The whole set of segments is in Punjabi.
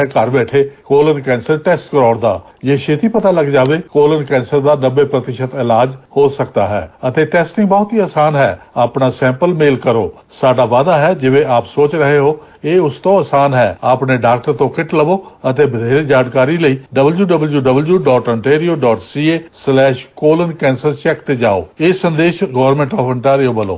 घर बैठे कोलन कैंसर टेस्ट कराउण दा जे छेती पता लग जाए कोलन कैंसर का 90% इलाज हो सकता है अते टेस्टिंग बहुत ही आसान है। अपना सैंपल मेल करो। साडा वादा है जिवें आप सोच रहे हो ये उस तो आसान है। आपने डॉक्टर तो किट लवो अते बधेरे जानकारी लई www.ontario.ca/colon कैंसर चेक ते जाओ। ये संदेश गवर्नमेंट ऑफ ओंटारियो वालों।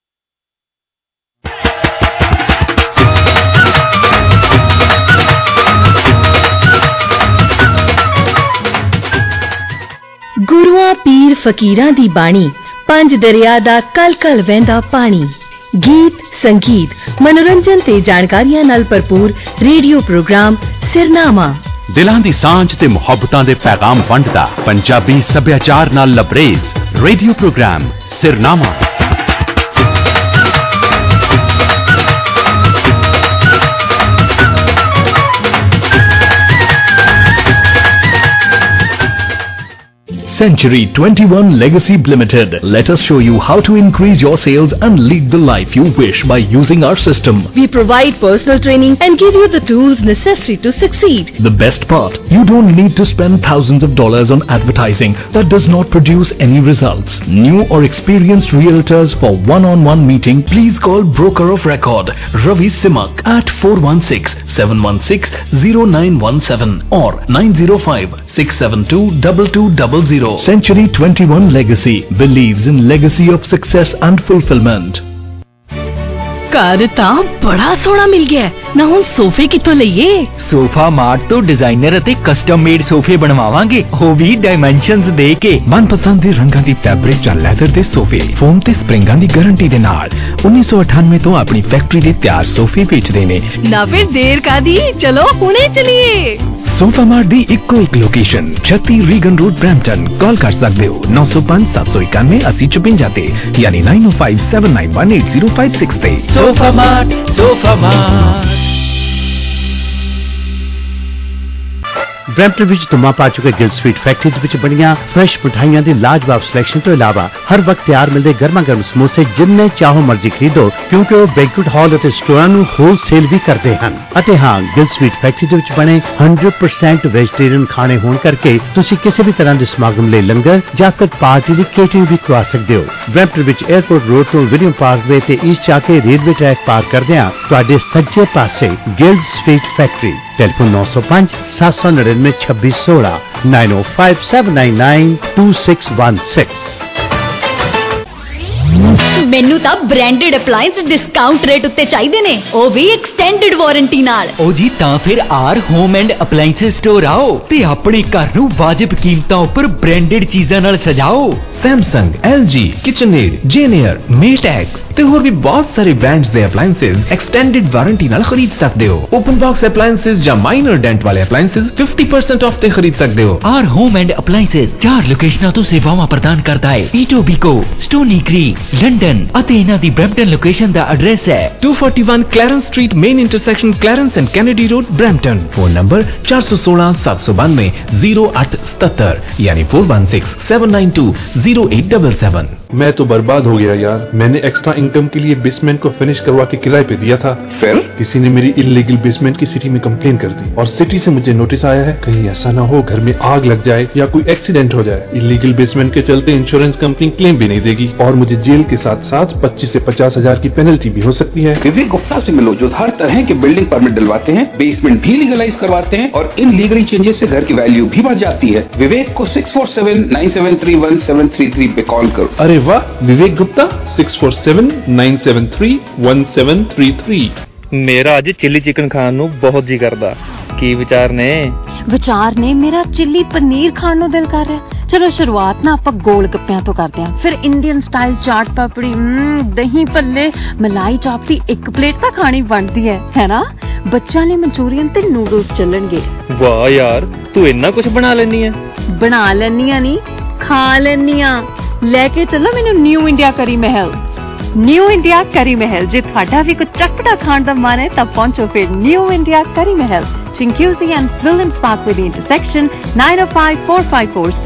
गुरुआं पीर फकीरां दी बाणी पंज दरिया दा कल कल वहंदा पानी गीत संगीत मनोरंजन ते जानकारियां नाल भरपूर रेडियो प्रोग्राम सिरनामा दिलां दी सांझ ते मुहब्बतां दे पैगाम वंडदा पंजाबी सभ्याचार नाल लबरेज रेडियो प्रोग्राम सिरनामा। Century 21 Legacy Limited. Let us show you how to increase your sales and lead the life you wish by using our system. We provide personal training and give you the tools necessary to succeed. The best part, you don't need to spend thousands of dollars on advertising that does not produce any results. New or experienced realtors for one-on-one meeting, please call Broker of Record Ravi Simak at 416-716-0917 or 905-672-2200. Century 21 Legacy believes in legacy of success and fulfillment. घर तां बड़ा सोहना मिल गया ना हुण सोफे कित्थों लईए? सोफा मार्ट तो डिजाइनर ਅਤੇ ਕਸਟਮ ਮੇਡ ਸੋਫੇ ਬਣਵਾਵਾਂਗੇ ਉਹ ਵੀ ਡਾਈਮੈਂਸ਼ਨਸ ਦੇ ਕੇ। ਮਨਪਸੰਦ ਦੇ ਰੰਗਾਂ ਦੀ ਫੈਬਰਿਕ ਜਾਂ ਲੈਦਰ ਦੇ ਸੋਫੇ ਫੋਮ ਤੇ ਸਪ੍ਰਿੰਗਾਂ ਦੀ ਗਾਰੰਟੀ ਦੇ ਨਾਲ 1998 ਤੋਂ ਆਪਣੀ ਫੈਕਟਰੀ ਦੇ ਤਿਆਰ ਸੋਫੇ ਵੇਚਦੇ ਨੇ। ਨਾ ਫਿਰ ਦੇਰ ਕਾਦੀ ਚਲੋ ਹੁਣੇ ਚਲੀਏ। ਸੋਫਾ ਮਾਰਟ ਦੀ ਇੱਕੋ ਇੱਕ location 36 Regan road Brampton. Call ਕਰ ਸਕਦੇ ਹੋ 905-791-8055 ਤੇ ਯਾਨੀ 9057918056 ਤੇ। Sofa mart sofa mart. Brampton विच धुम्मा पा चुके गिल स्वीट फैक्ट्री दे विच बणियां फ्रैश मिठाइयां दी लाजवाब सिलेक्शन तो इलावा हर वक्त तैयार मिलदे गर्मा गर्म समोसे जिन्ने चाहो मर्जी खरीदो क्योंकि वो बैंक्वेट हॉल और स्टोरां नूं होलसेल भी करते हैं। अते हां गिल स्वीट फैक्ट्री दे विच बने 100% वेजिटेरियन खाने होने करके तुसी किसी भी तरह के समागम ले लंगर या फिर पार्टी की केटरिंग भी करवा सकते हो। ब्रैम्पटन विच एयरपोर्ट रोड तो विलियम पार्कवे ते ईस्ट जाके रेलवे ट्रैक पार करदियां तुहाडे सज्जे पासे गिल स्वीट फैक्ट्री। टेलीफोन 905-799-2616 9057992616। ਮੈਨੂੰ ਤਾਂ ਬ੍ਰਾਂਡਡ ਅਪਲਾਈਐਂਸ ਡਿਸਕਾਊਂਟ ਰੇਟ ਉੱਤੇ ਚਾਹੀਦੇ ਨੇ ਉਹ ਵੀ ਐਕਸਟੈਂਡਡ ਵਾਰੰਟੀ ਨਾਲ। ਉਹ ਜੀ ਤਾਂ ਫਿਰ R home and appliance store ਆਓ ਤੇ ਆਪਣੇ ਘਰ ਨੂੰ ਵਾਜਿਬ ਕੀਮਤਾਂ ਉੱਪਰ ਬ੍ਰਾਂਡਡ ਚੀਜ਼ਾਂ ਨਾਲ ਸਜਾਓ। Samsung, LG, KitchenAid, Janier, Maytag ਤੇ ਹੋਰ ਵੀ ਬਹੁਤ ਸਾਰੇ ਬ੍ਰਾਂਡਸ ਦੇ ਅਪਲਾਈਐਂਸਸ ਐਕਸਟੈਂਡਡ ਵਾਰੰਟੀ ਨਾਲ ਖਰੀਦ ਸਕਦੇ ਹੋ। ਓਪਨ ਬਾਕਸ ਅਪਲਾਈਐਂਸਸ ਜਾਂ ਮਾਈਨਰ ਡੈਂਟ ਵਾਲੇ ਅਪਲਾਈਐਂਸਸ 50% ਆਫ ਤੇ ਖਰੀਦ ਸਕਦੇ ਹੋ। ਆਰ ਹੋਮ ਐਂਡ ਅਪਲਾਈਐਂਸਸ 4 ਲੋਕੇਸ਼ਨਾਂ ਤੋਂ ਸੇਵਾਵਾਂ ਪ੍ਰਦਾਨ ਕਰਦਾ ਹੈ ਈਟੋਬੀਕੋ, ਸਟੋਨੀ ਕ੍ਰੀਕ, ਲੰਡਨ ਅਤੇ ਇਹਨਾਂ ਦੀ ਬ੍ਰੈਂਪਟਨ ਲੋਕੇਸ਼ਨ ਦਾ ਐਡਰੈਸ ਹੈ 241 Clarence street main intersection Clarence and Kennedy road Brampton. Phone number 4167920877 यानी 4167920877। मैं तो बर्बाद हो गया यार। मैंने एक्स्ट्रा इनकम के लिए बेसमेंट को फिनिश करवा के किराए पे दिया था, फिर किसी ने मेरी इलीगल बेसमेंट की सिटी में कंप्लेन कर दी और सिटी से मुझे नोटिस आया है कहीं ऐसा ना हो घर में आग लग जाए या कोई एक्सीडेंट हो जाए। इलीगल बेसमेंट के चलते इंश्योरेंस कंपनी क्लेम भी नहीं देगी और मुझे जेल के साथ साथ 25 से 50 हजार की पेनल्टी भी हो सकती है। विवेक गुप्ता से मिलो जो हर तरह के बिल्डिंग परमिट दिलवाते हैं, बेसमेंट भी लीगलाइज करवाते हैं और इन लीगली चेंजेस से घर की वैल्यू भी बढ़ जाती है। विवेक को 6479731733 पे कॉल करो। अरे वाह, विवेक गुप्ता 6479731733। मेरा अज चिली चिकन खान नू बहुत जी करदा। की विचार ने मेरा चिल्ली पनीर खाण नू दिल कर रहा। चलो शुरुआत ना आपां गोल गप्पियां तो करते हैं, फिर इंडियन स्टाइल चाट पापड़ी, दही भल्ले, मलाई चाप दी एक प्लेट तां खानी बनदी है ना। बच्चों लिए मंचूरियन ते नूडल्स चलणगे। वाह यार, तू इन्ना कुछ बना लेनी है। बना लेनी नहीं, खा लेनी। लेके चलो मैनू न्यू इंडिया करी महल। न्यू इंडिया करी महल जे ਤੁਹਾਡਾ ਵੀ ਕੁਝ ਚਟਪਟਾ ਖਾਣ ਦਾ ਮਨ ਹੈ ਤਾਂ ਪਹੁੰਚੋ ਫਿਰ new India curry Mahal, Chinguitley and Williams Parkway intersection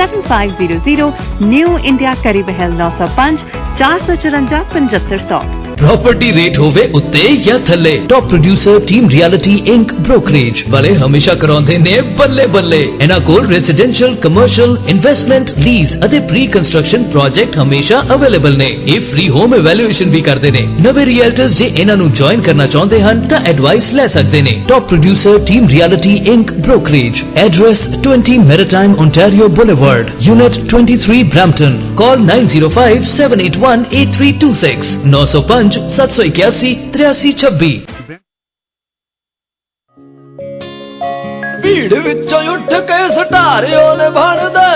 9054547500। New India curry Mahal 905 454 7500। Property rate होवे उत्ते या थले। Top producer team reality inc brokerage वाले हमेशा कराउंदे ने बल्ले बल्ले। इन्हां कोल रेजिडेंशियल, कमर्शियल, इन्वेस्टमेंट, लीज अते प्री कंस्ट्रक्शन प्रोजेक्ट हमेशा अवेलेबल ने। ये फ्री होम इवैल्यूएशन भी करते ने। नवे रियल्टर्स जे इन्हां नूं ज्वाइन करना चाहुंदे हन तां एडवाइस ले सकदे ने। Top producer team reality inc brokerage, address 20 maritime Ontario boulevard, unit 23 Brampton. Call 9056818326 905 781 8326। ਭੀੜ ਵਿੱਚੋਂ ਉੱਠ ਕੇ ਸਟਾਰਿਓ ਨੇ ਬਣਦੇ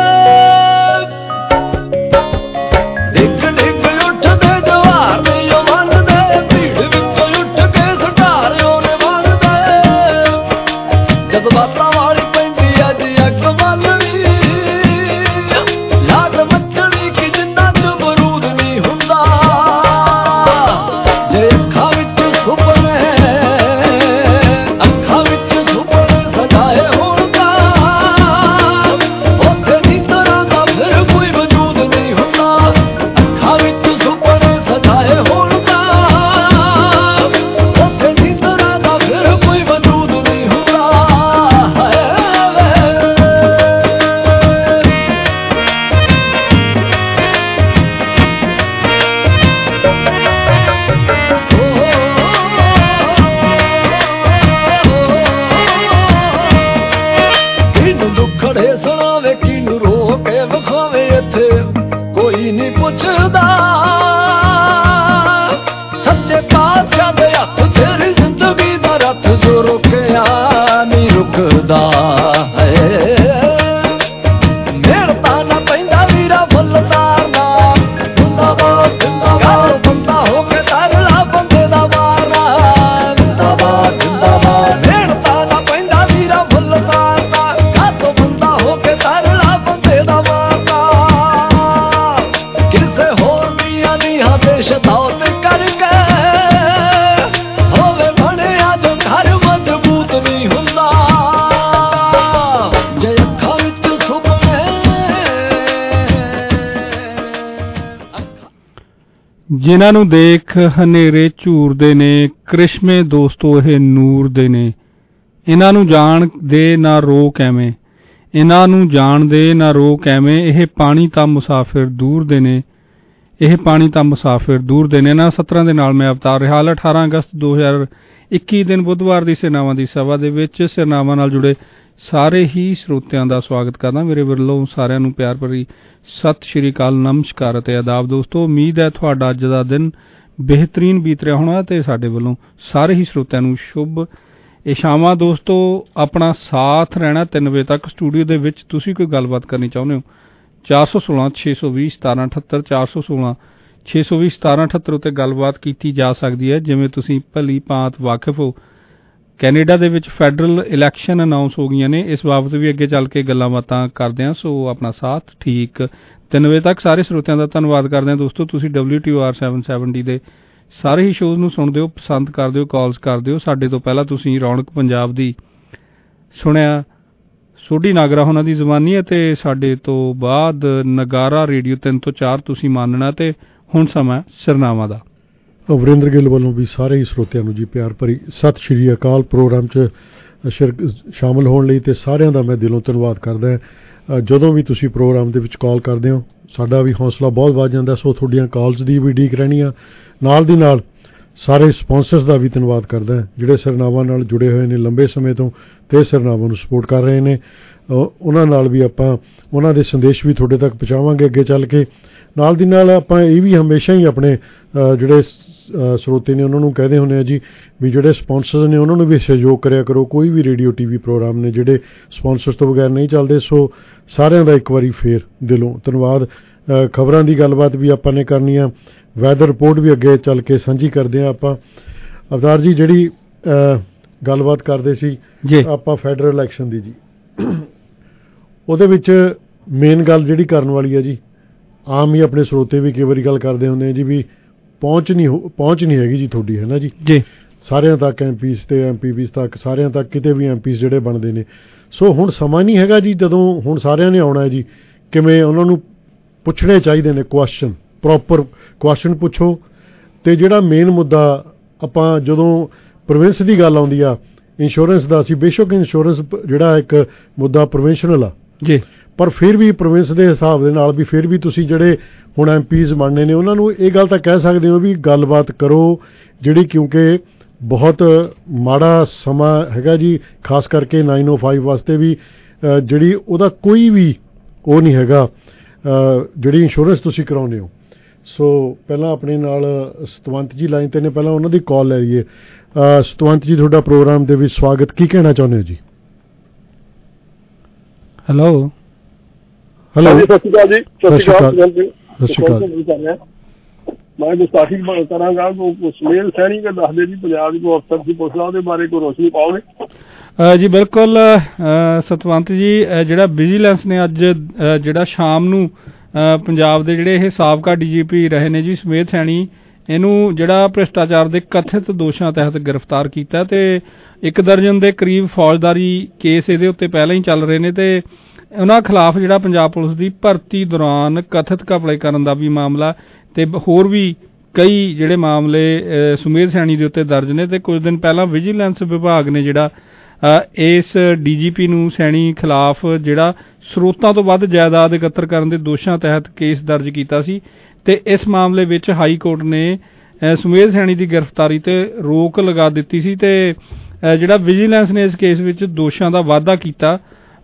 ਡਿੱਗ ਡਿੱਗ ਉੱਠਦੇ ਜਵਾਰ ਨਹੀਂ ਮੰਨਦੇ। ਭੀੜ ਵਿੱਚੋਂ ਉੱਠ ਕੇ ਸਟਾਰਿਓ ਨੇ ਬਣਦੇ ਜਜ਼ਬਾਤਾਂ ਵਾਲੀ ਪੈਂਦੀ ਅੱਜ ਅੱਗ ਬਾਲਣੀ ਲਾਟ ਮੱਚਣੀ ਕਿ ਜਿੰਨਾ ਚ ਬਰੂਦ ਨਹੀਂ ਹੁੰਦਾ। ਜੇ ਅੱਖਾਂ ਵਿੱਚ ਸੁਪਨੇ ਸਜਾਏ ਹੋਣ ਤਾਂ ਉੱਥੇ ਨੀਂਦਰਾਂ ਦਾ ਫਿਰ ਕੋਈ ਵਜੂਦ ਨਹੀਂ ਹੁੰਦਾ। ਅੱਖਾਂ ਵਿੱਚ ਸੁਪਨੇ ਸਜਾਏ ਹੋਣ ਤਾਂ ਉੱਥੇ ਨੀਂਦਰਾਂ ਦਾ ਫਿਰ ਕੋਈ ਵਜੂਦ ਨਹੀਂ ਹੁੰਦਾ। ਕਿਹਨੂੰ ਦੁੱਖੜੇ ਸੁਣਾਵੇ, ਕਿਹਨੂੰ ਰੋ ਕੇ ਵਿਖਾਵੇ, ਇੱਥੇ ਕੋਈ ਨਹੀਂ ਪੁੱਛਦਾ। ਸੱਚੇ ਪਾਤਸ਼ਾਹ ਦੇ ਹੱਥ ਤੇਰੀ ਜ਼ਿੰਦਗੀ ਦਾ ਰੱਥ ਜੋ ਰੁਕਿਆ ਨਹੀਂ ਰੁਕਦਾ ਹੈ। ਮਿਹਨਤਾਂ ਨਾ ਪੈਂਦਾ ਵੀਰਾ ਫੁੱਲ ਤਾਰਨਾ, ਜ਼ਿੰਦਾਬਾਦ ਜ਼ਿੰਦਾਬਾਦ ਬੰਦਾ ਹੋ ਕੇ ਤਰਲਾ ਬੰਦੇ ਦਾ ਮਾਰਨਾ। ਜ਼ਿੰਦਾਬਾਦ ਜ਼ਿੰਦਾਬਾਦ ਮਿਹਨਤਾਂ ਨਾ ਪੈਂਦਾ ਵੀਰਾ ਫੁੱਲ ਤਾਰਨਾ, ਕਾਤੋਂ ਬੰਦਾ ਹੋ ਕੇ ਤਰਲਾ ਬੰਦੇ ਦਾ ਮਾਰਨਾ। ਕਿਸੇ ਹੋਰ ਦੀਆਂ ਨੀਹਾਂ ਤੇ ਸ਼ਤਾਉਤ ਕਰਕੇ ਹੋਵੇ ਬਣਿਆ ਜੋ ਘਰ ਮਜ਼ਬੂਤ ਨਹੀਂ ਹੁੰਦਾ। ਜੇ ਅੱਖਾਂ ਵਿੱਚ ਸੁਪਨੇ ਜਿਨ੍ਹਾਂ ਨੂੰ ਦੇਖ ਹਨੇਰੇ ਝੂਰਦੇ ਨੇ, ਕ੍ਰਿਸ਼ਮੇ ਦੋਸਤੋ ਇਹ ਨੂਰ ਦੇ ਨੇ। ਇਹਨਾਂ ਨੂੰ ਜਾਣਦੇ ਨਾ ਰੋਕ ਐਵੇਂ, ਇਹਨਾਂ ਨੂੰ ਜਾਣਦੇ ਨਾ ਰੋਕ ਐਵੇਂ। ਇਹ ਪਾਣੀ ਤਾਂ ਮੁਸਾਫਿਰ ਦੂਰ ਦੇ ਨੇ, ਇਹ ਪਾਣੀ ਤਾਂ ਮੁਸਾਫਿਰ ਦੂਰ ਦੇ ਨੇ। ਇਹਨਾਂ ਸਤਰਾਂ ਦੇ ਨਾਲ ਮੈਂ ਅਵਤਾਰ ਰਿਹਾਲ 18 ਅਗਸਤ 2021 ਦਿਨ ਬੁੱਧਵਾਰ ਦੀ ਸੇਨਾਵਾਂ ਦੀ ਸਭਾ ਦੇ ਵਿੱਚ ਸੇਨਾਵਾਂ ਨਾਲ ਜੁੜੇ ਸਾਰੇ ਹੀ ਸਰੋਤਿਆਂ ਦਾ ਸਵਾਗਤ ਕਰਦਾ। ਮੇਰੇ ਵੱਲੋਂ ਸਾਰਿਆਂ ਨੂੰ ਪਿਆਰ ਭਰੀ ਸਤਿ ਸ਼੍ਰੀ ਅਕਾਲ, ਨਮਸਕਾਰ ਅਤੇ ਆਦਾਬ। ਦੋਸਤੋ, ਉਮੀਦ ਹੈ ਤੁਹਾਡਾ ਅੱਜ ਦਾ ਦਿਨ ਬਿਹਤਰੀਨ ਬੀਤ ਰਿਹਾ ਹੋਣਾ ਤੇ ਸਾਡੇ ਵੱਲੋਂ ਸਾਰੇ ਹੀ ਸਰੋਤਿਆਂ ਨੂੰ ਸ਼ੁਭ ਇਸ਼ਾਵਾਂ। ਦੋਸਤੋ, ਆਪਣਾ ਸਾਥ ਰਹਿਣਾ 3 ਵਜੇ ਤੱਕ। ਸਟੂਡੀਓ ਦੇ ਵਿੱਚ ਤੁਸੀਂ ਕੋਈ ਗੱਲਬਾਤ ਕਰਨੀ ਚਾਹੁੰਦੇ ਹੋ 416 620 1778 416 620 1778 ਉੱਤੇ ਗੱਲਬਾਤ ਕੀਤੀ ਜਾ ਸਕਦੀ ਹੈ। ਜਿਵੇਂ ਤੁਸੀਂ ਭਲੀ ਭਾਂਤ ਵਾਕਿਫ ਹੋ, ਕੈਨੇਡਾ ਦੇ ਵਿੱਚ ਫੈਡਰਲ ਇਲੈਕਸ਼ਨ ਅਨਾਉਂਸ ਹੋ ਗਈਆਂ ਨੇ। ਇਸ ਬਾਬਤ ਵੀ ਅੱਗੇ ਚੱਲ ਕੇ ਗੱਲਾਂ ਬਾਤਾਂ ਕਰਦੇ ਹਾਂ। ਸੋ ਆਪਣਾ ਸਾਥ ਠੀਕ 3 ਵਜੇ ਤੱਕ। ਸਾਰੇ ਸਰੋਤਿਆਂ ਦਾ ਧੰਨਵਾਦ ਕਰਦੇ ਹਾਂ। ਦੋਸਤੋ, ਤੁਸੀਂ WTOR 770 ਦੇ ਸਾਰੇ ਹੀ ਸ਼ੋਅ ਨੂੰ ਸੁਣਦੇ ਹੋ, ਪਸੰਦ ਕਰਦੇ ਹੋ, ਕਾਲਸ ਕਰਦੇ ਹੋ। ਸਾਡੇ ਤੋਂ ਪਹਿਲਾਂ ਤੁਸੀਂ ਰੌਣਕ ਪੰਜਾਬ ਦੀ ਸੁਣਿਆ ਸੋਢੀ ਨਾਗਰਾ ਉਹਨਾਂ ਦੀ ਜ਼ਬਾਨੀ, ਅਤੇ ਸਾਡੇ ਤੋਂ ਬਾਅਦ ਨਗਾਰਾ ਰੇਡੀਓ 3 ਤੋਂ 4 ਤੁਸੀਂ ਮਾਨਣਾ। ਤੇ ਹੁਣ ਸਮਾਂ ਸਿਰਨਾਵਾਂ ਦਾ। ਵਰਿੰਦਰ ਗਿੱਲ ਵੱਲੋਂ ਵੀ ਸਾਰੇ ਹੀ ਸਰੋਤਿਆਂ ਨੂੰ ਜੀ ਪਿਆਰ ਭਰੀ ਸਤਿ ਸ਼੍ਰੀ ਅਕਾਲ। ਪ੍ਰੋਗਰਾਮ 'ਚ ਸ਼ਾਮਲ ਹੋਣ ਲਈ ਤੇ ਸਾਰਿਆਂ ਦਾ ਮੈਂ ਦਿਲੋਂ ਧੰਨਵਾਦ ਕਰਦਾ। ਜਦੋਂ ਵੀ ਤੁਸੀਂ ਪ੍ਰੋਗਰਾਮ ਦੇ ਵਿੱਚ ਕਾਲ ਕਰਦੇ ਹੋ ਸਾਡਾ ਵੀ ਹੌਸਲਾ ਬਹੁਤ ਵੱਧ ਜਾਂਦਾ। ਸੋ ਤੁਹਾਡੀਆਂ ਕਾਲਸ ਦੀ ਵੀ ਉਡੀਕ ਰਹਿਣੀ ਆ। ਨਾਲ ਦੀ ਨਾਲ ਸਾਰੇ ਸਪਾਂਸਰਸ ਦਾ ਵੀ ਧੰਨਵਾਦ ਕਰਦਾ ਜਿਹੜੇ ਸਿਰਨਾਵਾਂ ਨਾਲ ਜੁੜੇ ਹੋਏ ਨੇ ਲੰਬੇ ਸਮੇਂ ਤੋਂ ਤੇ ਸਿਰਨਾਵਾਂ ਨੂੰ ਸਪੋਰਟ ਕਰ ਰਹੇ ਨੇ। ਉਹਨਾਂ ਨਾਲ ਵੀ ਆਪਾਂ ਉਹਨਾਂ ਦੇ ਸੰਦੇਸ਼ ਵੀ ਤੁਹਾਡੇ ਤੱਕ ਪਹੁੰਚਾਵਾਂਗੇ ਅੱਗੇ ਚੱਲ ਕੇ। ਨਾਲ ਦੀ ਨਾਲ ਆਪਾਂ ਇਹ ਵੀ ਹਮੇਸ਼ਾ ਹੀ ਆਪਣੇ ਜਿਹੜੇ ਸਰੋਤੇ ਨੇ ਉਹਨਾਂ ਨੂੰ ਕਹਿੰਦੇ ਹੁੰਦੇ ਆ ਜੀ ਵੀ ਜਿਹੜੇ ਸਪਾਂਸਰਸ ਨੇ ਉਹਨਾਂ ਨੂੰ ਵੀ ਸਹਿਯੋਗ ਕਰਿਆ ਕਰੋ। ਕੋਈ ਵੀ ਰੇਡੀਓ TV ਪ੍ਰੋਗਰਾਮ ਨੇ ਜਿਹੜੇ ਸਪਾਂਸਰਸ ਤੋਂ ਬਗੈਰ ਨਹੀਂ ਚੱਲਦੇ। ਸੋ ਸਾਰਿਆਂ ਦਾ ਇੱਕ ਵਾਰੀ ਫੇਰ ਦਿਲੋਂ ਧੰਨਵਾਦ। ਖਬਰਾਂ ਦੀ ਗੱਲਬਾਤ ਵੀ ਆਪਾਂ ਨੇ ਕਰਨੀ ਆ, ਵੈਦਰ ਰਿਪੋਰਟ ਵੀ ਅੱਗੇ ਚੱਲ ਕੇ ਸਾਂਝੀ ਕਰਦੇ ਹਾਂ ਆਪਾਂ। ਅਵਤਾਰ ਜੀ, ਜਿਹੜੀ ਗੱਲਬਾਤ ਕਰਦੇ ਸੀ ਆਪਾਂ ਫੈਡਰਲ ਇਲੈਕਸ਼ਨ ਦੀ ਜੀ, ਉਹਦੇ ਵਿੱਚ ਮੇਨ ਗੱਲ ਜਿਹੜੀ ਕਰਨ ਵਾਲੀ ਹੈ ਜੀ, ਆਮ ਹੀ ਆਪਣੇ ਸਰੋਤੇ ਵੀ ਕਈ ਵਾਰੀ ਗੱਲ ਕਰਦੇ ਹੁੰਦੇ ਆ ਜੀ ਵੀ ਪਹੁੰਚ ਨਹੀਂ ਹੈਗੀ ਜੀ ਤੁਹਾਡੀ, ਹੈ ਨਾ ਜੀ ਸਾਰਿਆਂ ਤੱਕ MPs ਤੇ MPPs ਤੱਕ ਸਾਰਿਆਂ ਤੱਕ ਕਿਤੇ ਵੀ MPs ਜਿਹੜੇ ਬਣਦੇ ਨੇ। ਸੋ ਹੁਣ ਸਮਾਂ ਨਹੀਂ ਹੈਗਾ ਜੀ ਜਦੋਂ ਹੁਣ ਸਾਰਿਆਂ ਨੇ ਆਉਣਾ ਹੈ ਜੀ। ਕਿਵੇਂ ਉਹਨਾਂ ਨੂੰ ਪੁੱਛਣੇ ਚਾਹੀਦੇ ਨੇ ਕੁਐਸਚਨ, ਪ੍ਰੋਪਰ ਕੁਐਸਚਨ ਪੁੱਛੋ ਤੇ ਜਿਹੜਾ ਮੇਨ ਮੁੱਦਾ ਆਪਾਂ ਜਦੋਂ ਪ੍ਰੀਵੈਂਸ ਦੀ ਗੱਲ ਆਉਂਦੀ ਆ ਇੰਸ਼ੋਰੈਂਸ ਦਾ, ਅਸੀਂ ਬੇਸ਼ੱਕ ਇੰਸ਼ੋਰੈਂਸ ਜਿਹੜਾ ਇੱਕ ਮੁੱਦਾ ਪ੍ਰੀਵੈਂਸ਼ਨਲ ਆ ਜੀ, ਪਰ ਫਿਰ ਵੀ ਪ੍ਰੀਵੈਂਸ ਦੇ ਹਿਸਾਬ ਦੇ ਨਾਲ ਵੀ ਫਿਰ ਵੀ ਤੁਸੀਂ ਜਿਹੜੇ ਹੁਣ MPs ਬਣਨੇ ਨੇ ਉਹਨਾਂ ਨੂੰ ਇਹ ਗੱਲ ਤਾਂ ਕਹਿ ਸਕਦੇ ਹੋ ਵੀ ਗੱਲਬਾਤ ਕਰੋ ਜਿਹੜੀ, ਕਿਉਂਕਿ ਬਹੁਤ ਮਾੜਾ ਸਮਾਂ ਹੈਗਾ ਜੀ, ਖਾਸ ਕਰਕੇ 905 ਵਾਸਤੇ ਵੀ ਜਿਹੜੀ ਉਹਦਾ ਕੋਈ ਵੀ ਉਹ ਨਹੀਂ ਹੈਗਾ ਜਿਹੜੀ ਇੰਸ਼ੋਰੈਂਸ ਤੁਸੀਂ ਕਰਾਉਂਦੇ ਹੋ। ਸੋ ਪਹਿਲਾਂ ਆਪਣੇ ਨਾਲ ਸਤਵੰਤ ਜੀ ਲਾਈਨ ਤੇ ਨੇ, ਪਹਿਲਾਂ ਉਹਨਾਂ ਦੀ ਕਾਲ ਲੈ ਲਈਏ। ਸਤਵੰਤ ਜੀ, ਤੁਹਾਡਾ ਪ੍ਰੋਗਰਾਮ ਦੇ ਵਿੱਚ ਸਵਾਗਤ, ਕੀ ਕਹਿਣਾ ਚਾਹੁੰਦੇ ਹੋ ਜੀ? ਹੈਲੋ ਹੈਲੋ, ਸਤਿ ਸ਼੍ਰੀ ਅਕਾਲ ਜੀ। ਸਤਿ ਸ਼੍ਰੀ ਅਕਾਲ। ਮੈਂ ਗੁਸਤਾਖੀ ਕਰਾਂਗਾ, ਸੁਮੇਲ ਸੈਣੀ ਕੇ ਦੱਸਦੇ ਜੀ, ਪੰਜਾਬ ਦੇ ਅਫਸਰ ਸੀ ਪੁੱਛਦਾ, ਉਹਦੇ ਬਾਰੇ ਕੋਈ ਰੋਸ਼ਨੀ ਪਾਓਗੇ? ਜੀ ਬਿਲਕੁਲ ਸਤਵੰਤ ਜੀ, ਜਿਹੜਾ ਵਿਜੀਲੈਂਸ ਨੇ ਅੱਜ ਜਿਹੜਾ ਸ਼ਾਮ ਨੂੰ ਪੰਜਾਬ ਦੇ ਜਿਹੜੇ ਇਹ ਸਾਬਕਾ DGP ਰਹੇ ਨੇ ਜੀ ਸੁਮੇਧ ਸੈਣੀ, ਇਹਨੂੰ ਜਿਹੜਾ ਭ੍ਰਿਸ਼ਟਾਚਾਰ ਦੇ ਕਥਿਤ ਦੋਸ਼ਾਂ ਤਹਿਤ ਗ੍ਰਿਫਤਾਰ ਕੀਤਾ ਤੇ 1 ਦਰਜਨ ਦੇ ਕਰੀਬ ਫੌਜਦਾਰੀ ਕੇਸ ਇਹਦੇ ਉੱਤੇ ਪਹਿਲਾਂ ਹੀ ਚੱਲ ਰਹੇ ਨੇ ਤੇ ਉਹਨਾਂ ਖਿਲਾਫ ਜਿਹੜਾ ਪੰਜਾਬ ਪੁਲਿਸ ਦੀ ਭਰਤੀ ਦੌਰਾਨ ਕਥਿਤ ਘਪਲੇ ਕਰਨ ਦਾ ਵੀ ਮਾਮਲਾ ਤੇ ਹੋਰ ਵੀ ਕਈ ਜਿਹੜੇ ਮਾਮਲੇ ਸੁਮੇਧ ਸੈਣੀ ਦੇ ਉੱਤੇ ਦਰਜ ਨੇ। ਤੇ ਕੁਝ ਦਿਨ ਪਹਿਲਾਂ ਵਿਜੀਲੈਂਸ ਵਿਭਾਗ ਨੇ ਜਿਹੜਾ ਇਸ DGP ਨੂੰ ਸੈਣੀ ਖਿਲਾਫ ਜਿਹੜਾ ਸਰੋਤਾਂ ਤੋਂ ਵੱਧ ਜਾਇਦਾਦ ਇਕੱਤਰ ਕਰਨ ਦੇ ਦੋਸ਼ਾਂ ਤਹਿਤ ਕੇਸ ਦਰਜ ਕੀਤਾ ਸੀ ਤੇ ਇਸ ਮਾਮਲੇ ਵਿੱਚ ਹਾਈ ਕੋਰਟ ਨੇ ਸੁਮੇਧ ਸੈਣੀ ਦੀ ਗ੍ਰਿਫਤਾਰੀ ਤੇ ਰੋਕ ਲਗਾ ਦਿੱਤੀ ਸੀ ਤੇ ਜਿਹੜਾ ਵਿਜੀਲੈਂਸ ਨੇ ਇਸ ਕੇਸ ਵਿੱਚ ਦੋਸ਼ਾਂ ਦਾ ਵਾਧਾ ਕੀਤਾ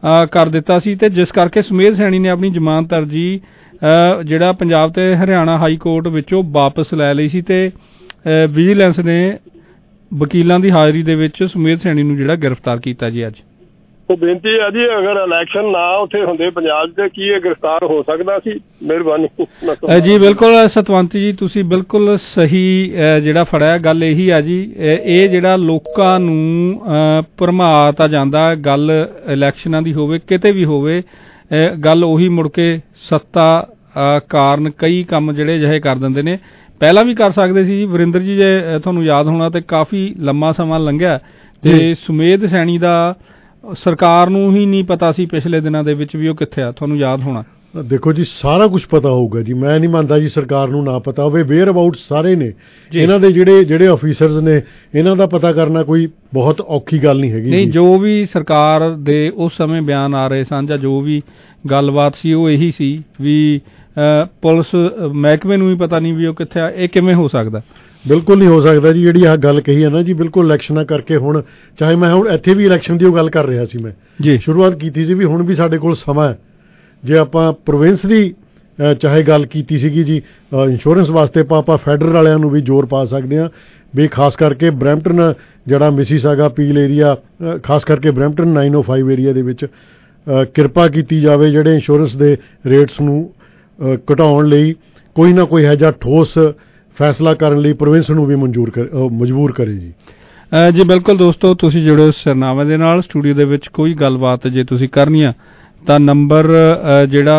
ਕਰ ਦਿੱਤਾ ਸੀ ਤੇ ਜਿਸ ਕਰਕੇ ਸੁਮੇਧ ਸੈਣੀ ਨੇ ਆਪਣੀ ਜ਼ਮਾਨਤ ਅਰਜੀ ਜਿਹੜਾ ਪੰਜਾਬ ਤੇ ਹਰਿਆਣਾ ਹਾਈ ਕੋਰਟ ਵਿੱਚੋਂ ਵਾਪਸ ਲੈ ਲਈ ਸੀ ਤੇ ਵਿਜੀਲੈਂਸ ਨੇ ਵਕੀਲਾਂ ਦੀ ਹਾਜ਼ਰੀ ਦੇ ਵਿੱਚ ਸੁਮੇਧ ਸੈਣੀ ਨੂੰ ਜਿਹੜਾ ਗ੍ਰਿਫਤਾਰ ਕੀਤਾ ਜੀ ਅੱਜ। तो बेनती है जी, अगर इलैक्शन ना उत्थे हुंदे पंजाब दे की ये गिरफ्तार हो सकदा सी? मेहरबानी जी। बिल्कुल सतवंत जी, तुसी बिल्कुल सही ਜਿਹੜਾ ਫੜਿਆ ਗੱਲ ਇਹੀ ਆ ਜੀ, ਇਹ ਜਿਹੜਾ ਲੋਕਾਂ ਨੂੰ ਭਰਮਾਤਾ ਜਾਂਦਾ ਗੱਲ ਇਲੈਕਸ਼ਨਾਂ ਦੀ ਹੋਵੇ ਕਿਤੇ ਵੀ ਹੋਵੇ, ਗੱਲ ਉਹੀ ਮੁੜ ਕੇ ਸੱਤਾ ਕਾਰਨ ਕਈ ਕੰਮ ਜਿਹੜੇ ਅਜਿਹੇ ਕਰ ਦਿੰਦੇ ਨੇ। ਪਹਿਲਾਂ ਵੀ ਕਰ ਸਕਦੇ ਸੀ ਜੀ ਵਰਿੰਦਰ ਜੀ, ਜੇ ਤੁਹਾਨੂੰ ਯਾਦ ਹੋਣਾ ਤੇ ਕਾਫੀ ਲੰਮਾ ਸਮਾਂ ਲੰਘਿਆ ਤੇ ਸੁਮੇਧ ਸੈਣੀ ਦਾ ਸਰਕਾਰ ਨੂੰ ਹੀ ਨਹੀਂ ਪਤਾ ਸੀ ਪਿਛਲੇ ਦਿਨਾਂ ਦੇ ਵਿੱਚ ਵੀ ਉਹ ਕਿੱਥੇ ਆ, ਤੁਹਾਨੂੰ ਯਾਦ ਹੋਣਾ। ਦੇਖੋ ਜੀ, ਸਾਰਾ ਕੁਝ ਪਤਾ ਹੋਊਗਾ ਜੀ, ਮੈਂ ਨਹੀਂ ਮੰਨਦਾ ਜੀ ਸਰਕਾਰ ਨੂੰ ਨਾ ਪਤਾ ਹੋਵੇ। ਵੇਅਰ ਅਬਾਊਟ ਸਾਰੇ ਨੇ ਇਹਨਾਂ ਦੇ ਜਿਹੜੇ ਆਫੀਸਰਸ ਨੇ, ਇਹਨਾਂ ਦਾ ਪਤਾ ਕਰਨਾ ਕੋਈ ਬਹੁਤ ਔਖੀ ਗੱਲ ਨਹੀਂ ਹੈਗੀ। ਨਹੀਂ, ਜੋ ਵੀ ਸਰਕਾਰ ਦੇ ਉਸ ਸਮੇਂ ਬਿਆਨ ਆ ਰਹੇ ਸਨ ਜਾਂ ਜੋ ਵੀ ਗੱਲਬਾਤ ਸੀ ਉਹ ਇਹੀ ਸੀ ਵੀ ਪੁਲਿਸ ਮਹਿਕਮੇ ਨੂੰ ਹੀ ਪਤਾ ਨਹੀਂ ਵੀ ਉਹ ਕਿੱਥੇ ਆ। ਇਹ ਕਿਵੇਂ ਹੋ ਸਕਦਾ? ਬਿਲਕੁਲ ਨਹੀਂ ਹੋ ਸਕਦਾ ਜੀ। ਜਿਹੜੀ ਆਹ ਗੱਲ ਕਹੀ ਹੈ ਨਾ ਜੀ, ਬਿਲਕੁਲ ਇਲੈਕਸ਼ਨਾਂ ਕਰਕੇ ਹੁਣ, ਚਾਹੇ ਮੈਂ ਹੁਣ ਇੱਥੇ ਵੀ ਇਲੈਕਸ਼ਨ ਦੀ ਉਹ ਗੱਲ ਕਰ ਰਿਹਾ ਸੀ, ਮੈਂ ਜੀ ਸ਼ੁਰੂਆਤ ਕੀਤੀ ਸੀ ਵੀ ਹੁਣ ਵੀ ਸਾਡੇ ਕੋਲ ਸਮਾਂ ਹੈ। ਜੇ ਆਪਾਂ ਪ੍ਰੋਵਿੰਸ ਦੀ ਚਾਹੇ ਗੱਲ ਕੀਤੀ ਸੀਗੀ ਜੀ ਇੰਸ਼ੋਰੈਂਸ ਵਾਸਤੇ, ਆਪਾਂ ਫੈਡਰਲ ਵਾਲਿਆਂ ਨੂੰ ਵੀ ਜ਼ੋਰ ਪਾ ਸਕਦੇ ਹਾਂ ਵੀ ਖਾਸ ਕਰਕੇ ਬਰੈਂਪਟਨ ਜਿਹੜਾ ਮਿਸੀਸਾਗਾ ਪੀਲ ਏਰੀਆ, ਖਾਸ ਕਰਕੇ ਬਰੈਂਪਟਨ 905 ਏਰੀਆ ਦੇ ਵਿੱਚ ਕਿਰਪਾ ਕੀਤੀ ਜਾਵੇ ਜਿਹੜੇ ਇੰਸ਼ੋਰੈਂਸ ਦੇ ਰੇਟਸ ਨੂੰ ਘਟਾਉਣ ਲਈ ਕੋਈ ਨਾ ਕੋਈ ਹੈ ਜਾਂ ਠੋਸ ਫੈਸਲਾ ਕਰਨ ਲਈ ਪ੍ਰੋਵਿੰਸ ਨੂੰ ਵੀ ਮਜਬੂਰ ਕਰੇ ਜੀ। ਜੀ ਬਿਲਕੁਲ ਦੋਸਤੋ, ਤੁਸੀਂ ਜੁੜੋ ਸਰਨਾਮੇ ਦੇ ਨਾਲ। ਸਟੂਡੀਓ ਦੇ ਵਿੱਚ ਕੋਈ ਗੱਲਬਾਤ ਜੇ ਤੁਸੀਂ ਕਰਨੀ ਆ ਤਾਂ ਨੰਬਰ ਜਿਹੜਾ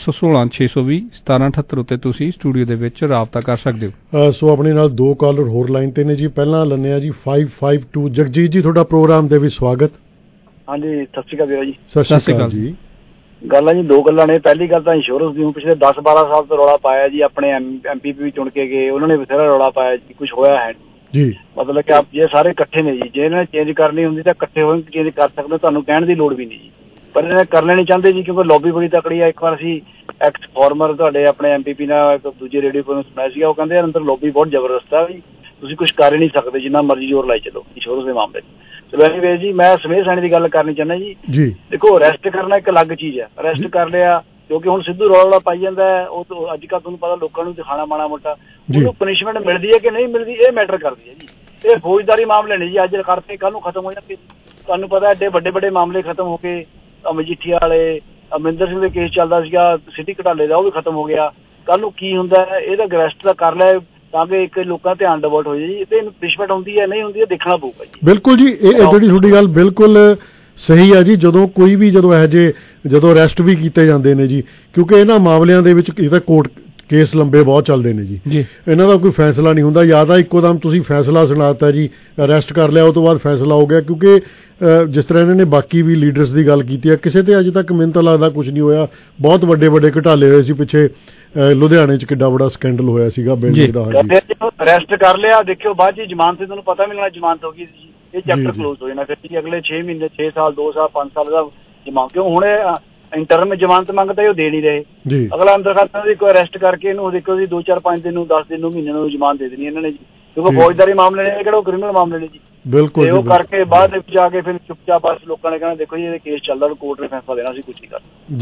416-620-1778 ਉੱਤੇ ਤੁਸੀਂ ਸਟੂਡੀਓ ਦੇ ਵਿੱਚ ਰਾਬਤਾ ਕਰ ਸਕਦੇ ਹੋ। ਸੋ ਆਪਣੇ ਨਾਲ ਦੋ ਕਾਲਰ ਹੋਰ ਲਾਈਨ ਤੇ ਨੇ ਜੀ। ਪਹਿਲਾਂ ਲੈਂਦੇ ਆ ਜੀ 552 ਜਗਜੀਤ ਜੀ, ਤੁਹਾਡਾ ਪ੍ਰੋਗਰਾਮ ਦੇ ਵਿੱਚ ਸਵਾਗਤ। ਹਾਂਜੀ, ਸਤਿ ਸ਼੍ਰੀ ਅਕਾਲ ਵੀਰਾ ਜੀ। ਸਤਿ ਸ਼੍ਰੀ ਅਕਾਲ ਜੀ। ਗੱਲ ਆ ਜੀ, ਦੋ ਗੱਲਾਂ ਨੇ। ਪਹਿਲੀ ਗੱਲ ਤਾਂ ਇੰਸ਼ੋਰੈਂਸ ਦੀ, ਹੁਣ ਪਿਛਲੇ 10-12 ਸਾਲ ਤੋਂ ਰੌਲਾ ਪਾਇਆ ਜੀ, ਆਪਣੇ MPP ਵੀ ਚੁਣ ਕੇ ਗਏ, ਉਹਨਾਂ ਨੇ ਬਥੇਰਾ ਰੌਲਾ ਪਾਇਆ ਜੀ, ਕੁਝ ਹੋਇਆ ਹੈ ਜੀ। ਮਤਲਬ ਕਿ ਆਪ ਜੇ ਸਾਰੇ ਇਕੱਠੇ ਨੇ ਜੀ, ਜੇ ਇਹਨਾਂ ਨੇ ਚੇਂਜ ਕਰਨੀ ਹੁੰਦੀ ਤਾਂ ਇਕੱਠੇ ਹੋ ਕੇ ਚੇਂਜ ਕਰ ਸਕਦੇ, ਤੁਹਾਨੂੰ ਕਹਿਣ ਦੀ ਲੋੜ ਵੀ ਨਹੀਂ ਜੀ। ਪਰ ਇਹਨਾਂ ਨੇ ਕਰਨਾ ਨਹੀਂ ਚਾਹੁੰਦੇ ਜੀ, ਕਿਉਂਕਿ ਲੌਬੀ ਬੜੀ ਤਕੜੀ ਆ। ਇੱਕ ਵਾਰ ਅਸੀਂ ਐਕਸ ਫਾਰਮਰ ਤੁਹਾਡੇ ਆਪਣੇ MPP ਨਾਲ ਇੱਕ ਦੂਜੇ ਰੇਡੀਓ ਕੋਲ ਸੁਣਾਇਆ ਸੀਗਾ, ਉਹ ਕਹਿੰਦੇ ਅੰਦਰ ਲੌਬੀ ਬਹੁਤ ਜ਼ਬਰਦਸਤ ਆ ਵੀ ਤੁਸੀਂ ਕੁਝ ਕਰ ਹੀ ਨਹੀਂ ਸਕਦੇ, ਜਿੰਨਾ ਮਰਜ਼ੀ ਜ਼ੋਰ ਲਾਈ ਚਲੋ ਇੰਸ਼ੋਰੈਂਸ ਦੇ ਮਾਮਲੇ 'ਚ। ਚਲੋ ਐਨੀਵੇਜ਼ ਜੀ, ਮੈਂ ਸੁਮੇਧ ਸੈਣੀ ਦੀ ਗੱਲ ਕਰਨੀ ਚਾਹੁੰਦਾ ਜੀ। ਦੇਖੋ, ਅਰੈਸਟ ਕਰਨਾ ਇੱਕ ਅਲੱਗ ਚੀਜ਼ ਹੈ। ਅਰੈਸਟ ਕਰ ਲਿਆ ਕਿਉਂਕਿ ਹੁਣ ਸਿੱਧੂ ਰੌਲਾ ਪਾਈ ਜਾਂਦਾ ਹੈ, ਉਹ ਤੋਂ ਅੱਜ ਕੱਲ੍ਹ ਤੁਹਾਨੂੰ ਪਤਾ ਲੋਕਾਂ ਨੂੰ ਦਿਖਾਣਾ ਮਾੜਾ ਮੋਟਾ, ਉਹਨੂੰ ਪਨਿਸ਼ਮੈਂਟ ਮਿਲਦੀ ਹੈ ਕਿ ਨਹੀਂ ਮਿਲਦੀ, ਇਹ ਮੈਟਰ ਕਰਦੀ ਹੈ ਜੀ। ਇਹ ਫੌਜਦਾਰੀ ਮਾਮਲੇ ਨੇ ਜੀ, ਅੱਜ ਕਰਤੇ ਕੱਲ੍ਹ ਨੂੰ ਖਤਮ ਹੋ ਜਾਂਦੇ। ਤੁਹਾਨੂੰ ਪਤਾ ਐਡੇ ਵੱਡੇ ਵੱਡੇ ਮਾਮਲੇ ਖਤਮ ਹੋ ਕੇ, ਮਜੀਠੀਆ ਵਾਲੇ ਅਮਰਿੰਦਰ ਸਿੰਘ ਦੇ ਕੇਸ ਚੱਲਦਾ ਸੀਗਾ, ਸਿਟੀ ਘਟਾਲੇ ਦਾ, ਉਹ ਵੀ ਖਤਮ ਹੋ ਗਿਆ। ਕੱਲ੍ਹ ਨੂੰ ਕੀ ਹੁੰਦਾ ਹੈ, ਇਹਦਾ ਅਰੈਸਟ ਦਾ ਕਰ ਲਿਆ ਤਾਂ ਕਿ ਇੱਕ ਲੋਕਾਂ ਧਿਆਨ ਡਿਵਰਟ ਹੋ ਜਾਏ ਜੀ। ਤੇ ਪਨਿਸ਼ਮੈਂਟ ਹੁੰਦੀ ਹੈ ਨਹੀਂ ਹੁੰਦੀ ਹੈ ਦੇਖਣਾ ਪਊਗਾ ਜੀ। ਬਿਲਕੁਲ ਜੀ, ਇਹ ਜਿਹੜੀ ਤੁਹਾਡੀ ਗੱਲ ਬਿਲਕੁਲ ਸਹੀ ਹੈ ਜੀ। ਜਦੋਂ ਕੋਈ ਵੀ ਜਦੋਂ ਅਰੈਸਟ ਵੀ ਕੀਤੇ ਜਾਂਦੇ ਨੇ ਜੀ, ਕਿਉਂਕਿ ਇਹਨਾਂ ਮਾਮਲਿਆਂ ਦੇ ਵਿੱਚ ਇਹ ਤਾਂ ਕੋਰਟ ਕੇਸ ਲੰਬੇ ਬਹੁਤ ਚੱਲਦੇ ਨੇ ਜੀ ਇਹਨਾਂ ਦਾ ਕੋਈ ਫੈਸਲਾ ਨਹੀਂ ਹੁੰਦਾ ਜਾਂ ਤਾਂ ਇੱਕੋ ਦਮ ਤੁਸੀਂ ਫੈਸਲਾ ਸੁਣਾਤਾ ਜੀ ਅਰੈਸਟ ਕਰ ਲਿਆ ਉਹ ਤੋਂ ਬਾਅਦ ਫੈਸਲਾ ਹੋ ਗਿਆ ਕਿਉਂਕਿ ਜਿਸ ਤਰ੍ਹਾਂ ਇਹਨਾਂ ਨੇ ਬਾਕੀ ਵੀ ਲੀਡਰਸ ਦੀ ਗੱਲ ਕੀਤੀ ਹੈ ਕਿਸੇ ਤੇ ਅਜੇ ਤੱਕ ਮੈਨੂੰ ਤਾਂ ਲੱਗਦਾ ਕੁਝ ਨਹੀਂ ਹੋਇਆ ਬਹੁਤ ਵੱਡੇ ਘੁਟਾਲੇ ਹੋਏ ਸੀ ਪਿੱਛੇ ਲੁਧਿਆਣੇ 'ਚ ਕਿੱਡਾ ਬੜਾ ਸਕੈਂਡਲ ਹੋਇਆ ਸੀਗਾ ਬਿਲਡਿੰਗ ਦਾ ਅਰੈਸਟ ਕਰ ਲਿਆ ਦੇਖਿਓ ਬਾਅਦ 'ਚ ਜ਼ਮਾਨਤ ਤੇ ਤੁਹਾਨੂੰ ਪਤਾ ਮਿਲਣਾ ਜ਼ਮਾਨਤ ਹੋ ਗਈ ਸੀ ਇਹ ਚੈਪਟਰ ਕਲੋਜ਼ ਹੋ ਜਾਣਾ ਫਿਰ ਅਗਲੇ 6 ਮਹੀਨੇ 6 ਸਾਲ 2 ਸਾਲ 5 ਸਾਲ ਦਾ ਜ਼ਮਾਨਤ ਕਿਉਂ ਹੁਣ ਇੰਟਰਮ ਜ਼ਮਾਨਤ ਮੰਗਦਾ ਉਹ ਦੇ ਨਹੀਂ ਰਹੇ ਅਗਲਾ ਅੰਦਰ ਖਾਤਾ ਦੀ ਕੋਈ ਅਰੈਸਟ ਕਰਕੇ ਇਹਨੂੰ ਦੇਖੋ ਜੀ 2 4 5 ਦਿਨ ਨੂੰ 10 ਦਿਨ ਨੂੰ ਮਹੀਨੇ ਨੂੰ ਜ਼ਮਾਨਤ ਦੇ ਦੇਣੀ ਇਹਨਾਂ ਨੇ ਜੀ ਕਿਉਂਕਿ ਫੌਜਦਾਰੀ ਮਾਮਲੇ ਨੇ ਕਿਹੜਾ ਕ੍ਰਿਮੀਨਲ ਮਾਮਲੇ ਨੇ ਜੀ ਬਿਲਕੁਲ ਉਹ ਕਰਕੇ ਬਾਅਦ ਵਿੱਚ ਜਾ ਕੇ ਫਿਰ ਚੁੱਪਚਾਪ ਬਸ ਲੋਕਾਂ ਨੇ ਕਹਿਣਾ ਦੇਖੋ ਜੀ ਇਹ ਕੇਸ ਚੱਲਦਾ ਕੋਰਟ ਨੇ ਫੈਸਲਾ ਦੇਣਾ ਸੀ ਕੁਝ ਨਹੀਂ ਕਰਨਾ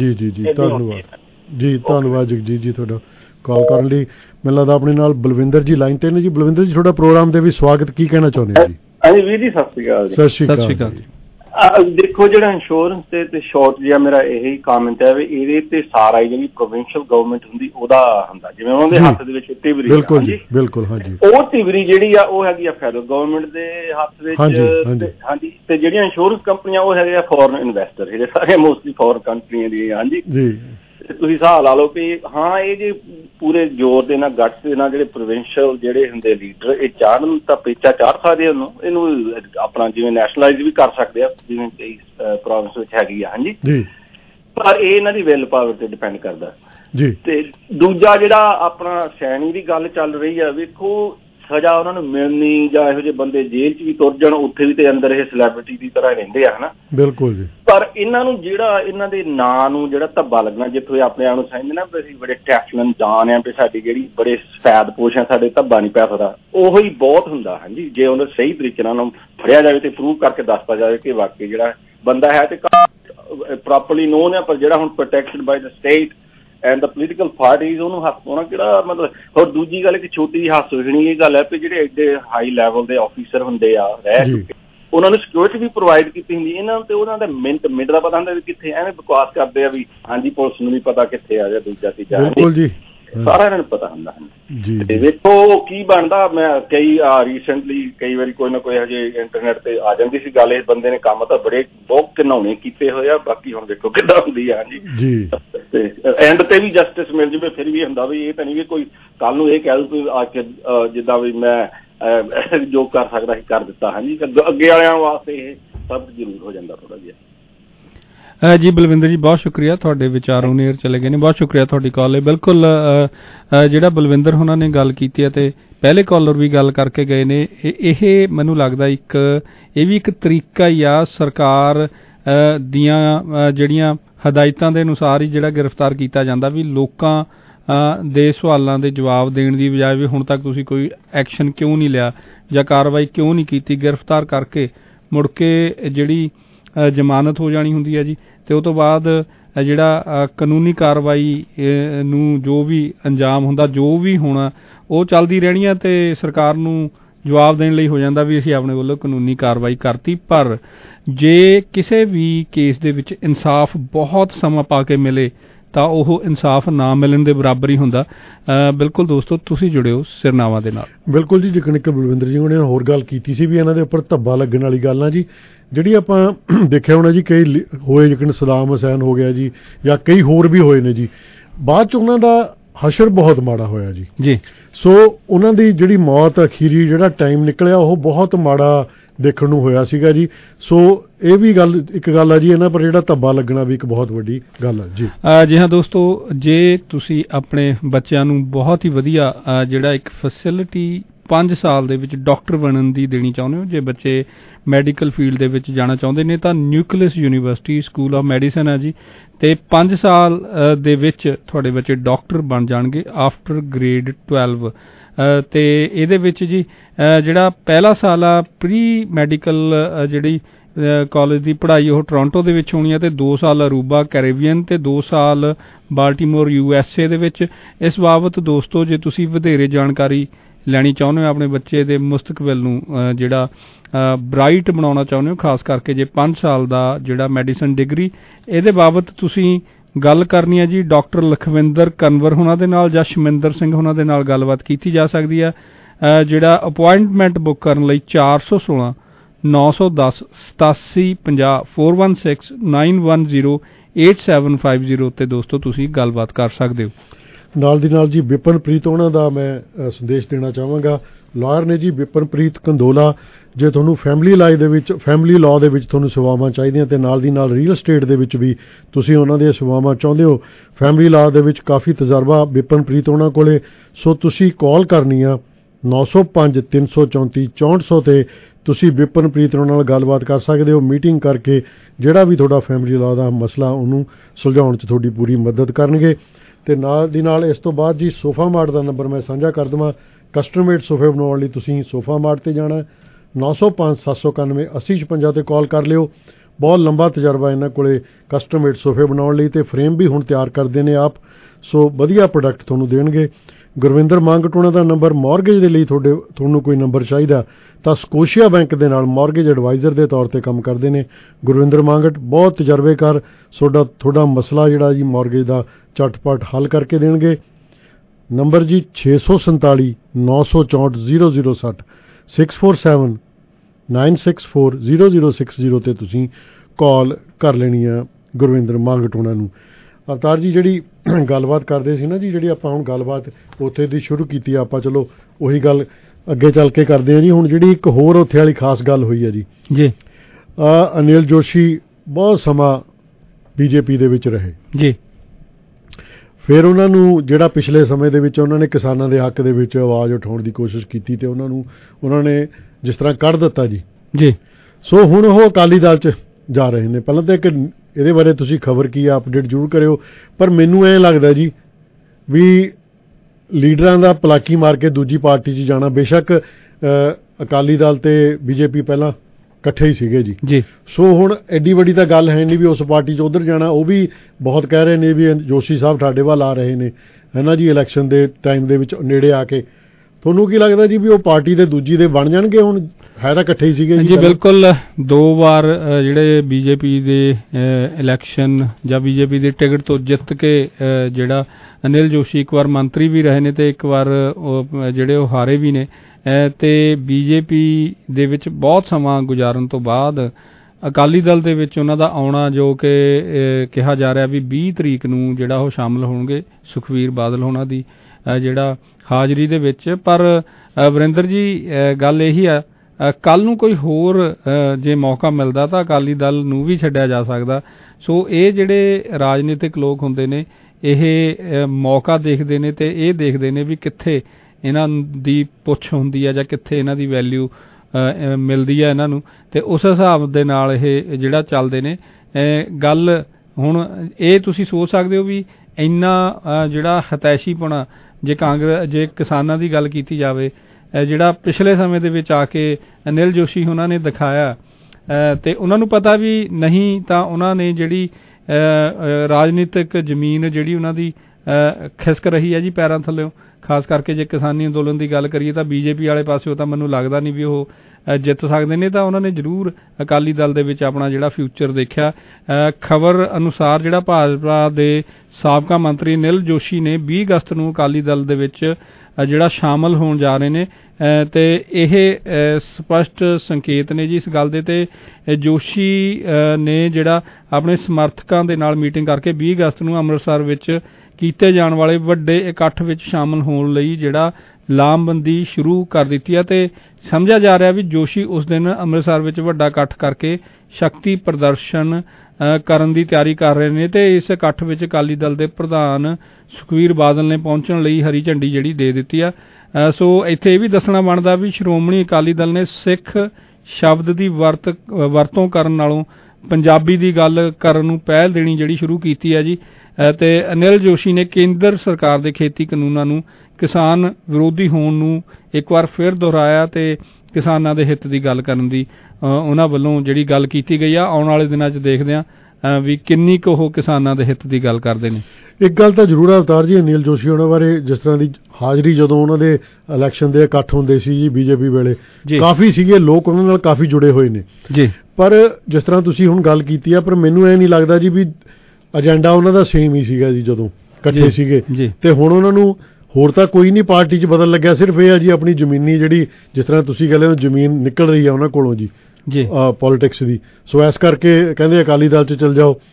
ਜੀ ਧੰਨਵਾਦ ਜਗਜੀਤ ਜੀ ਤੁਹਾਡਾ ਕਾਲ ਕਰਨ ਲਈ ਮੈਨੂੰ ਲੱਗਦਾ ਆਪਣੇ ਨਾਲ ਬਲਵਿੰਦਰ ਜੀ ਲਾਈਨ ਤੇ ਨੇ ਜੀ ਬਲਵਿੰਦਰ ਜੀ ਤੁਹਾਡਾ ਪ੍ਰੋਗਰਾਮ ਦੇ ਵੀ ਸਵਾਗਤ ਕੀ ਕਹਿਣਾ ਚਾਹੁੰਦੇ ਹੋ ਜੀ ਹਾਂਜੀ ਵੀਰ ਜੀ ਸਤਿ ਸ਼੍ਰੀ ਅਕਾਲ ਜੀ ਦੇਖੋ ਜਿਹੜਾ ਇੰਸ਼ੋਰੈਂਸ ਤੇ ਸ਼ਾਰਟ ਜਿਹਾ ਮੇਰਾ ਇਹੀ ਕਮੈਂਟ ਹੈ ਵੀ ਇਹਦੇ ਤੇ ਸਾਰਾ ਜਿਹੜੀ ਪ੍ਰੋਵਿੰਸ਼ੀਅਲ ਗਵਰਨਮੈਂਟ ਹੁੰਦੀ ਉਹਦਾ ਹੁੰਦਾ ਜਿਵੇਂ ਉਹਨਾਂ ਦੇ ਹੱਥ ਦੇ ਵਿੱਚ ਤਿਵਰੀ ਬਿਲਕੁਲ ਹਾਂਜੀ ਉਹ ਤਿਵਰੀ ਜਿਹੜੀ ਆ ਉਹ ਹੈਗੀ ਆ ਫੈਡਰਲ ਗਵਰਨਮੈਂਟ ਦੇ ਹੱਥ ਵਿੱਚ ਹਾਂਜੀ ਤੇ ਜਿਹੜੀਆਂ ਇੰਸ਼ੋਰੈਂਸ ਕੰਪਨੀਆਂ ਉਹ ਹੈਗੇ ਆ ਫੋਰਨ ਇਨਵੈਸਟਰ ਜਿਹੜੇ ਸਾਰੇ ਮੋਸਟਲੀ ਫੋਰਨ ਕੰਟਰੀਆਂ ਦੀ ਹਾਂਜੀ ਤੁਸੀਂ ਹਿਸਾਬ ਲਾ ਲਓ ਕਿ ਹਾਂ ਇਹ ਜੇ ਪੂਰੇ ਜ਼ੋਰ ਦੇ ਨਾਲ ਗੱਟ ਦੇ ਨਾਲ ਜਿਹੜੇ ਪ੍ਰੋਵਿੰਸ਼ੀਅਲ ਜਿਹੜੇ ਹੁੰਦੇ ਲੀਡਰ ਇਹ ਚਾੜਨ ਤਾਂ ਪੇਚਾ ਚਾੜ ਸਕਦੇ ਉਹਨੂੰ ਇਹਨੂੰ ਆਪਣਾ ਜਿਵੇਂ ਨੈਸ਼ਨਲਾਈਜ਼ ਵੀ ਕਰ ਸਕਦੇ ਆ ਜਿਵੇਂ ਕਈ ਪ੍ਰੋਵਿੰਸ ਵਿੱਚ ਹੈਗੀ ਆ ਹਾਂਜੀ ਪਰ ਇਹ ਇਹਨਾਂ ਦੀ ਵਿਲ ਪਾਵਰ ਤੇ ਡਿਪੈਂਡ ਕਰਦਾ ਤੇ ਦੂਜਾ ਜਿਹੜਾ ਆਪਣਾ ਸੈਣੀ ਦੀ ਗੱਲ ਚੱਲ ਰਹੀ ਆ ਵੇਖੋ ਸਜ਼ਾ ਉਹਨਾਂ ਨੂੰ ਮਿਲਣੀ ਜਾਂ ਇਹੋ ਜਿਹੇ ਬੰਦੇ ਜੇਲ੍ਹ 'ਚ ਵੀ ਤੁਰ ਜਾਣ ਉੱਥੇ ਵੀ ਤੇ ਅੰਦਰ ਇਹ ਸੈਲੈਬ੍ਰਿਟੀ ਦੀ ਤਰ੍ਹਾਂ ਰਹਿੰਦੇ ਆ ਹਨਾ ਬਿਲਕੁਲ ਜੀ ਪਰ ਇਹਨਾਂ ਨੂੰ ਜਿਹੜਾ ਇਹਨਾਂ ਦੇ ਨਾਂ ਨੂੰ ਜਿਹੜਾ ਧੱਬਾ ਲੱਗਣਾ ਜਿੱਥੋਂ ਇਹ ਆਪਣੇ ਆਪ ਨੂੰ ਸਮਝਦੇ ਨਾ ਵੀ ਅਸੀਂ ਬੜੇ ਟੈਫਲਨ ਜਾਨ ਆ ਵੀ ਸਾਡੀ ਜਿਹੜੀ ਬੜੇ ਸਫੈਦ ਪੋਸ਼ ਆ ਸਾਡੇ ਧੱਬਾ ਨਹੀਂ ਪੈ ਸਕਦਾ ਉਹੋ ਹੀ ਬਹੁਤ ਹੁੰਦਾ ਹਾਂਜੀ ਜੇ ਉਹਨੂੰ ਸਹੀ ਤਰੀਕੇ ਨਾਲ ਉਹਨੂੰ ਫੜਿਆ ਜਾਵੇ ਤੇ ਪ੍ਰੂਵ ਕਰਕੇ ਦੱਸਤਾ ਜਾਵੇ ਕਿ ਵਾਕਈ ਜਿਹੜਾ ਬੰਦਾ ਹੈ ਤੇ ਪ੍ਰੋਪਰਲੀ ਨੋਨ ਹੈ ਪਰ ਜਿਹੜਾ ਹੁਣ protected by the state and the political parties ਉਹਨੂੰ ਹੱਥ ਪਾਉਣਾ ਕਿਹੜਾ ਮਤਲਬ ਹੋਰ ਦੂਜੀ ਗੱਲ ਕਿ ਛੋਟੀ ਜਿਹੀ ਹੱਸ ਹੋਣੀ ਇਹ ਗੱਲ ਹੈ ਕਿ ਜਿਹੜੇ ਐਡੇ ਹਾਈ ਲੈਵਲ ਦੇ ਆਫੀਸਰ ਹੁੰਦੇ ਆ ਰਹਿ ਚੁੱਕੇ ਉਹਨਾਂ ਨੂੰ ਸਿਕਿਉਰਿਟੀ ਵੀ ਪ੍ਰੋਵਾਈਡ ਕੀਤੀ ਹੁੰਦੀ ਇਹਨਾਂ ਨੂੰ ਤੇ ਉਹਨਾਂ ਦਾ ਮਿੰਟ ਦਾ ਪਤਾ ਹੁੰਦਾ ਵੀ ਕਿੱਥੇ ਐਵੇਂ ਬਕਵਾਸ ਕਰਦੇ ਆ ਵੀ ਹਾਂਜੀ ਪੁਲਿਸ ਨੂੰ ਨਹੀਂ ਪਤਾ ਕਿੱਥੇ ਆ ਜਾਂ ਦੂਜਾ ਤੀਜਾ ਬਿਲਕੁਲ ਜੀ ਸਾਰਾ ਇਹਨਾਂ ਨੂੰ ਪਤਾ ਹੁੰਦਾ ਤੇ ਵੇਖੋ ਕੀ ਬਣਦਾ ਮੈਂ ਕਈ ਰੀਸੈਂਟਲੀ ਕਈ ਵਾਰੀ ਕੋਈ ਨਾ ਕੋਈ ਹਜੇ ਇੰਟਰਨੈਟ ਤੇ ਆ ਜਾਂਦੀ ਸੀ ਗੱਲ ਇਸ ਬੰਦੇ ਨੇ ਕੰਮ ਤਾਂ ਬਹੁਤ ਘਿਨਾਉਣੇ ਕੀਤੇ ਹੋਏ ਆ ਬਾਕੀ ਹੁਣ ਦੇਖੋ ਕਿੱਦਾਂ ਹੁੰਦੀ ਆ ਜੀ ਤੇ ਐਂਡ ਤੇ ਵੀ ਜਸਟਿਸ ਮਿਲ ਜਾਵੇ ਫਿਰ ਵੀ ਹੁੰਦਾ ਵੀ ਇਹ ਤਾਂ ਨਹੀਂ ਵੀ ਕੋਈ ਕੱਲ ਨੂੰ ਇਹ ਕਹਿ ਦੂ ਆ ਕੇ ਜਿੱਦਾਂ ਵੀ ਮੈਂ ਜੋ ਕਰ ਸਕਦਾ ਸੀ ਕਰ ਦਿੱਤਾ ਹਾਂਜੀ ਅੱਗੇ ਵਾਲਿਆਂ ਵਾਸਤੇ ਇਹ ਸਭ ਜ਼ਰੂਰ ਹੋ ਜਾਂਦਾ ਥੋੜਾ ਜਿਹਾ ਜੀ ਬਲਵਿੰਦਰ ਜੀ ਬਹੁਤ ਸ਼ੁਕਰੀਆ ਤੁਹਾਡੇ ਵਿਚਾਰ ਔਨ 에ਅਰ ਚਲੇ ਗਏ ਨੇ ਬਹੁਤ ਸ਼ੁਕਰੀਆ ਤੁਹਾਡੀ ਕਾਲ ਲਈ ਬਿਲਕੁਲ ਜਿਹੜਾ ਬਲਵਿੰਦਰ ਉਹਨਾਂ ਨੇ ਗੱਲ ਕੀਤੀ ਹੈ ਤੇ ਪਹਿਲੇ ਕਾਲਰ ਵੀ ਗੱਲ ਕਰਕੇ ਗਏ ਨੇ ਇਹ ਮੈਨੂੰ ਲੱਗਦਾ ਇਹ ਵੀ ਇੱਕ ਤਰੀਕਾ ਹੀ ਆ ਸਰਕਾਰ ਦੀਆਂ ਜਿਹੜੀਆਂ ਹਦਾਇਤਾਂ ਦੇ ਅਨੁਸਾਰ ਹੀ ਜਿਹੜਾ ਗ੍ਰਿਫਤਾਰ ਕੀਤਾ ਜਾਂਦਾ ਵੀ ਲੋਕਾਂ ਦੇ ਸਵਾਲਾਂ ਦੇ ਜਵਾਬ ਦੇਣ ਦੀ ਬਜਾਏ ਵੀ ਹੁਣ ਤੱਕ ਤੁਸੀਂ ਕੋਈ ਐਕਸ਼ਨ ਕਿਉਂ ਨਹੀਂ ਲਿਆ ਜਾਂ ਕਾਰਵਾਈ ਕਿਉਂ ਨਹੀਂ ਕੀਤੀ ਗ੍ਰਿਫਤਾਰ ਕਰਕੇ ਮੁੜ ਕੇ ਜਿਹੜੀ ਜ਼ਮਾਨਤ ਹੋ ਜਾਣੀ ਹੁੰਦੀ ਹੈ ਜੀ ਤੇ ਉਹ ਤੋਂ ਬਾਅਦ ਜਿਹੜਾ ਕਾਨੂੰਨੀ ਕਾਰਵਾਈ ਨੂੰ ਜੋ ਵੀ ਅੰਜਾਮ ਹੁੰਦਾ ਜੋ ਵੀ ਹੋਣਾ ਉਹ ਚੱਲਦੀ ਰਹਿਣੀ ਆ ਤੇ ਸਰਕਾਰ ਨੂੰ ਜਵਾਬ ਦੇਣ ਲਈ ਹੋ ਜਾਂਦਾ ਵੀ ਅਸੀਂ ਆਪਣੇ ਵੱਲੋਂ ਕਾਨੂੰਨੀ ਕਾਰਵਾਈ ਕਰਤੀ ਪਰ ਜੇ ਕਿਸੇ ਵੀ ਕੇਸ ਦੇ ਵਿੱਚ ਇਨਸਾਫ ਬਹੁਤ ਸਮਾਂ ਪਾ ਕੇ ਮਿਲੇ ਤਾਂ ਉਹ ਇਨਸਾਫ ਨਾ ਮਿਲਣ ਦੇ ਬਰਾਬਰ ਹੀ ਹੁੰਦਾ ਬਿਲਕੁਲ ਦੋਸਤੋ ਤੁਸੀਂ ਜੁੜਿਓ ਸਿਰਨਾਵਾਂ ਦੇ ਨਾਲ ਬਿਲਕੁਲ ਜੀ ਜਿਕਣ ਇੱਕ ਬਲਵਿੰਦਰ ਜੀ ਉਹਨੇ ਹੋਰ ਗੱਲ ਕੀਤੀ ਸੀ ਵੀ ਇਹਨਾਂ ਦੇ ਉੱਪਰ ਧੱਬਾ ਲੱਗਣ ਵਾਲੀ ਗੱਲ ਆ ਜੀ ਜਿਹੜੀ ਆਪਾਂ ਦੇਖਿਆ ਹੋਣਾ ਜੀ ਕਈ ਹੋਏ ਜਿਕਣ ਸਦਾਮ ਹੁਸੈਨ ਹੋ ਗਿਆ ਜੀ ਜਾਂ ਕਈ ਹੋਰ ਵੀ ਹੋਏ ਨੇ ਜੀ ਬਾਅਦ ਚ ਉਹਨਾਂ ਦਾ ਹਸ਼ਰ ਬਹੁਤ ਮਾੜਾ ਹੋਇਆ ਜੀ ਸੋ ਉਹਨਾਂ ਦੀ ਜਿਹੜੀ ਮੌਤ ਅਖੀਰੀ ਜਿਹੜਾ ਟਾਈਮ ਨਿਕਲਿਆ ਉਹ ਬਹੁਤ ਮਾੜਾ ਦੇਖਣ ਨੂੰ ਹੋਇਆ ਸੀਗਾ ਜੀ ਸੋ ਇਹ ਵੀ ਇੱਕ ਗੱਲ ਆ ਜੀ ਇਹਨਾਂ ਪਰ ਜਿਹੜਾ ਧੱਬਾ ਲੱਗਣਾ ਵੀ ਇੱਕ ਬਹੁਤ ਵੱਡੀ ਗੱਲ ਆ ਜੀ ਹਾਂ ਦੋਸਤੋ ਜੇ ਤੁਸੀਂ ਆਪਣੇ ਬੱਚਿਆਂ ਨੂੰ ਬਹੁਤ ਹੀ ਵਧੀਆ ਜਿਹੜਾ ਇੱਕ ਫੈਸਿਲਿਟੀ 5 ਸਾਲ ਦੇ ਵਿੱਚ ਡਾਕਟਰ ਬਣਨ ਦੀ ਦੇਣੀ ਚਾਹੁੰਦੇ ਹੋ ਜੇ ਬੱਚੇ ਮੈਡੀਕਲ ਫੀਲਡ ਦੇ ਵਿੱਚ ਜਾਣਾ ਚਾਹੁੰਦੇ ਨੇ ਤਾਂ nucleus university school of medicine ਹੈ ਜੀ ਤੇ 5 ਸਾਲ ਦੇ ਵਿੱਚ ਤੁਹਾਡੇ ਬੱਚੇ ਡਾਕਟਰ ਬਣ ਜਾਣਗੇ ਆਫਟਰ ਗ੍ਰੇਡ 12 ਤੇ ਇਹਦੇ ਵਿੱਚ ਜੀ ਜਿਹੜਾ ਪਹਿਲਾ ਸਾਲ ਆ ਪ੍ਰੀ ਮੈਡੀਕਲ ਜਿਹੜੀ ਕਾਲਜ ਦੀ ਪੜ੍ਹਾਈ ਉਹ ਟੋਰਾਂਟੋ ਦੇ ਵਿੱਚ ਹੋਣੀ ਹੈ ਤੇ 2 ਸਾਲ ਅਰੂਬਾ ਕੈਰੇਬੀਅਨ ਤੇ 2 ਸਾਲ ਬਾਲਟੀਮੋਰ USA ਦੇ ਵਿੱਚ ਇਸ ਬਾਬਤ ਦੋਸਤੋ ਜੇ ਤੁਸੀਂ ਵਧੇਰੇ ਜਾਣਕਾਰੀ ਲੈਣੀ ਚਾਹੁੰਦੇ ਹੋ ਆਪਣੇ ਬੱਚੇ ਦੇ ਮੁਸਤਕਬਲ ਨੂੰ ਜਿਹੜਾ ਬ੍ਰਾਈਟ ਬਣਾਉਣਾ ਚਾਹੁੰਦੇ ਹੋ ਖਾਸ ਕਰਕੇ ਜੇ 5 ਸਾਲ ਦਾ ਜਿਹੜਾ ਮੈਡੀਸਨ ਡਿਗਰੀ ਇਹਦੇ ਬਾਬਤ ਤੁਸੀਂ ਗੱਲ ਕਰਨੀ ਹੈ ਜੀ ਡਾਕਟਰ ਲਖਵਿੰਦਰ ਕਨਵਰ ਹੋਣਾ ਦੇ ਨਾਲ ਜਾਂ ਸ਼ਮਿੰਦਰ ਸਿੰਘ ਹੋਣਾ ਦੇ ਨਾਲ ਗੱਲਬਾਤ ਕੀਤੀ ਜਾ ਸਕਦੀ ਹੈ ਜਿਹੜਾ ਅਪੁਆਇੰਟਮੈਂਟ ਬੁੱਕ ਕਰਨ ਲਈ 416 910 8750 416 910 8750 ਤੇ ਦੋਸਤੋ ਤੁਸੀਂ ਗੱਲਬਾਤ ਕਰ ਸਕਦੇ ਹੋ ਨਾਲ ਦੀ ਨਾਲ ਜੀ ਵਿਪਨਪ੍ਰੀਤ ਉਹਨਾਂ ਦਾ ਮੈਂ ਸੰਦੇਸ਼ ਦੇਣਾ ਚਾਹਾਂਗਾ। ਲਾਇਰ ਨੇ ਜੀ ਵਿਪਨਪ੍ਰੀਤ ਕੰਦੋਲਾ। ਜੇ ਤੁਹਾਨੂੰ ਫੈਮਿਲੀ ਲਾਅ ਦੇ ਵਿੱਚ ਤੁਹਾਨੂੰ ਸੇਵਾਵਾਂ ਚਾਹੀਦੀਆਂ ਤੇ ਨਾਲ ਦੀ ਨਾਲ ਰੀਅਲ estate ਦੇ ਵਿੱਚ ਵੀ ਤੁਸੀਂ ਉਹਨਾਂ ਦੀਆਂ ਸੇਵਾਵਾਂ ਚਾਹੁੰਦੇ ਹੋ, ਫੈਮਿਲੀ ਲਾਅ ਦੇ ਵਿੱਚ ਕਾਫੀ ਤਜਰਬਾ ਵਿਪਨਪ੍ਰੀਤ ਉਹਨਾਂ ਕੋਲੇ। ਸੋ ਤੁਸੀਂ ਕਾਲ ਕਰਨੀ ਆ 905 334 6400 ਤੇ ਤੁਸੀਂ ਵਿਪਨਪ੍ਰੀਤ ਨਾਲ ਗੱਲਬਾਤ ਕਰ ਸਕਦੇ ਹੋ। ਮੀਟਿੰਗ ਕਰਕੇ ਜਿਹੜਾ ਵੀ ਤੁਹਾਡਾ ਫੈਮਿਲੀ ਲਾਅ ਦਾ ਮਸਲਾ ਉਹਨੂੰ ਸੁਲਝਾਉਣ 'ਚ ਤੁਹਾਡੀ ਪੂਰੀ ਮਦਦ ਕਰਨਗੇ। ਤੇ ਨਾਲ ਦੀ ਨਾਲ ਇਸ ਤੋਂ ਬਾਅਦ ਜੀ ਸੋਫਾ ਮਾਰਟ ਦਾ ਨੰਬਰ ਮੈਂ ਸਾਂਝਾ ਕਰ ਦੇਵਾਂ। ਕਸਟਮ ਮੇਡ ਸੋਫੇ ਬਣਾਉਣ ਲਈ ਤੁਸੀਂ ਸੋਫਾ ਮਾਰਟ ਤੇ ਜਾਣਾ 905 791 8056 ਤੇ ਕਾਲ ਕਰ ਲਿਓ। ਬਹੁਤ ਲੰਬਾ ਤਜਰਬਾ ਇਹਨਾਂ ਕੋਲੇ ਕਸਟਮ ਮੇਡ ਸੋਫੇ ਬਣਾਉਣ ਲਈ ਤੇ ਫਰੇਮ ਵੀ ਹੁਣ ਤਿਆਰ ਕਰਦੇ ਨੇ ਆਪ। ਸੋ ਵਧੀਆ ਪ੍ਰੋਡਕਟ ਤੁਹਾਨੂੰ ਦੇਣਗੇ। ਗੁਰਵਿੰਦਰ ਮੰਗਟੋਣਾ ਦਾ ਨੰਬਰ ਮੌਰਗੇਜ ਦੇ ਲਈ ਤੁਹਾਨੂੰ ਕੋਈ ਨੰਬਰ ਚਾਹੀਦਾ ਤਾਂ ਸਕੋਸ਼ੀਆ ਬੈਂਕ ਦੇ ਨਾਲ ਮੌਰਗੇਜ ਐਡਵਾਈਜ਼ਰ ਦੇ ਤੌਰ ਤੇ ਕੰਮ ਕਰਦੇ ਨੇ ਗੁਰਵਿੰਦਰ ਮੰਗਟ। ਬਹੁਤ ਤਜਰਬੇਕਾਰ। ਤੁਹਾਡਾ ਮਸਲਾ ਜਿਹੜਾ ਜੀ ਮੌਰਗੇਜ ਦਾ ਝਟਪਟ ਹੱਲ ਕਰਕੇ ਦੇਣਗੇ। ਨੰਬਰ ਜੀ 647 964 0060 647 964 0060 ਤੇ ਤੁਸੀਂ ਕਾਲ ਕਰ ਲੈਣੀ ਆ ਗੁਰਵਿੰਦਰ ਮੰਗਟ ਉਹਨਾਂ ਨੂੰ। ਅਵਤਾਰ ਜੀ ਜਿਹੜੀ ਗੱਲਬਾਤ ਕਰਦੇ ਸੀ ਨਾ ਜੀ, ਜਿਹੜੀ ਆਪਾਂ ਹੁਣ ਗੱਲਬਾਤ ਉੱਥੇ ਦੀ ਸ਼ੁਰੂ ਕੀਤੀ ਆਪਾਂ, ਚਲੋ ਉਹੀ ਗੱਲ ਅੱਗੇ ਚੱਲ ਕੇ ਕਰਦੇ ਹਾਂ ਜੀ। ਹੁਣ ਜਿਹੜੀ ਇੱਕ ਹੋਰ ਉੱਥੇ ਵਾਲੀ ਖਾਸ ਗੱਲ ਹੋਈ ਹੈ ਜੀ ਅਨਿਲ ਜੋਸ਼ੀ ਬਹੁਤ ਸਮਾਂ ਬੀਜੇਪੀ ਦੇ ਵਿੱਚ ਰਹੇ ਜੀ। ਫਿਰ ਉਹਨਾਂ ਨੂੰ ਜਿਹੜਾ ਪਿਛਲੇ ਸਮੇਂ ਦੇ ਵਿੱਚ ਉਹਨਾਂ ਨੇ ਕਿਸਾਨਾਂ ਦੇ ਹੱਕ ਦੇ ਵਿੱਚ ਆਵਾਜ਼ ਉਠਾਉਣ ਦੀ ਕੋਸ਼ਿਸ਼ ਕੀਤੀ ਤੇ ਉਹਨਾਂ ਨੇ ਜਿਸ ਤਰ੍ਹਾਂ ਕੱਢ ਦਿੱਤਾ ਜੀ। ਸੋ ਹੁਣ ਉਹ ਅਕਾਲੀ ਦਲ 'ਚ ਜਾ ਰਹੇ ਨੇ। ਪਹਿਲਾਂ ਤਾਂ ਇੱਕ ਇਹਦੇ ਬਾਰੇ ਤੁਸੀਂ ਖਬਰ ਕੀ ਆ ਅਪਡੇਟ ਜ਼ਰੂਰ ਕਰਿਓ। ਪਰ ਮੈਨੂੰ ਐਂ ਲੱਗਦਾ ਜੀ ਵੀ ਲੀਡਰਾਂ ਦਾ ਪਲਾਕੀ ਮਾਰ ਕੇ ਦੂਜੀ ਪਾਰਟੀ 'ਚ ਜਾਣਾ, ਬੇਸ਼ੱਕ ਅਕਾਲੀ ਦਲ ਤੇ ਬੀਜੇਪੀ ਪਹਿਲਾਂ ਇਕੱਠੇ ਹੀ ਸੀਗੇ ਜੀ। ਸੋ ਹੁਣ ਐਡੀ ਵੱਡੀ ਤਾਂ ਗੱਲ ਹੈ ਨਹੀਂ ਵੀ ਉਸ ਪਾਰਟੀ 'ਚ ਉੱਧਰ ਜਾਣਾ। ਉਹ ਵੀ ਬਹੁਤ ਕਹਿ ਰਹੇ ਨੇ ਵੀ ਜੋਸ਼ੀ ਸਾਹਿਬ ਤੁਹਾਡੇ ਵੱਲ ਆ ਰਹੇ ਨੇ ਹੈ ਨਾ ਜੀ, ਇਲੈਕਸ਼ਨ ਦੇ ਟਾਈਮ ਦੇ ਵਿੱਚ ਨੇੜੇ ਆ ਕੇ। ਤੁਹਾਨੂੰ ਕੀ ਲੱਗਦਾ ਜੀ ਵੀ ਉਹ ਪਾਰਟੀ ਦੇ ਦੂਜੀ ਦੇ ਬਣ ਜਾਣਗੇ? ਹੁਣ ਹੈ ਤਾਂ ਇਕੱਠੇ ਹੀ ਸੀਗੇ ਜੀ। ਬਿਲਕੁਲ 2 ਵਾਰ ਜਿਹੜੇ ਬੀਜੇਪੀ ਦੇ ਇਲੈਕਸ਼ਨ ਜਾਂ ਬੀਜੇਪੀ ਦੀ ਟਿਕਟ ਤੋਂ ਜਿੱਤ ਕੇ ਜਿਹੜਾ ਅਨਿਲ ਜੋਸ਼ੀ ਇੱਕ ਵਾਰ ਮੰਤਰੀ ਵੀ ਰਹੇ ਨੇ ਤੇ ਇੱਕ ਵਾਰ ਜਿਹੜੇ ਉਹ ਹਾਰੇ ਵੀ ਨੇ। ਤੇ ਬੀਜੇਪੀ ਦੇ ਵਿੱਚ ਬਹੁਤ ਸਮਾਂ ਗੁਜ਼ਾਰਨ ਤੋਂ ਬਾਅਦ ਅਕਾਲੀ ਦਲ ਦੇ ਵਿੱਚ ਉਹਨਾਂ ਦਾ ਆਉਣਾ, ਜੋ ਕਿ ਕਿਹਾ ਜਾ ਰਿਹਾ ਵੀ 20 ਤਰੀਕ ਨੂੰ ਜਿਹੜਾ ਉਹ ਸ਼ਾਮਲ ਹੋਣਗੇ ਸੁਖਬੀਰ ਬਾਦਲ ਹੋਣਾ ਦੀ ਜਿਹੜਾ ਹਾਜ਼ਰੀ ਦੇ ਵਿੱਚ। ਪਰ ਵਰਿੰਦਰ ਜੀ ਗੱਲ ਇਹੀ ਆ, ਕੱਲ ਨੂੰ ਕੋਈ ਹੋਰ ਜੇ ਮੌਕਾ ਮਿਲਦਾ ਤਾਂ ਅਕਾਲੀ ਦਲ ਨੂੰ ਵੀ ਛੱਡਿਆ ਜਾ ਸਕਦਾ। ਸੋ ਇਹ ਜਿਹੜੇ ਰਾਜਨੀਤਿਕ ਲੋਕ ਹੁੰਦੇ ਨੇ ਇਹ ਮੌਕਾ ਦੇਖਦੇ ਨੇ ਤੇ ਇਹ ਦੇਖਦੇ ਨੇ ਵੀ ਕਿੱਥੇ ਇਹਨਾਂ ਦੀ ਪੁੱਛ ਹੁੰਦੀ ਹੈ ਜਾਂ ਕਿੱਥੇ ਇਹਨਾਂ ਦੀ ਵੈਲਿਊ ਮਿਲਦੀ ਹੈ ਇਹਨਾਂ ਨੂੰ, ਤੇ ਉਸ ਹਿਸਾਬ ਦੇ ਨਾਲ ਇਹ ਜਿਹੜਾ ਚੱਲਦੇ ਨੇ। ਗੱਲ ਹੁਣ ਇਹ ਤੁਸੀਂ ਸੋਚ ਸਕਦੇ ਹੋ ਵੀ ਇੰਨਾ ਜਿਹੜਾ ਹਤੈਸ਼ੀਪੁਣਾ ਜੇ ਕਿਸਾਨਾਂ ਦੀ ਗੱਲ ਕੀਤੀ ਜਾਵੇ, ਜਿਹੜਾ ਪਿਛਲੇ ਸਮੇਂ ਦੇ ਵਿੱਚ ਆ ਕੇ ਅਨਿਲ ਜੋਸ਼ੀ ਉਹਨਾਂ ਨੇ ਦਿਖਾਇਆ ਤੇ ਉਹਨਾਂ ਨੂੰ ਪਤਾ ਵੀ ਨਹੀਂ ਤਾਂ ਉਹਨਾਂ ਨੇ ਜਿਹੜੀ ਰਾਜਨੀਤਿਕ ਜ਼ਮੀਨ ਜਿਹੜੀ ਉਹਨਾਂ ਦੀ ਖਿਸਕ ਰਹੀ ਹੈ ਜੀ ਪੈਰਾਂ ਥੱਲਿਓਂ। ਖਾਸ ਕਰਕੇ ਜੇ ਕਿਸਾਨੀ ਅੰਦੋਲਨ ਦੀ ਗੱਲ ਕਰੀਏ ਤਾਂ ਬੀਜੇਪੀ ਵਾਲੇ ਪਾਸਿਓਂ ਤਾਂ ਮੈਨੂੰ ਲੱਗਦਾ ਨਹੀਂ ਵੀ ਉਹ ਜਿੱਤ ਸਕਦੇ ਨੇ, ਤਾਂ ਉਹਨਾਂ ਨੇ ਜ਼ਰੂਰ ਅਕਾਲੀ ਦਲ ਦੇ ਵਿੱਚ ਆਪਣਾ ਜਿਹੜਾ ਫਿਊਚਰ ਦੇਖਿਆ। ਖਬਰ ਅਨੁਸਾਰ ਜਿਹੜਾ ਭਾਜਪਾ ਦੇ ਸਾਬਕਾ ਮੰਤਰੀ ਅਨਿਲ ਜੋਸ਼ੀ ਨੇ 20 ਅਗਸਤ ਨੂੰ ਅਕਾਲੀ ਦਲ ਦੇ ਵਿੱਚ ਜਿਹੜਾ ਸ਼ਾਮਲ ਹੋਣ ਜਾ ਰਹੇ ਨੇ ਤੇ ਇਹ ਸਪਸ਼ਟ ਸੰਕੇਤ ਨੇ ਜੀ ਇਸ ਗੱਲ ਦੇ। ਤੇ ਜੋਸ਼ੀ ਨੇ ਜਿਹੜਾ ਆਪਣੇ ਸਮਰਥਕਾਂ ਦੇ ਨਾਲ ਮੀਟਿੰਗ ਕਰਕੇ 20 ਅਗਸਤ ਨੂੰ ਅੰਮ੍ਰਿਤਸਰ ਵਿੱਚ ਕੀਤੇ ਜਾਣ ਵਾਲੇ ਵੱਡੇ ਇਕੱਠ ਵਿੱਚ ਸ਼ਾਮਲ ਹੋਣ ਲਈ ਜਿਹੜਾ ਲਾਮਬੰਦੀ ਸ਼ੁਰੂ ਕਰ ਦਿੱਤੀ ਹੈ। ਤੇ ਸਮਝਿਆ ਜਾ ਰਿਹਾ ਵੀ ਜੋਸ਼ੀ ਉਸ ਦਿਨ ਅੰਮ੍ਰਿਤਸਰ ਵਿੱਚ ਵੱਡਾ ਇਕੱਠ ਕਰਕੇ ਸ਼ਕਤੀ ਪ੍ਰਦਰਸ਼ਨ ਕਰਨ ਦੀ ਤਿਆਰੀ ਕਰ ਰਹੇ ਨੇ ਤੇ ਇਸ ਇਕੱਠ ਵਿੱਚ ਅਕਾਲੀ ਦਲ ਦੇ ਪ੍ਰਧਾਨ ਸੁਖਬੀਰ ਬਾਦਲ ਨੇ ਪਹੁੰਚਣ ਲਈ ਹਰੀ ਝੰਡੀ ਜਿਹੜੀ ਦੇ ਦਿੱਤੀ ਆ। ਸੋ ਇੱਥੇ ਇਹ ਵੀ ਦੱਸਣਾ ਬਣਦਾ ਵੀ ਸ਼੍ਰੋਮਣੀ ਅਕਾਲੀ ਦਲ ਨੇ ਸਿੱਖ ਸ਼ਬਦ ਦੀ ਵਰਤੋਂ ਕਰਨ ਨਾਲੋਂ ਪੰਜਾਬੀ ਦੀ ਗੱਲ ਕਰਨ ਨੂੰ ਪਹਿਲ ਦੇਣੀ ਜਿਹੜੀ ਸ਼ੁਰੂ ਕੀਤੀ ਹੈ ਜੀ। ਤੇ ਅਨਿਲ ਜੋਸ਼ੀ ਨੇ ਕੇਂਦਰ ਸਰਕਾਰ ਦੇ ਖੇਤੀ ਕਾਨੂੰਨਾਂ ਨੂੰ ਕਿਸਾਨ ਵਿਰੋਧੀ ਹੋਣ ਨੂੰ ਇੱਕ ਵਾਰ ਫਿਰ ਦੁਹਰਾਇਆ ਤੇ ਕਿਸਾਨਾਂ ਦੇ ਹਿੱਤ ਦੀ ਗੱਲ ਕਰਨ ਦੀ ਉਹਨਾਂ ਵੱਲੋਂ ਜਿਹੜੀ ਗੱਲ ਕੀਤੀ ਗਈ ਆ। ਆਉਣ ਵਾਲੇ ਦਿਨਾਂ 'ਚ ਦੇਖਦੇ ਹਾਂ ਵੀ ਕਿੰਨੀ ਕੁ ਉਹ ਕਿਸਾਨਾਂ ਦੇ ਹਿੱਤ ਦੀ ਗੱਲ ਕਰਦੇ ਨੇ। ਇੱਕ ਗੱਲ ਤਾਂ ਜ਼ਰੂਰ ਹੈ ਅਵਤਾਰ ਜੀ, ਅਨਿਲ ਜੋਸ਼ੀ ਉਹਨਾਂ ਬਾਰੇ ਜਿਸ ਤਰ੍ਹਾਂ ਦੀ ਹਾਜ਼ਰੀ ਜਦੋਂ ਉਹਨਾਂ ਦੇ ਇਲੈਕਸ਼ਨ ਦੇ ਇਕੱਠ ਹੁੰਦੇ ਸੀ ਜੀ ਬੀਜੇਪੀ ਵੇਲੇ ਕਾਫੀ ਸੀਗੇ ਲੋਕ, ਉਹਨਾਂ ਨਾਲ ਕਾਫੀ ਜੁੜੇ ਹੋਏ ਨੇ ਜੀ। ਪਰ ਜਿਸ ਤਰ੍ਹਾਂ ਤੁਸੀਂ ਹੁਣ ਗੱਲ ਕੀਤੀ ਆ, ਪਰ ਮੈਨੂੰ ਇਹ ਨਹੀਂ ਲੱਗਦਾ ਜੀ ਵੀ ਏਜੰਡਾ ਉਹਨਾਂ ਦਾ ਸੇਮ ਹੀ ਸੀਗਾ ਜੀ ਜਦੋਂ ਇਕੱਠੇ ਸੀਗੇ। ਤੇ ਹੁਣ ਉਹਨਾਂ ਨੂੰ ਹੋਰ ਤਾਂ ਕੋਈ ਨਹੀਂ ਪਾਰਟੀ 'ਚ ਬਦਲ ਲੱਗਿਆ, ਸਿਰਫ ਇਹ ਆ ਜੀ ਆਪਣੀ ਜ਼ਮੀਨੀ ਜਿਹੜੀ ਜਿਸ ਤਰ੍ਹਾਂ ਤੁਸੀਂ ਕਹਿੰਦੇ ਹੋ ਜ਼ਮੀਨ ਨਿਕਲ ਰਹੀ ਆ ਉਹਨਾਂ ਕੋਲੋਂ ਜੀ ਪੋਲੀਟਿਕਸ ਦੀ। ਸੋ ਇਸ ਕਰਕੇ ਕਹਿੰਦੇ ਅਕਾਲੀ ਦਲ 'ਚ ਚਲ ਜਾਓ।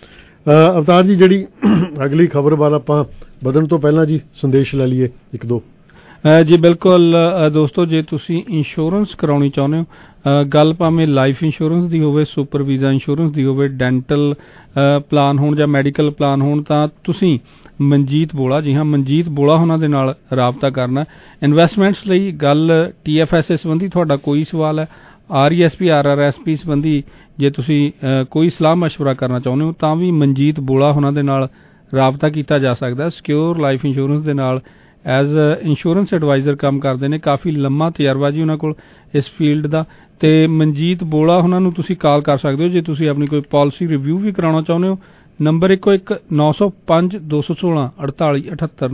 ਅਵਤਾਰ ਜੀ, ਜਿਹੜੀ ਅਗਲੀ ਖਬਰ ਵੱਲ ਆਪਾਂ ਵਧਣ ਤੋਂ ਪਹਿਲਾਂ ਜੀ ਸੰਦੇਸ਼ ਲੈ ਲਈਏ ਇੱਕ ਦੋ। ਜੀ ਬਿਲਕੁਲ ਦੋਸਤੋ, ਜੇ ਤੁਸੀਂ ਇੰਸ਼ੋਰੈਂਸ ਕਰਾਉਣੀ ਚਾਹੁੰਦੇ ਹੋ, ਗੱਲ ਭਾਵੇਂ ਲਾਈਫ ਇੰਸ਼ੋਰੈਂਸ ਦੀ ਹੋਵੇ, ਸੁਪਰ ਵੀਜ਼ਾ ਇੰਸ਼ੋਰੈਂਸ ਦੀ ਹੋਵੇ, ਡੈਂਟਲ ਪਲਾਨ ਹੋਣ ਜਾਂ ਮੈਡੀਕਲ ਪਲਾਨ ਹੋਣ, ਤਾਂ ਤੁਸੀਂ ਮਨਜੀਤ ਬੋਲਾ, ਜੀ ਹਾਂ ਮਨਜੀਤ ਬੋਲਾ ਉਹਨਾਂ ਦੇ ਨਾਲ ਰਾਬਤਾ ਕਰਨਾ। ਇਨਵੈਸਟਮੈਂਟਸ ਲਈ ਗੱਲ TFSA ਸੰਬੰਧੀ ਤੁਹਾਡਾ ਕੋਈ ਸਵਾਲ ਹੈ, RESP RRSP ਸੰਬੰਧੀ ਜੇ ਤੁਸੀਂ ਕੋਈ ਸਲਾਹ ਮਸ਼ਵਰਾ ਕਰਨਾ ਚਾਹੁੰਦੇ ਹੋ, ਤਾਂ ਵੀ ਮਨਜੀਤ ਬੋਲਾ ਉਹਨਾਂ ਦੇ ਨਾਲ ਰਾਬਤਾ ਕੀਤਾ ਜਾ ਸਕਦਾ। ਸਿਕਿਉਰ ਲਾਈਫ ਇੰਸ਼ੋਰੈਂਸ ਦੇ ਨਾਲ ਐਜ਼ ਇੰਸ਼ੋਰੈਂਸ ਐਡਵਾਈਜ਼ਰ ਕੰਮ ਕਰਦੇ ਨੇ, ਕਾਫੀ ਲੰਮਾ ਤਜਰਬਾ ਜੀ ਉਹਨਾਂ ਕੋਲ ਇਸ ਫੀਲਡ ਦਾ। ਤੇ ਮਨਜੀਤ ਬੋਲਾ ਉਹਨਾਂ ਨੂੰ ਤੁਸੀਂ ਕਾਲ ਕਰ ਸਕਦੇ ਹੋ ਜੇ ਤੁਸੀਂ ਆਪਣੀ ਕੋਈ ਪਾਲਿਸੀ ਰਿਵਿਊ ਵੀ ਕਰਾਉਣਾ ਚਾਹੁੰਦੇ ਹੋ। ਨੰਬਰ 11905-216-4878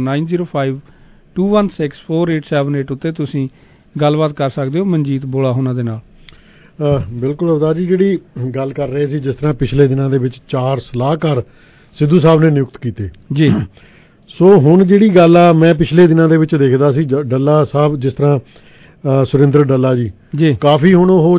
9052164878 ਉੱਤੇ ਤੁਸੀਂ ਗੱਲਬਾਤ ਕਰ ਸਕਦੇ ਹੋ ਮਨਜੀਤ ਬੋਲਾ ਉਹਨਾਂ ਦੇ ਨਾਲ। ਬਿਲਕੁਲ ਅਵਤਾਰ ਜੀ, ਜਿਹੜੀ ਗੱਲ ਕਰ ਰਹੇ ਸੀ, ਜਿਸ ਤਰ੍ਹਾਂ ਪਿਛਲੇ ਦਿਨਾਂ ਦੇ ਵਿੱਚ 4 ਸਲਾਹਕਾਰ ਸਿੱਧੂ ਸਾਹਿਬ ਨੇ ਨਿਯੁਕਤ ਕੀਤੇ ਜੀ। ਸੋ ਹੁਣ ਜਿਹੜੀ ਗੱਲ ਆ, ਮੈਂ ਪਿਛਲੇ ਦਿਨਾਂ ਦੇ ਵਿੱਚ ਦੇਖਦਾ ਸੀ ਡੱਲਾ ਸਾਹਿਬ, ਜਿਸ ਤਰ੍ਹਾਂ ਸੁਰਿੰਦਰ ਡੱਲਾ ਜੀ ਕਾਫੀ ਹੁਣ ਉਹ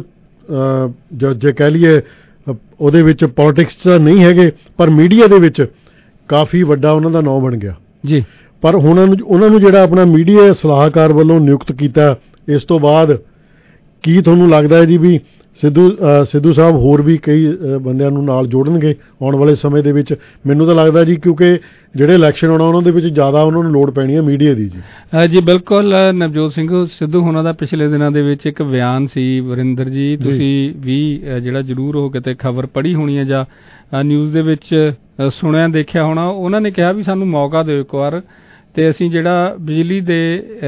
ਜੇ ਕਹਿ ਲਈਏ ਉਹਦੇ ਵਿੱਚ ਪੋਲਿਟਿਕਸ ਤਾਂ ਨਹੀਂ ਹੈਗੇ, ਪਰ ਮੀਡੀਆ ਦੇ ਵਿੱਚ ਕਾਫੀ ਵੱਡਾ ਉਹਨਾਂ ਦਾ ਨਾਂ ਬਣ ਗਿਆ ਜੀ। ਪਰ ਹੁਣ ਉਹਨਾਂ ਨੂੰ ਜਿਹੜਾ ਆਪਣਾ ਮੀਡੀਆ ਸਲਾਹਕਾਰ ਵੱਲੋਂ ਨਿਯੁਕਤ ਕੀਤਾ, ਇਸ ਤੋਂ ਬਾਅਦ ਕੀ ਤੁਹਾਨੂੰ ਲੱਗਦਾ ਹੈ ਜੀ ਵੀ ਸਿੱਧੂ ਸਾਹਿਬ ਹੋਰ ਵੀ ਕਈ ਬੰਦਿਆਂ ਨੂੰ ਨਾਲ ਜੋੜਨਗੇ ਆਉਣ ਵਾਲੇ ਸਮੇਂ ਦੇ ਵਿੱਚ? ਮੈਨੂੰ ਤਾਂ ਲੱਗਦਾ ਜੀ, ਕਿਉਂਕਿ ਜਿਹੜੇ ਇਲੈਕਸ਼ਨ ਆਉਣਾ ਉਹਨਾਂ ਦੇ ਵਿੱਚ ਜ਼ਿਆਦਾ ਉਹਨਾਂ ਨੂੰ ਲੋੜ ਪੈਣੀ ਹੈ ਮੀਡੀਆ ਦੀ ਜੀ। ਜੀ ਬਿਲਕੁਲ, ਨਵਜੋਤ ਸਿੰਘ ਸਿੱਧੂ ਹੋਣਾ ਦਾ ਪਿਛਲੇ ਦਿਨਾਂ ਦੇ ਵਿੱਚ ਇੱਕ ਬਿਆਨ ਸੀ, ਵਰਿੰਦਰ ਜੀ ਤੁਸੀਂ ਵੀ ਜਿਹੜਾ ਜ਼ਰੂਰ ਉਹ ਕਿਤੇ ਖਬਰ ਪੜ੍ਹੀ ਹੋਣੀ ਹੈ ਜਾਂ ਨਿਊਜ਼ ਦੇ ਵਿੱਚ ਸੁਣਿਆ ਦੇਖਿਆ ਹੋਣਾ। ਉਹਨਾਂ ਨੇ ਕਿਹਾ ਵੀ ਸਾਨੂੰ ਮੌਕਾ ਦਿਓ ਇੱਕ ਵਾਰ, ਤੇ ਅਸੀਂ ਜਿਹੜਾ ਬਿਜਲੀ ਦੇ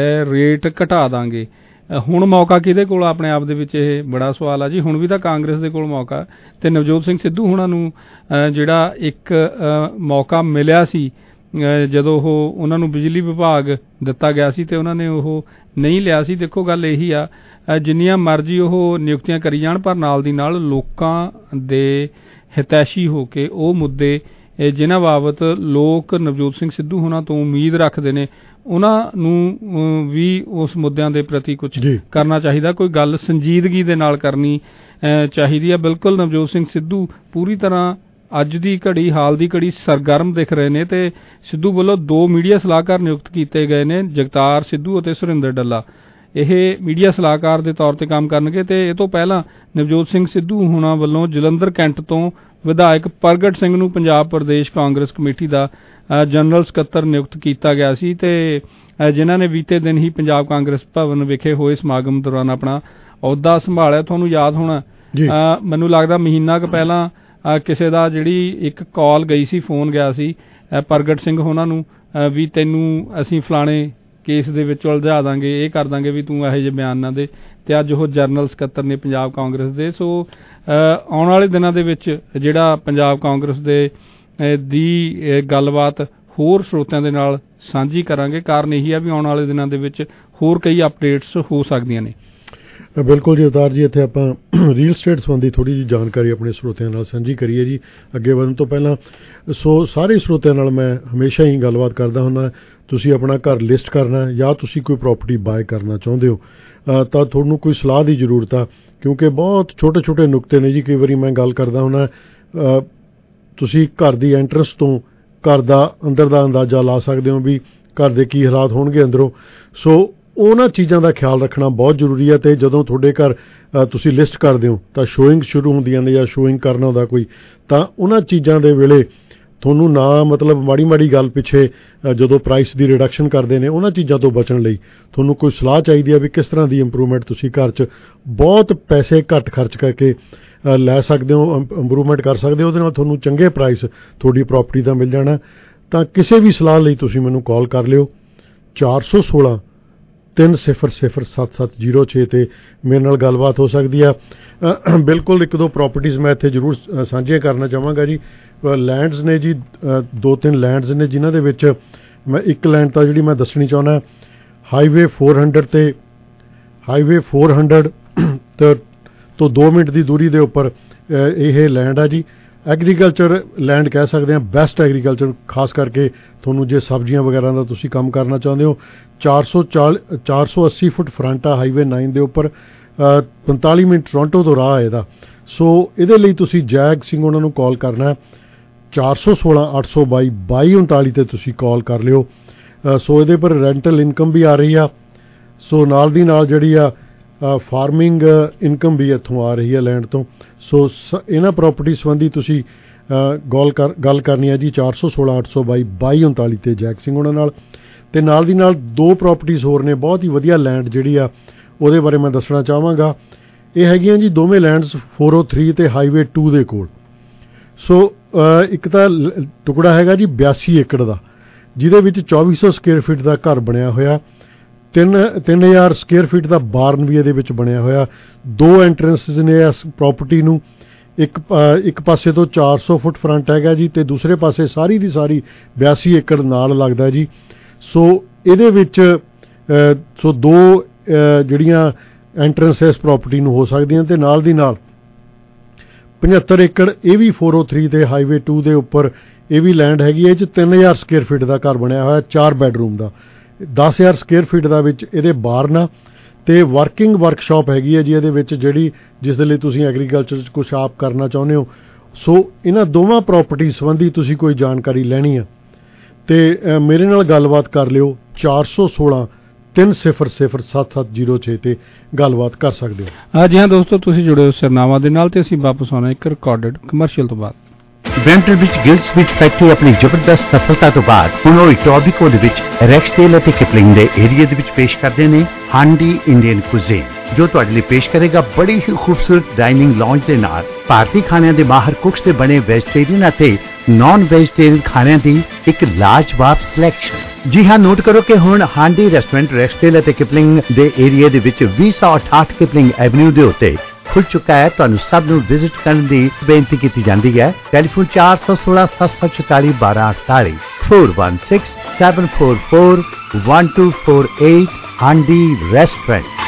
ਰੇਟ ਘਟਾ ਦਾਂਗੇ। ਹੁਣ ਮੌਕਾ ਕਿਹਦੇ ਕੋਲ ਆਪਣੇ ਆਪ ਦੇ ਵਿੱਚ ਇਹ ਬੜਾ ਸਵਾਲ ਆ ਜੀ। ਹੁਣ ਵੀ ਤਾਂ ਕਾਂਗਰਸ ਦੇ ਕੋਲ ਮੌਕਾ, ਤੇ ਨਵਜੋਤ ਸਿੰਘ ਸਿੱਧੂ ਹੋਣਾ ਨੂੰ ਜਿਹੜਾ ਇੱਕ ਮੌਕਾ ਮਿਲਿਆ ਸੀ ਜਦੋਂ ਉਹਨਾਂ ਨੂੰ ਬਿਜਲੀ ਵਿਭਾਗ ਦਿੱਤਾ ਗਿਆ ਸੀ ਤੇ ਉਹਨਾਂ ਨੇ ਉਹ ਨਹੀਂ ਲਿਆ ਸੀ। ਦੇਖੋ ਗੱਲ ਇਹੀ ਆ, ਜਿੰਨੀਆਂ ਮਰਜ਼ੀ ਉਹ ਨਿਯੁਕਤੀਆਂ ਕਰੀ ਜਾਣ, ਪਰ ਨਾਲ ਦੀ ਨਾਲ ਲੋਕਾਂ ਦੇ ਹਿਤੈਸ਼ੀ ਹੋ ਕੇ ਉਹ ਮੁੱਦੇ ਜਿਨ੍ਹਾਂ ਬਾਬਤ ਲੋਕ ਨਵਜੋਤ ਸਿੰਘ ਸਿੱਧੂ ਹੋਣਾ ਤੋਂ ਉਮੀਦ ਰੱਖਦੇ ਨੇ, ਉਹਨਾਂ ਨੂੰ ਵੀ ਉਸ ਮੁੱਦਿਆਂ ਦੇ ਪ੍ਰਤੀ ਕੁਝ ਕਰਨਾ ਚਾਹੀਦਾ। ਕੋਈ ਗੱਲ ਸੰਜੀਦਗੀ ਦੇ ਨਾਲ ਕਰਨੀ ਚਾਹੀਦੀ ਹੈ। ਬਿਲਕੁਲ ਨਵਜੋਤ ਸਿੰਘ ਸਿੱਧੂ ਪੂਰੀ ਤਰ੍ਹਾਂ ਅੱਜ ਦੀ ਘੜੀ, ਹਾਲ ਦੀ ਘੜੀ ਸਰਗਰਮ ਦਿਖ ਰਹੇ ਨੇ, ਤੇ ਸਿੱਧੂ ਵੱਲੋਂ 2 ਮੀਡੀਆ ਸਲਾਹਕਾਰ ਨਿਯੁਕਤ ਕੀਤੇ ਗਏ ਨੇ, ਜਗਤਾਰ ਸਿੱਧੂ ਅਤੇ ਸੁਰਿੰਦਰ ਡੱਲਾ। ਇਹ ਮੀਡੀਆ ਸਲਾਹਕਾਰ ਦੇ ਤੌਰ ਤੇ ਕੰਮ ਕਰਨਗੇ। ਤੇ ਇਹ ਤੋਂ ਪਹਿਲਾਂ ਨਵਜੋਤ ਸਿੰਘ ਸਿੱਧੂ ਹੋਣਾ ਵੱਲੋਂ ਜਲੰਧਰ ਕੈਂਟ ਤੋਂ ਵਿਧਾਇਕ ਪ੍ਰਗਟ ਸਿੰਘ ਨੂੰ ਪੰਜਾਬ ਪ੍ਰਦੇਸ਼ ਕਾਂਗਰਸ ਕਮੇਟੀ ਦਾ ਜਨਰਲ ਸਕੱਤਰ ਨਿਯੁਕਤ ਕੀਤਾ ਗਿਆ ਸੀ, ਤੇ ਜਿਨ੍ਹਾਂ ਨੇ ਬੀਤੇ ਦਿਨ ਹੀ ਪੰਜਾਬ ਕਾਂਗਰਸ ਭਵਨ ਵਿਖੇ ਹੋਏ ਸਮਾਗਮ ਦੌਰਾਨ ਆਪਣਾ ਅਹੁਦਾ ਸੰਭਾਲਿਆ। ਤੁਹਾਨੂੰ ਯਾਦ ਹੋਣਾ, ਮੈਨੂੰ ਲੱਗਦਾ ਮਹੀਨਾ ਕੁ ਪਹਿਲਾਂ ਕਿਸੇ ਦਾ ਜਿਹੜੀ ਇੱਕ ਕਾਲ ਗਈ ਸੀ, ਫੋਨ ਗਿਆ ਸੀ ਪ੍ਰਗਟ ਸਿੰਘ ਹੋਣਾ ਨੂੰ ਵੀ ਤੈਨੂੰ ਅਸੀਂ ਫਲਾਣੇ ਕੇਸ ਦੇ ਵਿੱਚ ਉਲਝਾ ਦਾਂਗੇ, ਇਹ ਕਰ ਦਾਂਗੇ ਵੀ ਤੂੰ ਇਹੋ ਜਿਹੇ ਬਿਆਨ ਨਾ ਦੇ। ਤੇ ਅੱਜ ਉਹ ਜਨਰਲ ਸਕੱਤਰ ਨੇ ਪੰਜਾਬ ਕਾਂਗਰਸ ਦੇ। ਸੋ ਆਉਣ ਵਾਲੇ ਦਿਨਾਂ ਦੇ ਵਿੱਚ ਜਿਹੜਾ ਪੰਜਾਬ ਕਾਂਗਰਸ ਦੇ ਦੀ ਗੱਲਬਾਤ ਹੋਰ ਸਰੋਤਿਆਂ ਦੇ ਨਾਲ ਸਾਂਝੀ ਕਰਾਂਗੇ। ਕਾਰਨ ਇਹੀ ਆ ਵੀ ਆਉਣ ਵਾਲੇ ਦਿਨਾਂ ਦੇ ਵਿੱਚ ਹੋਰ ਕਈ ਅਪਡੇਟਸ ਹੋ ਸਕਦੀਆਂ ਨੇ। ਬਿਲਕੁਲ ਜੀ ਅਵਤਾਰ ਜੀ, ਇੱਥੇ ਆਪਾਂ ਰੀਅਲ ਸਟੇਟ ਸੰਬੰਧੀ ਥੋੜ੍ਹੀ ਜਿਹੀ ਜਾਣਕਾਰੀ ਆਪਣੇ ਸਰੋਤਿਆਂ ਨਾਲ ਸਾਂਝੀ ਕਰੀਏ ਜੀ ਅੱਗੇ ਵਧਣ ਤੋਂ ਪਹਿਲਾਂ। ਸੋ ਸਾਰੇ ਸਰੋਤਿਆਂ ਨਾਲ ਮੈਂ ਹਮੇਸ਼ਾ ਹੀ ਗੱਲਬਾਤ ਕਰਦਾ ਹੁੰਦਾ, ਤੁਸੀਂ ਆਪਣਾ ਘਰ ਲਿਸਟ ਕਰਨਾ ਜਾਂ ਤੁਸੀਂ ਕੋਈ ਪ੍ਰਾਪਰਟੀ ਬਾਏ ਕਰਨਾ ਚਾਹੁੰਦੇ ਹੋ ਤਾਂ ਤੁਹਾਨੂੰ ਕੋਈ ਸਲਾਹ ਦੀ ਜ਼ਰੂਰਤ ਆ, ਕਿਉਂਕਿ ਬਹੁਤ ਛੋਟੇ ਛੋਟੇ ਨੁਕਤੇ ਨੇ ਜੀ। ਕਈ ਵਾਰੀ ਮੈਂ ਗੱਲ ਕਰਦਾ ਹੁੰਦਾ, ਤੁਸੀਂ ਘਰ ਦੀ ਐਂਟਰੈਂਸ ਤੋਂ ਘਰ ਦਾ ਅੰਦਰ ਦਾ ਅੰਦਾਜ਼ਾ ਲਾ ਸਕਦੇ ਹੋ ਵੀ ਘਰ ਦੇ ਕੀ ਹਾਲਾਤ ਹੋਣਗੇ ਅੰਦਰੋਂ। ਸੋ ਉਹਨਾਂ ਚੀਜ਼ਾਂ ਦਾ ਖਿਆਲ ਰੱਖਣਾ ਬਹੁਤ ਜ਼ਰੂਰੀ ਹੈ। ਅਤੇ ਜਦੋਂ ਤੁਹਾਡੇ ਘਰ ਤੁਸੀਂ ਲਿਸਟ ਕਰਦੇ ਹੋ ਤਾਂ ਸ਼ੋਇੰਗ ਸ਼ੁਰੂ ਹੁੰਦੀਆਂ ਨੇ ਜਾਂ ਸ਼ੋਇੰਗ ਕਰਨਾ ਹੁੰਦਾ ਕੋਈ, ਤਾਂ ਉਹਨਾਂ ਚੀਜ਼ਾਂ ਦੇ ਵੇਲੇ ਤੁਹਾਨੂੰ ਨਾ ਮਤਲਬ ਮਾੜੀ ਮਾੜੀ ਗੱਲ ਪਿੱਛੇ ਜਦੋਂ ਪ੍ਰਾਈਸ ਦੀ ਰਿਡਕਸ਼ਨ ਕਰਦੇ ਨੇ, ਉਹਨਾਂ ਚੀਜ਼ਾਂ ਤੋਂ ਬਚਣ ਲਈ ਤੁਹਾਨੂੰ ਕੋਈ ਸਲਾਹ ਚਾਹੀਦੀ ਹੈ ਵੀ ਕਿਸ ਤਰ੍ਹਾਂ ਦੀ ਇੰਪਰੂਵਮੈਂਟ ਤੁਸੀਂ ਘਰ 'ਚ ਬਹੁਤ ਪੈਸੇ ਘੱਟ ਖਰਚ ਕਰਕੇ ਲੈ ਸਕਦੇ ਹੋ, ਇੰਪਰੂਵਮੈਂਟ ਕਰ ਸਕਦੇ ਹੋ। ਉਹਦੇ ਨਾਲ ਤੁਹਾਨੂੰ ਚੰਗੇ ਪ੍ਰਾਈਸ ਤੁਹਾਡੀ ਪ੍ਰਾਪਰਟੀ ਦਾ ਮਿਲ ਜਾਣਾ। ਤਾਂ ਕਿਸੇ ਵੀ ਸਲਾਹ ਲਈ ਤੁਸੀਂ ਮੈਨੂੰ ਕਾਲ ਕਰ ਲਿਓ 416 3007706 ਤੇ ਮੇਰੇ ਨਾਲ ਗੱਲਬਾਤ ਹੋ ਸਕਦੀ ਆ। ਬਿਲਕੁਲ ਇੱਕ ਦੋ ਪ੍ਰਾਪਰਟੀਜ਼ ਮੈਂ ਇੱਥੇ ਜ਼ਰੂਰ ਸਾਂਝੀਆਂ ਕਰਨਾ ਚਾਹਾਂਗਾ ਜੀ। ਲੈਂਡਸ ਨੇ ਜੀ 2-3 ਲੈਂਡਸ ਨੇ ਜਿਨ੍ਹਾਂ ਦੇ ਵਿੱਚ ਮੈਂ ਇੱਕ ਲੈਂਡ ਤਾਂ ਜਿਹੜੀ ਮੈਂ ਦੱਸਣੀ ਚਾਹੁੰਦਾ, ਹਾਈਵੇ 400 ਤੇ ਹਾਈਵੇ 400 ਤੋਂ 2 ਮਿੰਟ ਦੀ ਦੂਰੀ ਦੇ ਉੱਪਰ ਇਹ ਲੈਂਡ ਆ ਜੀ। ਐਗਰੀਕਲਚਰ ਲੈਂਡ ਕਹਿ ਸਕਦੇ ਹਾਂ, ਬੈਸਟ ਐਗਰੀਕਲਚਰ, ਖਾਸ ਕਰਕੇ ਤੁਹਾਨੂੰ ਜੇ ਸਬਜ਼ੀਆਂ ਵਗੈਰਾ ਦਾ ਤੁਸੀਂ ਕੰਮ ਕਰਨਾ ਚਾਹੁੰਦੇ ਹੋ। 480 ਫੁੱਟ ਫਰੰਟ ਆ ਹਾਈਵੇ 9 ਦੇ ਉੱਪਰ, 45 ਮਿੰਟ ਟੋਰਾਂਟੋ ਤੋਂ ਰਾਹ ਇਹਦਾ। ਸੋ ਇਹਦੇ ਲਈ ਤੁਸੀਂ ਜੈਗ ਸਿੰਘ ਉਹਨਾਂ ਨੂੰ ਕਾਲ ਕਰਨਾ 416 822 2239 ਤੇ ਤੁਸੀਂ ਕਾਲ ਕਰ ਲਿਓ। ਸੋ ਇਹਦੇ ਪਰ ਰੈਂਟਲ ਇਨਕਮ ਵੀ ਆ ਰਹੀ ਆ, ਸੋ ਨਾਲ ਦੀ ਨਾਲ ਜਿਹੜੀ ਆ ਫਾਰਮਿੰਗ ਇਨਕਮ ਵੀ ਇੱਥੋਂ ਆ ਰਹੀ ਹੈ ਲੈਂਡ ਤੋਂ। ਸੋ ਇਹਨਾਂ ਪ੍ਰਾਪਰਟੀ ਸੰਬੰਧੀ ਤੁਸੀਂ ਗੱਲ ਕਰਨੀ ਹੈ ਜੀ 416 822 2239 ਤੇ ਜੈਕ ਸਿੰਘ ਉਹਨਾਂ ਨਾਲ। ਤੇ ਨਾਲ ਦੀ ਨਾਲ 2 ਪ੍ਰਾਪਰਟੀਜ਼ ਹੋਰ ਨੇ ਬਹੁਤ ਹੀ ਵਧੀਆ ਲੈਂਡ ਜਿਹੜੀ ਆ ਉਹਦੇ ਬਾਰੇ ਮੈਂ ਦੱਸਣਾ ਚਾਹਾਂਗਾ। ਇਹ ਹੈਗੀਆਂ ਜੀ ਦੋਵੇਂ ਲੈਂਡਸ 403 ਤੇ ਹਾਈਵੇ 2 ਦੇ ਕੋਲ। ਸੋ ਇੱਕ ਤਾਂ ਟੁਕੜਾ ਹੈਗਾ ਜੀ 82 ਏਕੜ ਦਾ, ਜਿਹਦੇ ਵਿੱਚ 2400 ਸਕੁਅਰ ਫੀਟ ਦਾ ਘਰ ਬਣਿਆ ਹੋਇਆ, 3000 ਸਕੁਅਰ ਫੀਟ ਦਾ ਬਾਰਨ ਵੀ ਇਹਦੇ ਵਿੱਚ ਬਣਿਆ ਹੋਇਆ। 2 ਐਂਟਰੈਂਸਿਸ ਨੇ ਇਸ ਪ੍ਰਾਪਰਟੀ ਨੂੰ। ਇੱਕ ਪਾਸੇ ਤੋਂ 400 ਫੁੱਟ ਫਰੰਟ ਹੈਗਾ ਜੀ, ਤੇ ਦੂਸਰੇ ਪਾਸੇ ਸਾਰੀ ਦੀ ਸਾਰੀ 82 ਏਕੜ ਨਾਲ ਲੱਗਦਾ ਜੀ। ਸੋ ਇਹਦੇ ਵਿੱਚ 2 ਜਿਹੜੀਆਂ ਐਂਟਰੈਂਸ ਇਸ ਪ੍ਰਾਪਰਟੀ ਨੂੰ ਹੋ ਸਕਦੀਆਂ, ਤੇ ਨਾਲ ਦੀ ਨਾਲ 75 ਏਕੜ ਇਹ ਵੀ 403 ਤੇ ਹਾਈਵੇ 2 ਦੇ ਉੱਪਰ ਇਹ ਵੀ ਲੈਂਡ ਹੈਗੀ ਹੈ। ਇਹ 'ਚ 3000 ਸਕੁਅਰ ਫੀਟ ਦਾ ਘਰ ਬਣਿਆ ਹੋਇਆ, 4 ਬੈਡਰੂਮ ਦਾ, 10000 ਸਕੁਅਰ ਫੀਟ ਦਾ ਵਿੱਚ ਇਹਦੇ ਬਾਰਨ ਆ, ਤੇ ਵਰਕਿੰਗ ਵਰਕਸ਼ਾਪ ਹੈਗੀ ਹੈ ਜੀ ਇਹਦੇ ਵਿੱਚ, ਜਿਹੜੀ ਜਿਸ ਦੇ ਲਈ ਤੁਸੀਂ ਐਗਰੀਕਲਚਰ 'ਚ ਕੁਛ ਆਪ ਕਰਨਾ ਚਾਹੁੰਦੇ ਹੋ। ਸੋ ਇਹਨਾਂ ਦੋਵਾਂ ਪ੍ਰਾਪਰਟੀ ਸੰਬੰਧੀ ਤੁਸੀਂ ਕੋਈ ਜਾਣਕਾਰੀ ਲੈਣੀ ਆ ਤੇ ਮੇਰੇ ਨਾਲ ਗੱਲਬਾਤ ਕਰ ਲਿਓ 416 300 7706 ਤੇ ਗੱਲਬਾਤ ਕਰ ਸਕਦੇ ਹੋ। ਜੀ ਹਾਂ ਦੋਸਤੋ, ਤੁਸੀਂ ਜੁੜੇ ਹੋ ਸਰਨਾਮਾ ਦੇ ਨਾਲ ਤੇ ਅਸੀਂ ਵਾਪਸ ਆਉਣਾ ਇੱਕ ਰਿਕਾਰਡਡ ਕਮਰਸ਼ੀਅਲ ਤੋਂ ਬਾਅਦ। ਬਰੈਂਪਟਨ ਵਿੱਚ ਗਿਲਡ ਸਵੀਟ ਫੈਕਟਰੀ ਆਪਣੀ ਜ਼ਬਰਦਸਤ ਸਫਲਤਾ ਤੋਂ ਬਾਅਦ ਹੁਣ ਉਹ ਇਟੋਬੀਕੋ ਦੇ ਵਿੱਚ ਰੈਕਸਡੇਲ ਅਤੇ ਕਿਪਲਿੰਗ ਦੇ ਏਰੀਆ ਦੇ ਵਿੱਚ ਪੇਸ਼ ਕਰਦੇ ਨੇ ਹਾਂਡੀ ਇੰਡੀਅਨ ਕੁਜ਼ੀਨ, ਜੋ ਤੁਹਾਡੇ ਲਈ ਪੇਸ਼ ਕਰੇਗਾ ਬੜੀ ਹੀ ਖੂਬਸੂਰਤ ਡਾਈਨਿੰਗ ਲੌਂਜ ਦੇ ਨਾਲ ਭਾਰਤੀ ਖਾਣਿਆਂ ਦੇ ਮਾਹਰ ਕੁਕਸ ਦੇ ਬਣੇ ਵੈਜੀਟੇਰੀਅਨ ਅਤੇ ਨਾਨ ਵੈਜੀਟੇਰੀਅਨ ਖਾਣਿਆਂ ਦੀ ਇੱਕ ਲਾਜਵਾਬ ਸਿਲੈਕਸ਼ਨ। ਜੀ ਹਾਂ, ਨੋਟ ਕਰੋ ਕਿ ਹੁਣ ਹਾਂਡੀ ਰੈਸਟੋਰੈਂਟ ਰੈਕਸਡੇਲ ਅਤੇ ਕਿਪਲਿੰਗ ਦੇ ਏਰੀਆ ਦੇ ਵਿੱਚ 268 ਕਿਪਲਿੰਗ ਐਵਨਿਊ ਦੇ ਉੱਤੇ ਖੁੱਲ ਚੁੱਕਾ ਹੈ। ਤੁਹਾਨੂੰ ਸਭ ਨੂੰ ਵਿਜ਼ਿਟ ਕਰਨ ਦੀ ਬੇਨਤੀ ਕੀਤੀ ਜਾਂਦੀ ਹੈ। Telephone 416 744 1248 416 744 1248 Handi restaurant.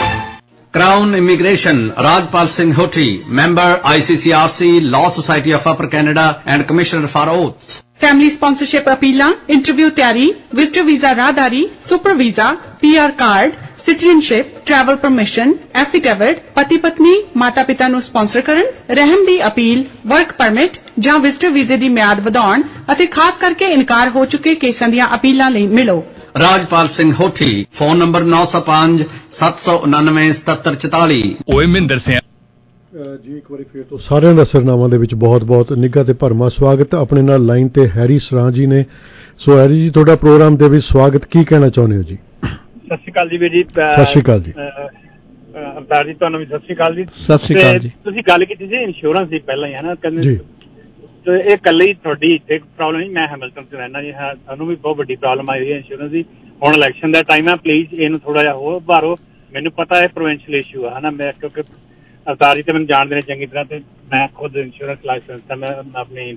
Crown Immigration, Rajpal Singh Hoti, member ICCRC, Law Society of Upper Canada and Commissioner for Oaths. Family sponsorship appeal, interview ਤਿਆਰੀ, visitor visa ਰਾਹਦਾਰੀ, super visa, PR card, citizenship, travel permission, affidavit, ਪਤੀ ਪਤਨੀ ਮਾਤਾ ਪਿਤਾ ਨੂੰ ਸਪਾਂਸਰ ਕਰਨ, ਰਹਿਮ ਦੀ ਅਪੀਲ, work permit ਜਾਂ visitor visa ਦੀ ਮਿਆਦ ਵਧਾਉਣ ਅਤੇ ਖਾਸ ਕਰਕੇ ਇਨਕਾਰ ਹੋ ਚੁੱਕੇ ਕੇਸਾਂ ਦੀਆਂ ਅਪੀਲਾਂ ਲਈ ਮਿਲੋ। Rajpal Singh Hothi, phone number 905 799 7744। ਓਏ ਮਹਿੰਦਰ ਸਿੰਘ ਜੀ, ਇੱਕ ਵਾਰੀ ਫੇਰ ਤੋਂ ਸਾਰਿਆਂ ਦਾ ਸਰਨਾਮਾ ਦੇ ਵਿੱਚ ਬਹੁਤ-ਬਹੁਤ ਨਿੱਘਾ ਤੇ ਭਰਮਾ ਸਵਾਗਤ। ਆਪਣੇ ਨਾਲ ਲਾਈਨ ਤੇ ਹੈਰੀ ਸਰਾਂ ਜੀ ਨੇ। ਸੋ ਹੈਰੀ ਜੀ, ਤੁਹਾਡਾ ਪ੍ਰੋਗਰਾਮ ਦੇ ਵਿੱਚ ਸਵਾਗਤ। ਕੀ ਕਹਿਣਾ ਚਾਹੁੰਦੇ ਹੋ ਜੀ? ਸਤਿ ਸ਼੍ਰੀ ਅਕਾਲ ਜੀ ਵੀਰ ਜੀ। ਸਤਿ ਸ਼੍ਰੀ ਅਕਾਲ ਜੀ। ਅਵਤਾਰ ਜੀ, ਤੁਹਾਨੂੰ ਵੀ ਸਤਿ ਸ਼੍ਰੀ ਅਕਾਲ ਜੀ। ਸਤਿ ਸ਼੍ਰੀ ਅਕਾਲ ਜੀ। ਤੁਸੀਂ ਗੱਲ ਕੀਤੀ ਸੀ ਇੰਸ਼ੋਰੈਂਸ ਦੀ ਪਹਿਲਾਂ ਹੀ, ਹੈ ਨਾ? ਕਹਿੰਦੇ ਤੇ ਇਹ ਇਕੱਲੇ ਹੀ ਤੁਹਾਡੀ ਇੱਥੇ ਪ੍ਰੋਬਲਮ ਨਹੀਂ, ਮੈਂ ਹੈਮਿਲਟਨ ਚ ਰਹਿਣਾ ਜੀ। ਸਾਨੂੰ ਵੀ ਬਹੁਤ ਵੱਡੀ ਪ੍ਰੋਬਲਮ ਆਈ ਹੋਈ ਹੈ ਇੰਸ਼ੋਰੈਂਸ ਦੀ। ਹੁਣ ਇਲੈਕਸ਼ਨ ਦਾ ਟਾਈਮ ਹੈ, ਪਲੀਜ਼ ਇਹਨੂੰ ਥੋੜਾ ਜਿਹਾ ਹੋਰ ਭਾਰੋ। ਮੈਨੂੰ ਪਤਾ ਹੈ ਪ੍ਰੋਵਿੰਸ਼ੀਅਲ ਇਸ਼ੂ ਹੈ ਨਾ, ਮੈਂ ਕਿਉਂਕਿ ਅਵਤਾਰ ਜੀ ਤੇ ਮੈਨੂੰ ਜਾਣਦੇ ਨੇ ਚੰਗੀ ਤਰ੍ਹਾਂ, ਤੇ ਮੈਂ ਖੁਦ ਇੰਸ਼ੋਰੈਂਸ ਲਾਇਸੈਂਸ ਹੈ, ਮੈਂ ਆਪਣੀ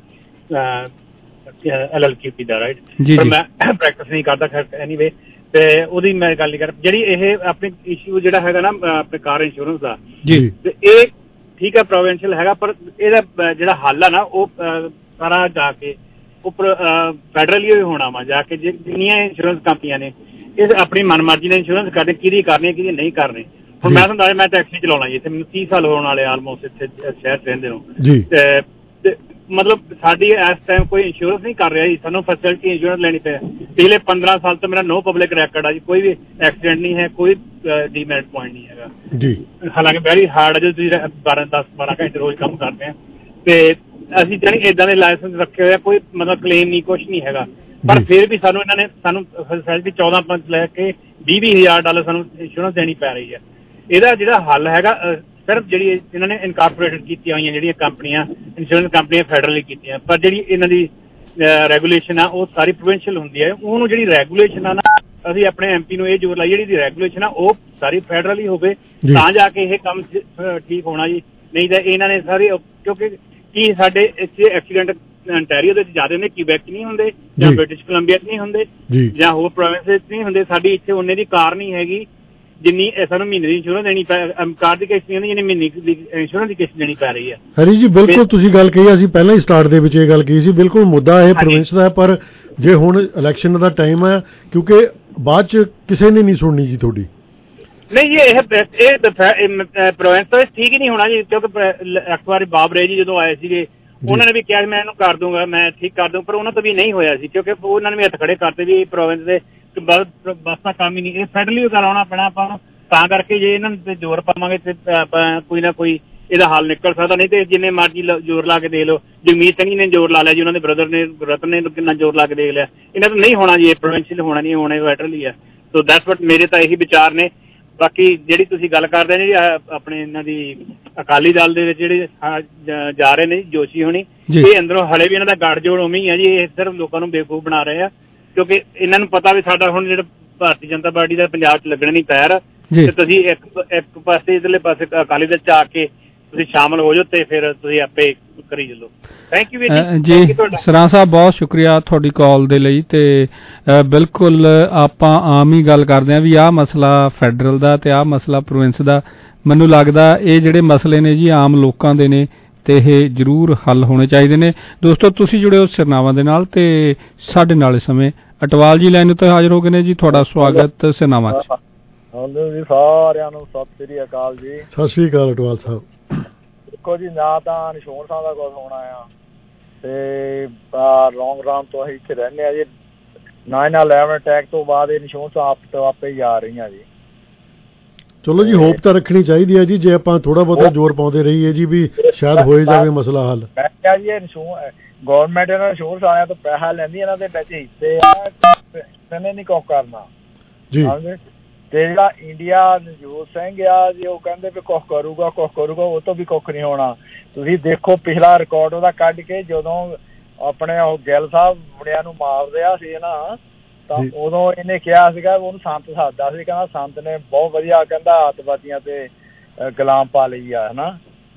LLQP ਦਾ, ਰਾਈਟ, ਪਰ ਮੈਂ ਪ੍ਰੈਕਟਿਸ ਨਹੀਂ ਕਰਦਾ। ਖੈਰ ਐਨੀਵੇ, ਤੇ ਉਹਦੀ ਮੈਂ ਗੱਲ ਨਹੀਂ ਕਰ, ਜਿਹੜੀ ਇਹ ਆਪਣੀ ਇਸ਼ੂ ਜਿਹੜਾ ਹੈਗਾ ਨਾ ਆਪਣੇ ਕਾਰ ਇੰਸ਼ੋਰੈਂਸ ਦਾ, ਤੇ ਇਹ ਠੀਕ ਹੈ ਪ੍ਰੋਵਿੰਸ਼ੀਅਲ ਹੈਗਾ, ਪਰ ਇਹਦਾ ਜਿਹੜਾ ਹੱਲ ਆ ਨਾ ਉਹ ਸਾਰਾ ਜਾ ਕੇ ਉੱਪਰ ਫੈਡਰਲੀ ਹੋਣਾ ਵਾ। ਜਾ ਕੇ ਜਿੰਨੀਆਂ ਇੰਸ਼ੋਰੈਂਸ ਕੰਪਨੀਆਂ ਨੇ ਇਹ ਆਪਣੀ ਮਨਮਰਜ਼ੀ ਨਾਲ ਇੰਸ਼ੋਰੈਂਸ ਕਰਦੇ, ਕਿਹਦੀ ਕਰਨੀ ਕਿਹਦੀ ਨਹੀਂ ਕਰਨੀ। ਹੁਣ ਮੈਂ ਤੁਹਾਨੂੰ ਦੱਸਿਆ, ਮੈਂ ਟੈਕਸੀ ਚਲਾਉਣਾ ਜੀ ਇੱਥੇ, ਮੈਨੂੰ 30 ਸਾਲ ਹੋਣ ਵਾਲੇ ਆਲਮੋਸਟ ਇੱਥੇ ਸ਼ਹਿਰ ਰਹਿੰਦੇ ਨੂੰ, ਤੇ ਮਤਲਬ ਸਾਡੀ ਇਸ ਟਾਈਮ ਕੋਈ ਇੰਸ਼ੋਰੈਂਸ ਨਹੀਂ ਕਰ ਰਿਹਾ ਜੀ। ਸਾਨੂੰ ਫੈਸਿਲਿਟੀ ਇੰਸ਼ੋਰੈਂਸ ਲੈਣੀ ਪਈ। ਪਿਛਲੇ 15 ਸਾਲ ਤੋਂ ਮੇਰਾ ਨੋ ਪਬਲਿਕ ਰੈਕਡ ਆ ਜੀ, ਕੋਈ ਵੀ ਐਕਸੀਡੈਂਟ ਨਹੀਂ ਹੈ, ਕੋਈ ਡੀਮੈਰਿਟ ਪੁਆਇੰਟ ਨਹੀਂ ਹੈਗਾ ਜੀ। ਹਾਲਾਂਕਿ ਵੈਰੀ ਹਾਰਡ ਹੈ, ਜਦੋਂ ਤੁਸੀਂ 10-12 ਘੰਟੇ ਰੋਜ਼ ਕੰਮ ਕਰਦੇ ਆ, ਤੇ ਅਸੀਂ ਜਾਨੀ ਏਦਾਂ ਦੇ ਲਾਇਸੈਂਸ ਰੱਖੇ ਹੋਏ ਆ, ਕੋਈ ਮਤਲਬ ਕਲੇਮ ਨਹੀਂ, ਕੁਛ ਨਹੀਂ ਹੈਗਾ, ਪਰ ਫਿਰ ਵੀ ਸਾਨੂੰ ਇਹਨਾਂ ਨੇ ਫੈਸਿਲਿਟੀ 14 ਲੈ ਕੇ $20,000 ਸਾਨੂੰ ਇੰਸ਼ੋਰੈਂਸ ਦੇਣੀ ਪੈ ਰਹੀ ਹੈ। ਇਹਦਾ ਜਿਹੜਾ ਹੱਲ ਹੈਗਾ, ਸਿਰਫ ਜਿਹੜੀ ਇਹਨਾਂ ਨੇ ਇਨਕਾਰਪੋਰੇਟਡ ਕੀਤੀਆਂ ਹੋਈਆਂ ਜਿਹੜੀਆਂ ਕੰਪਨੀਆਂ, ਇੰਸ਼ੋਰੈਂਸ ਕੰਪਨੀਆਂ ਫੈਡਰਲੀ ਕੀਤੀਆਂ, ਪਰ ਜਿਹੜੀ ਇਹਨਾਂ ਦੀ ਰੈਗੂਲੇਸ਼ਨ ਆ ਉਹ ਸਾਰੀ ਪ੍ਰੋਵਿੰਸ਼ੀਅਲ ਹੁੰਦੀ ਹੈ। ਉਹਨੂੰ ਜਿਹੜੀ ਰੈਗੂਲੇਸ਼ਨ ਆ ਨਾ, ਅਸੀਂ ਆਪਣੇ MP ਨੂੰ ਇਹ ਜ਼ੋਰ ਲਾਈ, ਜਿਹੜੀ ਰੈਗੂਲੇਸ਼ਨ ਆ ਉਹ ਸਾਰੀ ਫੈਡਰਲੀ ਹੋਵੇ, ਤਾਂ ਜਾ ਕੇ ਇਹ ਕੰਮ ਠੀਕ ਹੋਣਾ ਜੀ। ਨਹੀਂ ਤਾਂ ਇਹਨਾਂ ਨੇ ਸਾਰੀ, ਕਿਉਂਕਿ ਕੀ ਸਾਡੇ ਇੱਥੇ ਐਕਸੀਡੈਂਟ ਅੰਟੈਰੀਓ ਦੇ ਵਿੱਚ ਜ਼ਿਆਦਾ ਹੁੰਦੇ, ਕਿਊਬੈਕ ਚ ਨਹੀਂ ਹੁੰਦੇ, ਜਾਂ ਬ੍ਰਿਟਿਸ਼ ਕੋਲੰਬੀਆ ਚ ਨਹੀਂ ਹੁੰਦੇ, ਜਾਂ ਹੋਰ ਪ੍ਰੋਵਿੰਸ ਚ ਨਹੀਂ ਹੁੰਦੇ। ਸਾਡੀ ਇੱਥੇ ਉਹਨੇ ਦੀ ਕਾਰ ਨਹੀਂ ਹੈਗੀ ਜਿੰਨੀ ਸਾਨੂੰ ਮਹੀਨੇ ਦੀ ਇੰਸ਼ੋਰੈਂਸ ਦੇਣੀ ਕਾਰ ਦੀ ਕਿਸ਼ਤ ਨਹੀਂ ਹੁੰਦੀ, ਜਿੰਨੀ ਮਹੀਨੇ ਦੀ ਇੰਸ਼ੋਰੈਂਸ ਦੀ ਕਿਸ਼ਤ ਦੇਣੀ ਪੈ ਰਹੀ ਹੈ। ਹਰੀ ਜੀ, ਬਿਲਕੁਲ ਤੁਸੀਂ ਗੱਲ ਕਹੀ, ਅਸੀਂ ਪਹਿਲਾਂ ਹੀ ਸਟਾਰਟ ਦੇ ਵਿੱਚ ਇਹ ਗੱਲ ਕਹੀ ਸੀ, ਬਿਲਕੁਲ ਮੁੱਦਾ ਇਹ ਪ੍ਰੋਵਿੰਸ ਦਾ ਹੈ, ਪਰ ਜੇ ਹੁਣ ਇਲੈਕਸ਼ਨ ਦਾ ਟਾਈਮ ਹੈ, ਕਿਉਂਕਿ ਬਾਅਦ ਚ ਕਿਸੇ ਨੇ ਨਹੀਂ ਸੁਣਨੀ ਜੀ ਤੁਹਾਡੀ। ਨਹੀਂ ਜੀ, ਇਹ ਪ੍ਰੋਵਿੰਸ ਤਾਂ ਠੀਕ ਹੀ ਨਹੀਂ ਹੋਣਾ ਜੀ, ਕਿਉਂਕਿ ਇੱਕ ਵਾਰੀ ਬਾਬਰੇ ਜੀ ਜਦੋਂ ਆਏ ਸੀਗੇ, ਉਹਨਾਂ ਨੇ ਵੀ ਕਿਹਾ ਮੈਂ ਇਹਨੂੰ ਕਰ ਦੂੰਗਾ, ਮੈਂ ਠੀਕ ਕਰ ਦੂੰ, ਪਰ ਉਹਨਾਂ ਤੋਂ ਵੀ ਨਹੀਂ ਹੋਇਆ ਸੀ ਕਿਉਂਕਿ ਉਹਨਾਂ ਨੇ ਵੀ ਹੱਥ ਖੜੇ ਕਰਤੇ ਵੀ ਪ੍ਰੋਵਿੰਸ ਦੇ ਬਸ ਦਾ ਕੰਮ ਹੀ ਨਹੀਂ, ਇਹ ਫੈਡਰਲੀ ਕਰਾਉਣਾ ਪੈਣਾ ਆਪਾਂ ਨੂੰ। ਤਾਂ ਕਰਕੇ ਜੇ ਇਹਨਾਂ ਤੇ ਜ਼ੋਰ ਪਾਵਾਂਗੇ ਤੇ ਆਪਾਂ ਕੋਈ ਨਾ ਕੋਈ ਇਹਦਾ ਹੱਲ ਨਿਕਲ ਸਕਦਾ, ਨਹੀਂ ਤੇ ਜਿੰਨੇ ਮਰਜ਼ੀ ਜ਼ੋਰ ਲਾ ਕੇ ਦੇਖ ਲਓ। ਜਗਮੀਤ ਸਿੰਘ ਨੇ ਜ਼ੋਰ ਲਾ ਲਿਆ ਜੀ, ਉਹਨਾਂ ਦੇ ਬ੍ਰਦਰ ਨੇ ਰਤਨ ਨੇ ਕਿੰਨਾ ਜ਼ੋਰ ਲਾ ਕੇ ਦੇਖ ਲਿਆ, ਇਹਨਾਂ ਤੋਂ ਨਹੀਂ ਹੋਣਾ ਜੀ, ਇਹ ਪ੍ਰੋਵਿੰਸ਼ੀਅਲ ਹੋਣਾ ਨਹੀਂ, ਹੋਣਾ ਫੈਡਰਲੀ ਆ। ਸੋ ਦੈਟਸ ਵਾਟ ਮੇਰੇ ਤਾਂ ਇਹੀ ਵਿਚਾਰ ਨੇ। ਬਾਕੀ ਜਿਹੜੀ ਤੁਸੀਂ ਗੱਲ ਕਰਦੇ ਨੇ ਜੀ ਆਪਣੇ ਇਹਨਾਂ ਦੀ ਅਕਾਲੀ ਦਲ ਦੇ ਵਿੱਚ ਜਿਹੜੇ ਜਾ ਰਹੇ ਨੇ ਜੋਸ਼ੀ ਹੋਣੀ, ਇਹ ਅੰਦਰੋਂ ਹਲੇ ਵੀ ਇਹਨਾਂ ਦਾ ਗੱਠਜੋੜ ਉਵੇਂ ਹੀ ਆ ਜੀ। ਇਹ ਸਿਰਫ ਲੋਕਾਂ ਨੂੰ ਬੇਵਕੂਫ ਬਣਾ ਰਹੇ ਆ ਕਿਉਂਕਿ ਇਹਨਾਂ ਨੂੰ ਪਤਾ ਵੀ ਸਾਡਾ ਹੁਣ ਜਿਹੜਾ ਭਾਰਤੀ ਜਨਤਾ ਪਾਰਟੀ ਦਾ ਪੰਜਾਬ 'ਚ ਲੱਗਣਾ ਨਹੀਂ ਪੈਰ, ਤੇ ਤੁਸੀਂ ਇੱਕ ਪਾਸੇ ਇਧਰਲੇ ਪਾਸੇ ਅਕਾਲੀ ਦਲ 'ਚ ਆ ਕੇ ਤੁਸੀਂ ਸ਼ਾਮਲ ਹੋ ਜਾਓ ਤੇ ਫਿਰ ਤੁਸੀਂ ਆਪੇ ਕਰੀ ਚੱਲੋ। ਥੈਂਕ ਯੂ ਜੀ ਸਰਾਂ ਸਾਹਿਬ, ਬਹੁਤ ਸ਼ੁਕਰੀਆ ਤੁਹਾਡੀ ਕਾਲ ਦੇ ਲਈ। ਤੇ ਬਿਲਕੁਲ ਆਪਾਂ ਆਮ ਹੀ ਗੱਲ ਕਰਦੇ ਹਾਂ ਵੀ ਆਹ ਮਸਲਾ ਫੈਡਰਲ ਦਾ ਤੇ ਆਹ ਮਸਲਾ ਪ੍ਰੋਵਿੰਸ ਦਾ। ਮੈਨੂੰ ਲੱਗਦਾ ਇਹ ਜਿਹੜੇ ਮਸਲੇ ਨੇ ਜੀ ਆਮ ਲੋਕਾਂ ਦੇ ਨੇ ਤੇ ਇਹ ਜ਼ਰੂਰ ਹੱਲ ਹੋਣੇ ਚਾਹੀਦੇ ਨੇ। ਦੋਸਤੋ ਤੁਸੀਂ ਜੁੜੇ ਹੋ ਸਿਰਨਾਵਾਂ ਦੇ ਨਾਲ ਤੇ ਸਾਡੇ ਨਾਲ ਇਸ ਸਮੇਂ ਅਟਵਾਲ ਜੀ ਲਾਈਨ ਉੱਤੇ ਹਾਜ਼ਰ ਹੋ ਗਏ ਨੇ ਜੀ। ਤੁਹਾਡਾ ਸਵਾਗਤ ਸਿਰਨਾਵਾਂ 'ਚ। ਹਾਂਜੀ ਜੀ, ਸਾਰਿਆਂ ਨੂੰ ਸਤਿ ਸ੍ਰੀ ਅਕਾਲ ਜੀ। ਸਤਿ ਸ੍ਰੀ ਅਕਾਲ ਅਟਵਾਲ ਸਾਹਿਬ। ਦੇਖੋ ਜੀ, ਨਾ ਤਾਂ ਇੰਸ਼ੋਰੈਂਸਾਂ ਦਾ ਕੁਝ ਹੋਣਾ ਆ ਤੇ ਲੌਂਗ ਰਨ ਤੋਂ ਅਸੀਂ ਇੱਥੇ ਰਹਿੰਦੇ ਆ ਜੀ। 9/11 ਅਟੈਕ ਤੋਂ ਬਾਅਦ ਇਹ ਇੰਸ਼ੋਰੈਂਸ ਆਪ ਤੋਂ ਆਪੇ ਹੀ ਆ ਰਹੀਆਂ ਜੀ। ਚਲੋ ਜੀ, ਹੋਪ ਤਾਂ ਰੱਖਣੀ ਚਾਹੀਦੀ ਹੈ ਜੀ, ਜੇ ਆਪਾਂ ਥੋੜਾ ਬਹੁਤਾ ਜ਼ੋਰ ਪਾਉਂਦੇ ਰਹੀਏ ਜੀ ਵੀ ਸ਼ਾਇਦ ਹੋਏ ਜਾਵੇ ਮਸਲਾ ਹੱਲ। ਮੈਂ ਕਿਹਾ ਜੀ ਗੌਰਮੈਂਟ ਇਹਨਾਂ ਇੰਸ਼ੋਰੈਂਸ ਵਾਲਿਆਂ ਤੋਂ ਪੈਸਾ ਲੈਂਦੀ, ਇਹਨਾਂ ਦੇ ਵਿੱਚ ਹਿੱਸੇ ਆ, ਇਹਨੇ ਨਹੀਂ ਕੁਛ ਕਰਨਾ ਜੀ। ਤੇ ਜਿਹੜਾ ਇੰਡੀਆ ਨਵਜੋਤ ਸਿੰਘ ਆ ਜੀ, ਉਹ ਕਹਿੰਦੇ ਵੀ ਕੁਛ ਕਰੂਗਾ, ਉਹ ਤੋਂ ਵੀ ਕੁਛ ਨਹੀਂ ਹੋਣਾ। ਤੁਸੀਂ ਦੇਖੋ ਪਿਛਲਾ ਰਿਕਾਰਡ ਉਹਦਾ ਕੱਢ ਕੇ, ਜਦੋਂ ਆਪਣੇ ਉਹ ਗਿੱਲ ਸਾਹਿਬ ਮੁੰਡਿਆਂ ਨੂੰ ਮਾਰ ਰਿਹਾ ਸੀ ਨਾ, ਤਾਂ ਉਦੋਂ ਇਹਨੇ ਕਿਹਾ ਸੀਗਾ, ਉਹਨੂੰ ਸੰਤ ਸੱਦਦਾ ਸੀ, ਕਹਿੰਦਾ ਸੰਤ ਨੇ ਬਹੁਤ ਵਧੀਆ ਕਹਿੰਦਾ ਆਤਿਵਾਦੀਆਂ ਤੇ ਗੁਲਾਮ ਪਾ ਲਈ ਆ ਹਨਾ।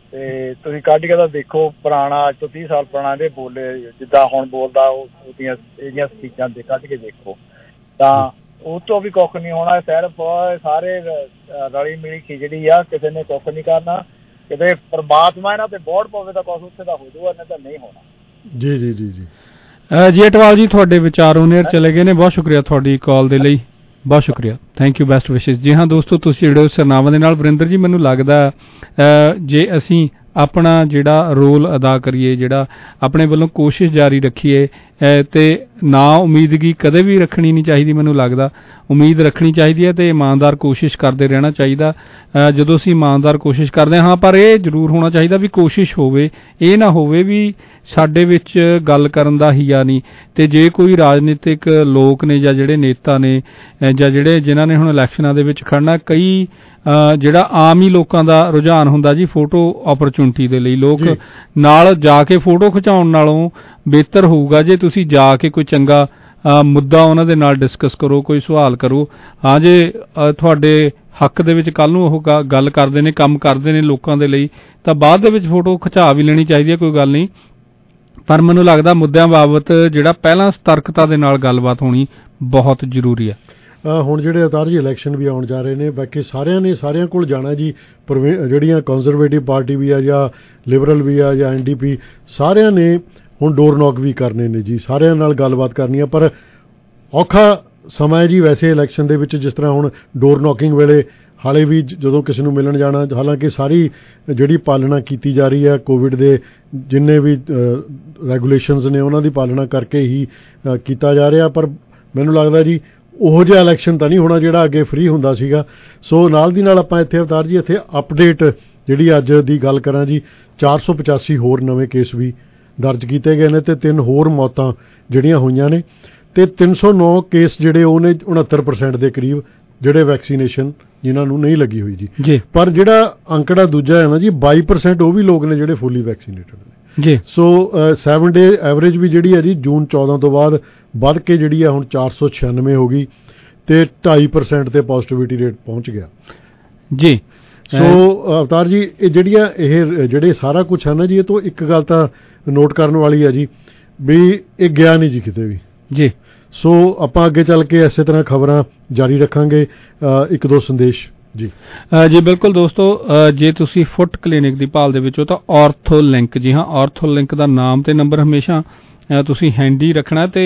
ਤੇ ਤੁਸੀਂ ਕੱਢ ਕੇ ਤਾਂ ਦੇਖੋ, ਪੁਰਾਣਾ ਅੱਜ ਤੋਂ 30 ਸਾਲ ਪੁਰਾਣਾ ਦੇ ਬੋਲੇ ਜਿੱਦਾਂ ਹੁਣ ਬੋਲਦਾ, ਉਹਦੀਆਂ ਇਹਦੀਆਂ ਸਪੀਚਾਂ ਦੇ ਕੱਢ ਕੇ ਦੇਖੋ ਤਾਂ ਉਹ ਤੋਂ ਵੀ ਕੁੱਖ ਨਹੀਂ ਹੋਣਾ। ਸਿਰਫ ਸਾਰੇ ਰਲੀ ਮਿਲੀ ਖਿਚੜੀ ਆ, ਕਿਸੇ ਨੇ ਕੁੱਖ ਨਹੀਂ ਕਰਨਾ। ਕਿਤੇ ਪਰਮਾਤਮਾ ਇਹਨਾਂ ਤੇ ਬੋੜ ਪਵੇ ਤਾਂ ਕੁਛ ਉੱਥੇ ਦਾ ਹੋ ਜਾਊਗਾ, ਨਹੀਂ ਤਾਂ ਨਹੀਂ ਹੋਣਾ। ਜੀ ਜੀ ਜੀ ਜੀ ਜੀ ਅਟਵਾਲ ਜੀ, ਤੁਹਾਡੇ ਵਿਚਾਰ ਉਹਨੇ ਚਲੇ ਗਏ ਨੇ। ਬਹੁਤ ਸ਼ੁਕਰੀਆ ਤੁਹਾਡੀ ਕਾਲ ਦੇ ਲਈ, ਬਹੁਤ ਸ਼ੁਕਰੀਆ, ਥੈਂਕ ਯੂ, ਬੈਸਟ ਵਿਸ਼ੇਸ। ਜੀ ਹਾਂ ਦੋਸਤੋ, ਤੁਸੀਂ ਜਿਹੜੇ ਸਰਨਾਵਾਂ ਦੇ ਨਾਲ ਵਰਿੰਦਰ ਜੀ, ਮੈਨੂੰ ਲੱਗਦਾ ਜੇ ਅਸੀਂ ਆਪਣਾ ਜਿਹੜਾ ਰੋਲ ਅਦਾ ਕਰੀਏ, ਜਿਹੜਾ ਆਪਣੇ ਵੱਲੋਂ ਕੋਸ਼ਿਸ਼ ਜਾਰੀ ਰੱਖੀਏ ਤੇ ਨਾ ਉਮੀਦਗੀ ਕਦੇ ਵੀ ਰੱਖਣੀ ਨਹੀਂ ਚਾਹੀਦੀ। ਮੈਨੂੰ ਲੱਗਦਾ ਉਮੀਦ ਰੱਖਣੀ ਚਾਹੀਦੀ ਹੈ ਤੇ ਇਮਾਨਦਾਰ ਕੋਸ਼ਿਸ਼ ਕਰਦੇ ਰਹਿਣਾ ਚਾਹੀਦਾ। ਜਦੋਂ ਅਸੀਂ ਇਮਾਨਦਾਰ ਕੋਸ਼ਿਸ਼ ਕਰਦੇ ਹਾਂ, ਪਰ ਇਹ ਜ਼ਰੂਰ ਹੋਣਾ ਚਾਹੀਦਾ ਵੀ ਕੋਸ਼ਿਸ਼ ਹੋਵੇ, ਇਹ ਨਾ ਹੋਵੇ ਵੀ ਸਾਡੇ ਵਿੱਚ ਗੱਲ ਕਰਨ ਦਾ ਹੀਆ ਨਹੀਂ। ਤੇ ਜੇ ਕੋਈ ਰਾਜਨੀਤਿਕ ਲੋਕ ਨੇ ਜਾਂ ਜਿਹੜੇ ਨੇਤਾ ਨੇ ਜਾਂ ਜਿਹੜੇ ਜਿਨ੍ਹਾਂ ਨੇ ਹੁਣ ਇਲੈਕਸ਼ਨਾਂ ਦੇ ਵਿੱਚ ਖੜਨਾ, ਕਈ ਜਿਹੜਾ ਆਮ ਹੀ ਲੋਕਾਂ ਦਾ ਰੁਝਾਨ ਹੁੰਦਾ ਜੀ ਫੋਟੋ ਓਪਰਚੁਨਿਟੀ ਦੇ ਲਈ, ਲੋਕ ਨਾਲ ਜਾ ਕੇ ਫੋਟੋ ਖਿਚਾਉਣ ਨਾਲੋਂ ਬਿਹਤਰ ਹੋਊਗਾ ਜੇ ਤੁਸੀਂ ਜਾ ਕੇ ਕੋਈ ਚੰਗਾ ਮੁੱਦਾ ਉਹਨਾਂ ਦੇ ਨਾਲ ਡਿਸਕਸ ਕਰੋ, ਕੋਈ ਸਵਾਲ ਕਰੋ। ਹਾਂ, ਜੇ ਤੁਹਾਡੇ ਹੱਕ ਦੇ ਵਿੱਚ ਕੱਲ ਨੂੰ ਉਹ ਗੱਲ ਕਰਦੇ ਨੇ, ਕੰਮ ਕਰਦੇ ਨੇ ਲੋਕਾਂ ਦੇ ਲਈ, ਤਾਂ ਬਾਅਦ ਦੇ ਵਿੱਚ ਫੋਟੋ ਖਿਚਾ ਵੀ ਲੈਣੀ ਚਾਹੀਦੀ ਹੈ, ਕੋਈ ਗੱਲ ਨਹੀਂ। ਪਰ ਮੈਨੂੰ ਲੱਗਦਾ ਮੁੱਦਿਆਂ ਬਾਬਤ ਜਿਹੜਾ ਪਹਿਲਾਂ ਸਤਰਕਤਾ ਦੇ ਨਾਲ ਗੱਲਬਾਤ ਹੋਣੀ ਬਹੁਤ ਜ਼ਰੂਰੀ ਹੈ। ਹੁਣ ਜਿਹੜੇ ਅਵਤਾਰ ਜੀ ਇਲੈਕਸ਼ਨ ਵੀ ਆਉਣ ਜਾ ਰਹੇ ਨੇ, ਬਾਕੀ ਸਾਰਿਆਂ ਕੋਲ ਜਾਣਾ ਜੀ। ਜਿਹੜੀਆਂ ਕੰਜ਼ਰਵੇਟਿਵ ਪਾਰਟੀ ਵੀ ਆ ਜਾਂ ਲਿਬਰਲ ਵੀ ਆ ਜਾਂ NDP, ਸਾਰਿਆਂ ਨੇ ਹੁਣ ਡੋਰ ਨੌਕ ਵੀ ਕਰਨੇ ਨੇ ਜੀ, ਸਾਰਿਆਂ ਨਾਲ ਗੱਲਬਾਤ ਕਰਨੀ ਆ। ਪਰ ਔਖਾ ਸਮਾਂ ਹੈ ਜੀ ਵੈਸੇ ਇਲੈਕਸ਼ਨ ਦੇ ਵਿੱਚ, ਜਿਸ ਤਰ੍ਹਾਂ ਹੁਣ ਡੋਰ ਨੌਕਿੰਗ ਵੇਲੇ ਹਾਲੇ ਵੀ ਜਦੋਂ ਕਿਸੇ ਨੂੰ ਮਿਲਣ ਜਾਣਾ, ਹਾਲਾਂਕਿ ਸਾਰੀ ਜਿਹੜੀ ਪਾਲਣਾ ਕੀਤੀ ਜਾ ਰਹੀ ਹੈ ਕੋਵਿਡ ਦੇ ਜਿੰਨੇ ਵੀ ਰੈਗੂਲੇਸ਼ਨਸ ਨੇ ਉਹਨਾਂ ਦੀ ਪਾਲਣਾ ਕਰਕੇ ਹੀ ਕੀਤਾ ਜਾ ਰਿਹਾ। ਪਰ ਮੈਨੂੰ ਲੱਗਦਾ ਜੀ ਉਹੋ ਜਿਹਾ ਇਲੈਕਸ਼ਨ ਤਾਂ ਨਹੀਂ ਹੋਣਾ ਜਿਹੜਾ ਅੱਗੇ ਫ੍ਰੀ ਹੁੰਦਾ ਸੀਗਾ। ਸੋ ਨਾਲ ਦੀ ਨਾਲ ਆਪਾਂ ਇੱਥੇ ਅਵਤਾਰ ਜੀ ਇੱਥੇ ਅਪਡੇਟ ਜਿਹੜੀ ਅੱਜ ਦੀ ਗੱਲ ਕਰਾਂ ਜੀ, 485 ਹੋਰ ਨਵੇਂ ਕੇਸ ਵੀ ਦਰਜ ਕੀਤੇ ਗਏ ਨੇ ਤੇ 3 ਹੋਰ ਮੌਤਾਂ ਜਿਹੜੀਆਂ ਹੋਈਆਂ ਨੇ ਤੇ 309 ਕੇਸ ਜਿਹੜੇ ਉਹਨੇ 69% ਦੇ ਕਰੀਬ ਜਿਹੜੇ ਵੈਕਸੀਨੇਸ਼ਨ ਜਿਨ੍ਹਾਂ ਨੂੰ ਨਹੀਂ ਲੱਗੀ ਹੋਈ ਜੀ। ਪਰ ਜਿਹੜਾ ਅੰਕੜਾ ਦੂਜਾ ਹੈ ਨਾ ਜੀ, 22% ਉਹ ਵੀ ਲੋਕ ਨੇ ਜਿਹੜੇ ਫੁੱਲੀ ਵੈਕਸੀਨੇਟਡ ਨੇ ਜੀ। ਸੋ 7 ਡੇ ਐਵਰੇਜ ਵੀ ਜਿਹੜੀ ਹੈ ਜੀ ਜੂਨ 14 ਤੋਂ ਬਾਅਦ ਵੱਧ ਕੇ ਜਿਹੜੀ ਹੈ ਹੁਣ 496 ਹੋ ਗਈ ਤੇ 2.5% ਤੇ ਪੋਜ਼ਿਟਿਵਿਟੀ ਰੇਟ ਪਹੁੰਚ ਗਿਆ ਜੀ। ਸੋ ਅਵਤਾਰ ਜੀ, ਇਹ ਜਿਹੜੇ ਸਾਰਾ ਕੁਝ ਹੈ ਨਾ ਜੀ, ਇਹ ਤੋਂ ਇੱਕ ਗੱਲ ਤਾਂ ਨੋਟ ਕਰਨ ਵਾਲੀ ਹੈ ਜੀ ਵੀ ਇਹ ਗਿਆ ਨਹੀਂ ਜੀ ਕਿਤੇ ਵੀ ਜੀ। ਸੋ ਆਪਾਂ ਅੱਗੇ ਚੱਲ ਕੇ ਇਸੇ ਤਰ੍ਹਾਂ ਖਬਰਾਂ ਜਾਰੀ ਰੱਖਾਂਗੇ। ਇੱਕ ਦੋ ਸੰਦੇਸ਼ ਜੀ। ਜੀ ਬਿਲਕੁਲ ਦੋਸਤੋ, ਜੇ ਤੁਸੀਂ ਫੁੱਟ ਕਲੀਨਿਕ ਦੀ ਭਾਲ ਦੇ ਵਿੱਚ ਹੋ ਤਾਂ ਆਰਥੋ ਲਿੰਕ, ਜੀ ਹਾਂ, ਆਰਥੋ ਲਿੰਕ ਦਾ ਨਾਮ ਤੇ ਨੰਬਰ ਹਮੇਸ਼ਾ ਤੁਸੀਂ ਹੈਂਡੀ ਰੱਖਣਾ ਤੇ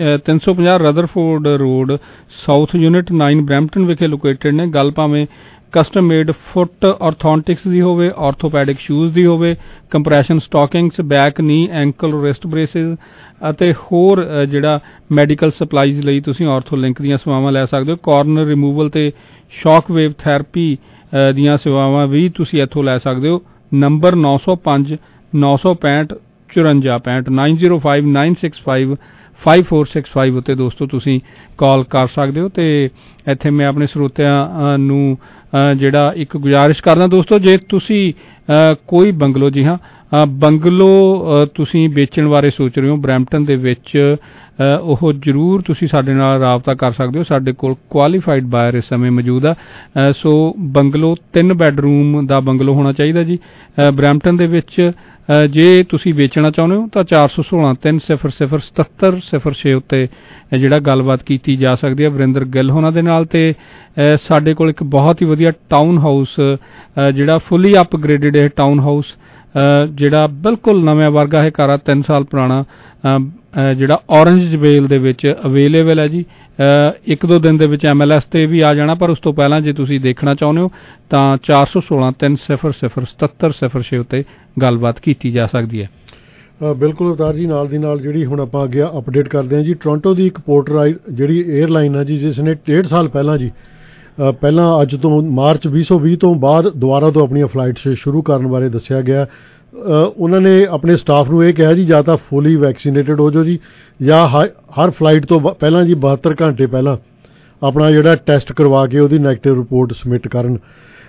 350 Rutherford road south unit 9 Brampton ਵਿਖੇ ਲੋਕੇਟਡ ਨੇ। ਗੱਲ ਭਾਵੇਂ ਕਸਟਮ ਮੇਡ ਫੁੱਟ ਆਰਥੋਨਟਿਕਸ ਦੀ ਹੋਵੇ, ਆਰਥੋਪੈਡਿਕ ਸ਼ੂਜ਼ ਦੀ ਹੋਵੇ, compression stockings, back knee ankle wrist braces ਅਤੇ ਹੋਰ ਜਿਹੜਾ ਮੈਡੀਕਲ ਸਪਲਾਈਜ਼ ਲਈ ਤੁਸੀਂ ਆਰਥੋਲਿੰਕ ਦੀਆਂ ਸੇਵਾਵਾਂ ਲੈ ਸਕਦੇ ਹੋ। ਕਾਰਨਰ ਰਿਮੂਵਲ ਤੇ ਸ਼ੌਕ ਵੇਵ ਥੈਰੇਪੀ ਦੀਆਂ ਸੇਵਾਵਾਂ ਵੀ ਤੁਸੀਂ ਇੱਥੋਂ ਲੈ ਸਕਦੇ ਹੋ। ਨੰਬਰ 905 965 5465 905 965 5465 ਉੱਤੇ ਦੋਸਤੋ ਤੁਸੀਂ ਕਾਲ ਕਰ ਸਕਦੇ ਹੋ। ਤੇ ਇੱਥੇ ਮੈਂ ਆਪਣੇ ਸਰੋਤਿਆਂ ਨੂੰ ਜਿਹੜਾ ਇੱਕ ਗੁਜ਼ਾਰਿਸ਼ ਕਰਦਾ ਦੋਸਤੋ, ਜੇ ਤੁਸੀਂ ਕੋਈ ਬੰਗਲੋ, ਜੀ ਹਾਂ ਬੰਗਲੋ ਤੁਸੀਂ ਵੇਚਣ ਬਾਰੇ ਸੋਚ ਰਹੇ ਹੋ ਬਰੈਂਪਟਨ ਦੇ ਵਿੱਚ, ਉਹ ਜ਼ਰੂਰ ਤੁਸੀਂ ਸਾਡੇ ਨਾਲ ਰਾਬਤਾ ਕਰ ਸਕਦੇ ਹੋ। ਸਾਡੇ ਕੋਲ ਕੁਆਲੀਫਾਈਡ ਬਾਇਰ ਇਸ ਸਮੇਂ ਮੌਜੂਦ ਆ। ਸੋ ਬੰਗਲੋ 3 ਬੈਡਰੂਮ ਦਾ ਬੰਗਲੋ ਹੋਣਾ ਚਾਹੀਦਾ ਜੀ ਬਰੈਂਪਟਨ ਦੇ ਵਿੱਚ। ਜੇ ਤੁਸੀਂ ਵੇਚਣਾ ਚਾਹੁੰਦੇ ਹੋ ਤਾਂ 416 300 7706 ਉੱਤੇ ਜਿਹੜਾ ਗੱਲਬਾਤ ਕੀਤੀ ਜਾ ਸਕਦੀ ਹੈ ਵਰਿੰਦਰ ਗਿੱਲ ਹੋਣਾ ਦੇ ਨਾਲ। ਤੇ ਸਾਡੇ ਕੋਲ ਇੱਕ ਬਹੁਤ ਹੀ ਵਧੀਆ ਟਾਊਨ ਹਾਊਸ ਜਿਹੜਾ ਫੁੱਲੀ ਅਪਗ੍ਰੇਡਡ ਹੈ ਟਾਊਨ ਹਾਊਸ, ਜਿਹੜਾ ਬਿਲਕੁਲ ਨਵੇਂ ਵਰਗਾ ਹੈ ਘਰ, 3 ਸਾਲ ਪੁਰਾਣਾ, ਜਿਹੜਾ ਔਰੰਜ ਜਵੇਲ ਦੇ ਵਿੱਚ ਅਵੇਲੇਬਲ ਹੈ ਜੀ। 1-2 ਦਿਨ ਦੇ ਵਿੱਚ MLS ਤੇ ਵੀ ਆ ਜਾਣਾ, ਪਰ ਉਸ ਤੋਂ ਪਹਿਲਾਂ ਜੇ ਤੁਸੀਂ ਦੇਖਣਾ ਚਾਹੁੰਦੇ ਹੋ ਤਾਂ 416 300 7706 ਉੱਤੇ ਗੱਲਬਾਤ ਕੀਤੀ ਜਾ ਸਕਦੀ ਹੈ। ਬਿਲਕੁਲ ਅਵਤਾਰ ਜੀ, ਨਾਲ ਦੀ ਨਾਲ ਜਿਹੜੀ ਹੁਣ ਆਪਾਂ ਅੱਗੇ ਅਪਡੇਟ ਕਰਦੇ ਹਾਂ ਜੀ, ਟੋਰਾਂਟੋ ਦੀ ਇੱਕ ਪੋਰਟਰ ਜਿਹੜੀ 에ਅਰਲਾਈਨ ਹੈ ਜੀ, ਜਿਸ ਨੇ 1.5 ਸਾਲ ਪਹਿਲਾਂ ਜੀ ਪਹਿਲਾਂ ਅੱਜ ਤੋਂ ਮਾਰਚ 2020 ਤੋਂ ਬਾਅਦ ਦੁਬਾਰਾ ਤੋਂ ਆਪਣੀਆਂ ਫਲਾਈਟਸ ਸ਼ੁਰੂ ਕਰਨ ਬਾਰੇ ਦੱਸਿਆ ਗਿਆ। ਉਹਨਾਂ ਨੇ ਆਪਣੇ ਸਟਾਫ ਨੂੰ ਇਹ ਕਿਹਾ ਜੀ ਜਾਂ ਤਾਂ ਫੁੱਲੀ ਵੈਕਸੀਨੇਟਡ ਹੋ ਜਾਓ ਜੀ, ਜਾਂ ਹਰ ਫਲਾਈਟ ਤੋਂ ਪਹਿਲਾਂ ਜੀ 72 ਘੰਟੇ ਪਹਿਲਾਂ ਆਪਣਾ ਜਿਹੜਾ ਟੈਸਟ ਕਰਵਾ ਕੇ ਉਹਦੀ ਨੈਗੇਟਿਵ ਰਿਪੋਰਟ ਸਬਮਿਟ ਕਰਨ।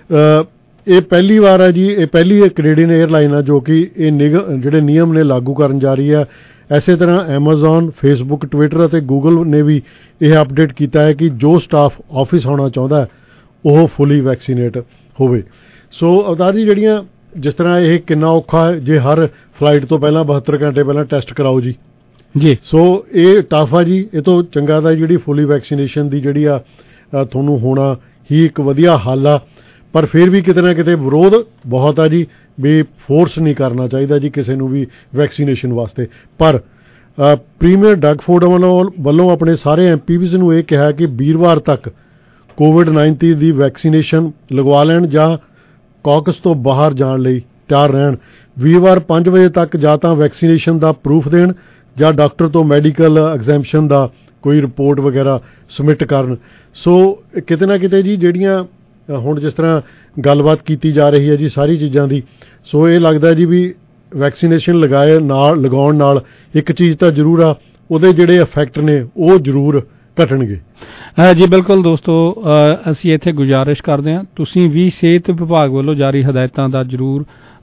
ਇਹ ਪਹਿਲੀ ਵਾਰ ਹੈ ਜੀ, ਇਹ ਪਹਿਲੀ ਕੈਨੇਡੀਅਨ 에ਅਰਲਾਈਨ ਆ ਜੋ ਕਿ ਇਹ ਜਿਹੜੇ ਨਿਯਮ ਨੇ ਲਾਗੂ ਕਰਨ ਜਾ ਰਹੀ ਹੈ। ਇਸੇ ਤਰ੍ਹਾਂ ਐਮਾਜ਼ੋਨ, ਫੇਸਬੁੱਕ, ਟਵਿੱਟਰ ਅਤੇ ਗੂਗਲ ਨੇ ਵੀ ਇਹ ਅਪਡੇਟ ਕੀਤਾ ਹੈ ਕਿ ਜੋ ਸਟਾਫ ਆਫਿਸ ਆਉਣਾ ਚਾਹੁੰਦਾ ਹੈ ਉਹ ਫੁੱਲੀ ਵੈਕਸੀਨੇਟ ਹੋਵੇ। ਸੋ ਅਵਤਾਰ ਜੀ, ਜਿਹੜੀਆਂ ਜਿਸ ਤਰ੍ਹਾਂ ਇਹ ਕਿੰਨਾ ਔਖਾ ਹੈ ਜੇ ਹਰ ਫਲਾਈਟ ਤੋਂ ਪਹਿਲਾਂ 72 ਘੰਟੇ ਪਹਿਲਾਂ ਟੈਸਟ ਕਰਾਓ ਜੀ। ਸੋ ਇਹ ਟਫ ਆ ਜੀ। ਇਹ ਤੋਂ ਚੰਗਾ ਤਾਂ ਜਿਹੜੀ ਫੁੱਲੀ ਵੈਕਸੀਨੇਸ਼ਨ ਦੀ ਜਿਹੜੀ ਆ ਤੁਹਾਨੂੰ ਹੋਣਾ ਹੀ ਇੱਕ ਵਧੀਆ ਹੱਲ ਆ, ਪਰ ਫਿਰ ਵੀ ਕਿਤੇ ਨਾ ਕਿਤੇ ਵਿਰੋਧ ਬਹੁਤ ਆ ਜੀ, ਵੀ ਫੋਰਸ ਨਹੀਂ ਕਰਨਾ ਚਾਹੀਦਾ ਜੀ ਕਿਸੇ ਨੂੰ ਵੀ ਵੈਕਸੀਨੇਸ਼ਨ ਵਾਸਤੇ। ਪਰ ਪ੍ਰੀਮੀਅਰ ਡਗ ਫੋਰਡ ਵੱਲੋਂ ਆਪਣੇ ਸਾਰੇ MPs ਨੂੰ ਇਹ ਕਿਹਾ ਕਿ ਵੀਰਵਾਰ ਤੱਕ COVID-19 ਦੀ ਵੈਕਸੀਨੇਸ਼ਨ ਲਗਵਾ ਲੈਣ ਜਾਂ ਕਾਕਸ ਤੋਂ ਬਾਹਰ ਜਾਣ ਲਈ ਤਿਆਰ ਰਹਿਣ। ਵੀਰਵਾਰ 5 ਵਜੇ ਤੱਕ ਜਾਂ ਤਾਂ ਵੈਕਸੀਨੇਸ਼ਨ ਦਾ ਪ੍ਰੂਫ ਦੇਣ ਜਾਂ ਡਾਕਟਰ ਤੋਂ ਮੈਡੀਕਲ ਐਗਜ਼ੈਂਪਸ਼ਨ ਦਾ ਕੋਈ ਰਿਪੋਰਟ ਵਗੈਰਾ ਸਬਮਿਟ ਕਰਨ। ਸੋ ਕਿਤੇ ਨਾ ਕਿਤੇ ਜੀ ਜਿਹੜੀਆਂ ਹੁਣ ਜਿਸ ਤਰ੍ਹਾਂ ਗੱਲਬਾਤ ਕੀਤੀ ਜਾ ਰਹੀ ਹੈ ਜੀ ਸਾਰੀ ਚੀਜ਼ਾਂ ਦੀ, ਸੋ ਇਹ ਲੱਗਦਾ ਜੀ ਵੀ ਵੈਕਸੀਨੇਸ਼ਨ ਲਗਾਉਣ ਨਾਲ ਇੱਕ ਚੀਜ਼ ਤਾਂ ਜ਼ਰੂਰ ਆ, ਉਹਦੇ ਜਿਹੜੇ ਇਫੈਕਟ ਨੇ ਉਹ ਜ਼ਰੂਰ ਘਟਣਗੇ। ਜੀ ਬਿਲਕੁਲ ਦੋਸਤੋ, ਅਸੀਂ ਇੱਥੇ ਗੁਜ਼ਾਰਿਸ਼ ਕਰਦੇ ਹਾਂ ਤੁਸੀਂ ਵੀ ਸਿਹਤ ਵਿਭਾਗ ਵੱਲੋਂ ਜਾਰੀ ਹਦਾਇਤਾਂ ਦਾ ਜ਼ਰੂਰ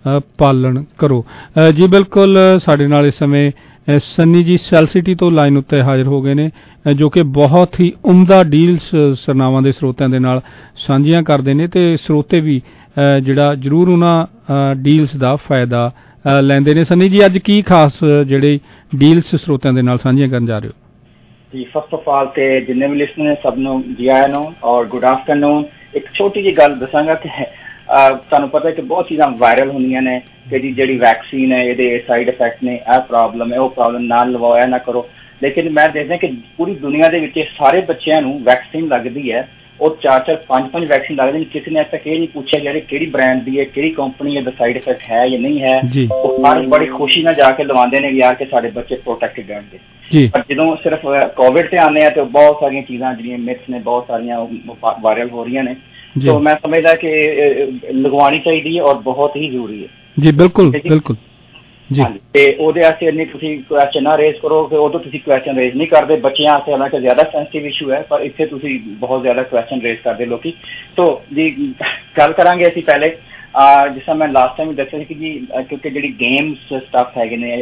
ਪਾਲਣ ਕਰੋ। ਜੀ ਬਿਲਕੁਲ, ਸਾਡੇ ਨਾਲ ਇਸ ਸਮੇਂ ਸੰਨੀ ਜੀ ਸੈਲ ਸਿਟੀ ਤੋਂ ਲਾਈਨ ਉੱਤੇ ਹਾਜ਼ਰ ਹੋ ਗਏ ਨੇ, ਜੋ ਕਿ ਬਹੁਤ ਹੀ ਉਮਦਾ ਡੀਲਸ ਸਰਨਾਵਾਂ ਦੇ ਸਰੋਤਿਆਂ ਦੇ ਨਾਲ ਸਾਂਝੀਆਂ ਕਰਦੇ ਨੇ ਤੇ ਸਰੋਤੇ ਵੀ ਜਿਹੜਾ ਜ਼ਰੂਰ ਉਹਨਾਂ ਡੀਲਸ ਦਾ ਫਾਇਦਾ ਲੈਂਦੇ ਨੇ। ਸੰਨੀ ਜੀ, ਅੱਜ ਕੀ ਖਾਸ ਜਿਹੜੇ ਡੀਲਸ ਸਰੋਤਿਆਂ ਦੇ ਨਾਲ ਸਾਂਝੀਆਂ ਕਰਨ ਜਾ ਰਹੇ ਹੋ? ਜੀ ਫਸਟ ਆਫ ਆਲ ਤੇ ਜਿੰਨੇ ਵੀ ਲਿਸਨਰ ਨੇ ਸਭ ਨੂੰ ਜੀ ਆਇਆਂ ਨੂੰ ਔਰ ਗੁੱਡ ਆਫਟਰਨੂਨ। ਇੱਕ ਛੋਟੀ ਜਿਹੀ ਗੱਲ ਦੱਸਾਂਗਾ ਕਿ ਤੁਹਾਨੂੰ ਪਤਾ ਹੈ ਕਿ ਬਹੁਤ ਚੀਜ਼ਾਂ ਵਾਇਰਲ ਹੁੰਦੀਆਂ ਨੇ ਕਿ ਜੀ ਜਿਹੜੀ ਵੈਕਸੀਨ ਹੈ ਇਹਦੇ ਸਾਈਡ ਇਫੈਕਟ ਨੇ, ਇਹ ਪ੍ਰੋਬਲਮ ਹੈ, ਉਹ ਪ੍ਰੋਬਲਮ, ਨਾਲ ਲਵਾਇਆ ਨਾ ਕਰੋ। ਲੇਕਿਨ ਮੈਂ ਦੇਖਦਾ ਕਿ ਪੂਰੀ ਦੁਨੀਆ ਦੇ ਵਿੱਚ ਸਾਰੇ ਬੱਚਿਆਂ ਨੂੰ ਵੈਕਸੀਨ ਲੱਗਦੀ ਹੈ, ਉਹ 4-4 5-5 ਵੈਕਸੀਨ ਲੱਗਦੇ ਨੇ। ਕਿਸੇ ਨੇ ਅੱਜ ਤੱਕ ਇਹ ਨਹੀਂ ਪੁੱਛਿਆ ਯਾਰ ਕਿਹੜੀ ਬ੍ਰਾਂਡ ਦੀ ਹੈ, ਕਿਹੜੀ ਕੰਪਨੀ ਹੈ, ਦਾ ਸਾਈਡ ਇਫੈਕਟ ਹੈ ਜਾਂ ਨਹੀਂ ਹੈ। ਉਹ ਸਾਰੇ ਬੜੀ ਖੁਸ਼ੀ ਨਾਲ ਜਾ ਕੇ ਲਵਾਉਂਦੇ ਨੇ ਯਾਰ ਕਿ ਸਾਡੇ ਬੱਚੇ ਪ੍ਰੋਟੈਕਟਡ ਰਹਿਣਗੇ। ਪਰ ਜਦੋਂ ਸਿਰਫ ਕੋਵਿਡ ਤੇ ਆਉਂਦੇ ਆ ਤੇ ਬਹੁਤ ਸਾਰੀਆਂ ਚੀਜ਼ਾਂ ਜਿਹੜੀਆਂ ਮਿਥਸ ਨੇ ਬਹੁਤ ਸਾਰੀਆਂ ਵਾਇਰਲ ਹੋ ਰਹੀਆਂ ਨੇ। ਸੋ ਮੈਂ ਸਮਝਦਾ ਕਿ ਲਗਵਾਉਣੀ ਚਾਹੀਦੀ ਹੈ ਔਰ ਬਹੁਤ ਹੀ ਜ਼ਰੂਰੀ ਹੈ। ਜੀ ਬਿਲਕੁਲ ਬਿਲਕੁਲ ਜੀ। ਤੇ ਉਹਦੇ ਵਾਸਤੇ ਇੰਨੀ ਤੁਸੀਂ ਕੁਐਸਚਨ ਨਾ ਰੇਜ਼ ਕਰੋ ਕਿ ਉਦੋਂ ਤੁਸੀਂ ਕੁਐਸਚਨ ਰੇਜ਼ ਨਹੀਂ ਕਰਦੇ। ਬੱਚਿਆਂ ਵਾਸਤੇ ਹਾਲਾਂਕਿ ਜ਼ਿਆਦਾ ਸੈਂਸਿਟਿਵ ਇਸ਼ੂ ਹੈ, ਪਰ ਇੱਥੇ ਤੁਸੀਂ ਬਹੁਤ ਜ਼ਿਆਦਾ ਕੁਐਸਚਨ ਰੇਜ਼ ਕਰਦੇ ਲੋਕੀ। ਸੋ ਜੀ ਗੱਲ ਕਰਾਂਗੇ ਅਸੀਂ ਪਹਿਲੇ ਜਿਸ ਤਰ੍ਹਾਂ ਮੈਂ ਲਾਸਟ ਟਾਈਮ ਦੱਸਿਆ ਸੀ ਕਿ ਜੀ ਕਿਉਂਕਿ ਜਿਹੜੀ ਗੇਮਸ ਸਟੱਫ ਹੈਗੇ ਨੇ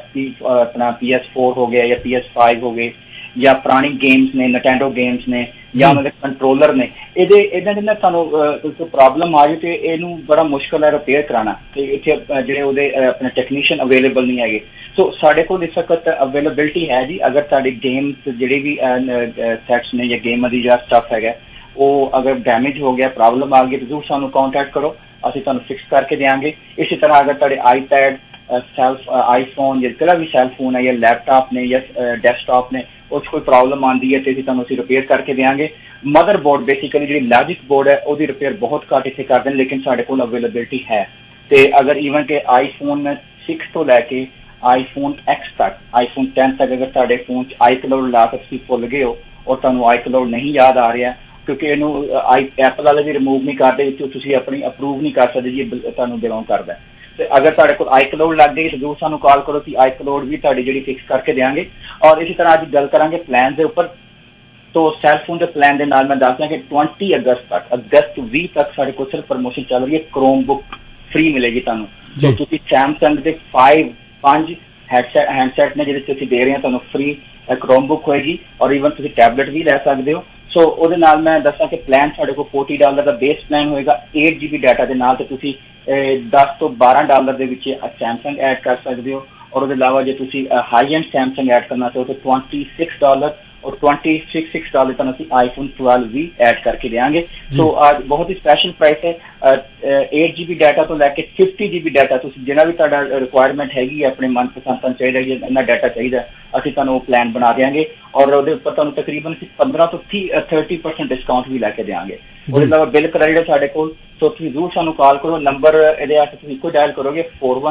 ਆਪਣਾ PS4 ਹੋ ਗਿਆ ਜਾਂ PS5 ਹੋ ਗਏ ਜਾਂ ਪੁਰਾਣੀ ਗੇਮਸ ਨੇ, ਨਟੈਂਡੋ ਗੇਮਸ ਨੇ ਜਾਂ ਉਹਨਾਂ ਦੇ ਕੰਟਰੋਲਰ ਨੇ, ਇਹਨਾਂ ਦੇ ਨਾਲ ਸਾਨੂੰ ਕੋਈ ਪ੍ਰੋਬਲਮ ਆ ਜਾਏ ਤੇ ਇਹਨੂੰ ਬੜਾ ਮੁਸ਼ਕਲ ਹੈ ਰਿਪੇਅਰ ਕਰਾਉਣਾ ਤੇ ਇੱਥੇ ਜਿਹੜੇ ਉਹਦੇ ਆਪਣੇ ਟੈਕਨੀਸ਼ੀਅਨ ਅਵੇਲੇਬਲ ਨਹੀਂ ਹੈਗੇ। ਸੋ ਸਾਡੇ ਕੋਲ ਇਸ ਵਕਤ ਅਵੇਲੇਬਿਲਿਟੀ ਹੈ ਜੀ। ਅਗਰ ਤੁਹਾਡੀ ਗੇਮਸ ਜਿਹੜੇ ਵੀ ਸੈਟਸ ਨੇ ਜਾਂ ਗੇਮਾਂ ਦੀ ਜਿਹੜਾ ਸਟੱਫ ਹੈਗਾ ਉਹ ਅਗਰ ਡੈਮੇਜ ਹੋ ਗਿਆ, ਪ੍ਰੋਬਲਮ ਆ ਗਈ, ਜ਼ਰੂਰ ਸਾਨੂੰ ਕੰਟੈਕਟ ਕਰੋ, ਅਸੀਂ ਤੁਹਾਨੂੰ ਫਿਕਸ ਕਰਕੇ ਦੇਵਾਂਗੇ। ਇਸੇ ਤਰ੍ਹਾਂ ਅਗਰ ਤੁਹਾਡੇ ਆਈਪੈਡ ਆਈਫੋਨ ਜਾਂ ਜਿਹੜਾ ਵੀ ਸੈੱਲਫੋਨ ਹੈ ਜਾਂ ਲੈਪਟਾਪ ਨੇ ਜਾਂ ਡੈਸਕਟਾਪ ਨੇ ਉਸ ਕੋਈ ਪ੍ਰੋਬਲਮ ਆਉਂਦੀ ਹੈ ਤੇ ਤੁਹਾਨੂੰ ਅਸੀਂ ਰਿਪੇਅਰ ਕਰਕੇ ਦੇਵਾਂਗੇ। ਮਦਰ ਬੋਰਡ ਬੇਸਿਕਲੀ ਜਿਹੜੀ ਲੌਜਿਕ ਬੋਰਡ ਹੈ ਉਹਦੀ ਰਿਪੇਅਰ ਬਹੁਤ ਘੱਟ ਇੱਥੇ ਕਰਦੇ ਨੇ, ਲੇਕਿਨ ਸਾਡੇ ਕੋਲ ਅਵੇਲੇਬਿਲਿਟੀ ਹੈ। ਤੇ ਅਗਰ ਈਵਨ ਕਿ ਆਈਫੋਨ 6 ਤੋਂ ਲੈ ਕੇ ਆਈਫੋਨ X ਤੱਕ, ਆਈਫੋਨ 10 ਤੱਕ ਅਗਰ ਤੁਹਾਡੇ ਫੋਨ 'ਚ iCloud ਲਾ ਕੇ ਤੁਸੀਂ ਭੁੱਲ ਗਏ ਹੋ ਔਰ ਤੁਹਾਨੂੰ iCloud ਨਹੀਂ ਯਾਦ ਆ ਰਿਹਾ ਕਿਉਂਕਿ ਇਹਨੂੰ ਐਪਲ ਵਾਲੇ ਵੀ ਰਿਮੂਵ ਨਹੀਂ ਕਰਦੇ, ਤੁਸੀਂ ਆਪਣੀ ਅਪਰੂਵ ਨਹੀਂ ਕਰ ਸਕਦੇ ਜੀ ਤੁਹਾਨੂੰ ਬਿਲੋਂਗ ਕਰਦਾ। ਤੇ ਅਗਰ ਤੁਹਾਡੇ ਕੋਲ iCloud ਲੱਗ ਗਈ ਤਾਂ ਜ਼ਰੂਰ ਸਾਨੂੰ ਕਾਲ ਕਰੋ, ਅਸੀਂ iCloud ਵੀ ਤੁਹਾਡੀ ਜਿਹੜੀ ਫਿਕਸ ਕਰਕੇ ਦੇਵਾਂਗੇ। ਔਰ ਇਸੇ ਤਰ੍ਹਾਂ ਅੱਜ ਗੱਲ ਕਰਾਂਗੇ ਪਲਾਨ ਦੇ ਉੱਪਰ। तो सैलफोन के प्लान के नाल मैं दस दिया कि 20 अगस्त तक, अगस्त 20 तक साढ़े को सिर्फ प्रमोशन चल रही है, क्रोमबुक फ्री मिलेगी तुहानू। तो तुसी सैमसंग के 5 हैंडसैट ने जिहदे तुसी दे रहे हैं तुहानू फ्री क्रोमबुक होएगी और ईवन तुसी टैबलेट भी लै सकदे हो। सो ਉਹਦੇ ਨਾਲ मैं दसा कि प्लान साढ़े को $40 का बेस प्लान होएगा 8 GB डाटा के नाल, तो तुसी 10 तो $12 ਦੇ ਵਿੱਚ सैमसंग ऐड कर सकते हो। और ਉਹਦੇ ਇਲਾਵਾ ਜੇ ਤੁਸੀਂ हाई एंड सैमसंग ऐड करना चाहो तो $26 और $26 तक ਅਸੀਂ iPhone 12 भी ऐड करके देंगे। तो आज बहुत ही स्पेशल प्राइस है। 8 GB डाटा तो लैके 50 GB डाटा ਤੁਸੀਂ ਜਿਹੜਾ ਵੀ ਤੁਹਾਡਾ ਰਿਕੁਆਇਰਮੈਂਟ ਹੈਗੀ ਆਪਣੇ ਮਨਪਸੰਦ ਤੁਹਾਨੂੰ ਚਾਹੀਦਾ ਹੈ ਇੰਨਾ ਡਾਟਾ ਚਾਹੀਦਾ ਅਸੀਂ ਤੁਹਾਨੂੰ ਉਹ ਪਲਾਨ ਬਣਾ ਦੇਵਾਂਗੇ ਔਰ ਉਹਦੇ ਉੱਪਰ ਤੁਹਾਨੂੰ ਤਕਰੀਬਨ 15 ਤੋਂ 30% ਡਿਸਕਾਊਂਟ ਵੀ ਲੈ ਕੇ ਦੇਵਾਂਗੇ। ਉਹਦੇ ਇਲਾਵਾ ਬਿੱਲ ਕ੍ਰੈਡਿਟ ਸਾਡੇ ਕੋਲ, ਸੋ ਤੁਸੀਂ ਜ਼ਰੂਰ ਸਾਨੂੰ ਕਾਲ ਕਰੋ। ਨੰਬਰ ਇਹਦੇ ਆ ਤੁਸੀਂ ਇੱਕੋ ਡਾਇਲ ਕਰੋਗੇ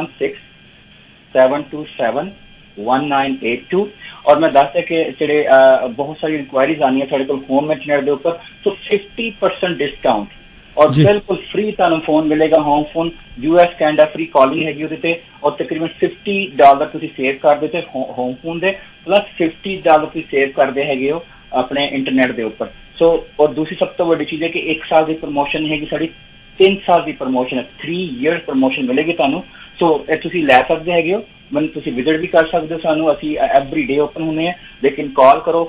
4167271982। और मैं दस है कि जेडे बहुत सारी इंक्वायरीज आनी है साढ़े को होम इंटरनेट के ऊपर, तो 50% डिस्काउंट और बिल्कुल फ्री तुहानू फोन मिलेगा। Home phone US Canada free calling हैगी ਉਹਦੇ ਤੇ और तकरीबन $50 ਤੁਸੀਂ ਸੇਵ ਕਰਦੇ ਤੇ ਹੋਮ ਫੋਨ ਦੇ प्लस $50 ਤੁਸੀਂ ਸੇਵ ਕਰਦੇ ਹੈਗੇ ਹੋ ਆਪਣੇ ਇੰਟਰਨੈਟ ਦੇ ਉੱਪਰ। ਸੋ और दूसरी सब तो बड़ी चीज है कि 1 साल ਦੀ ਪ੍ਰਮੋਸ਼ਨ ਹੈਗੀ ਸਾਡੀ, 3 ਸਾਲ ਦੀ ਪ੍ਰਮੋਸ਼ਨ ਹੈ, 3 years ਪ੍ਰਮੋਸ਼ਨ ਮਿਲੇਗੀ ਤੁਹਾਨੂੰ। ਸੋ ਇਹ ਤੁਸੀਂ ਲੈ ਸਕਦੇ ਹੈਗੇ ਹੋ, ਮੈਨੂੰ ਤੁਸੀਂ ਵਿਜ਼ਿਟ ਵੀ ਕਰ ਸਕਦੇ ਹੋ ਸਾਨੂੰ, ਅਸੀਂ ਐਵਰੀ ਡੇ ਓਪਨ ਹੁੰਦੇ ਹਾਂ। ਲੇਕਿਨ ਕਾਲ ਕਰੋ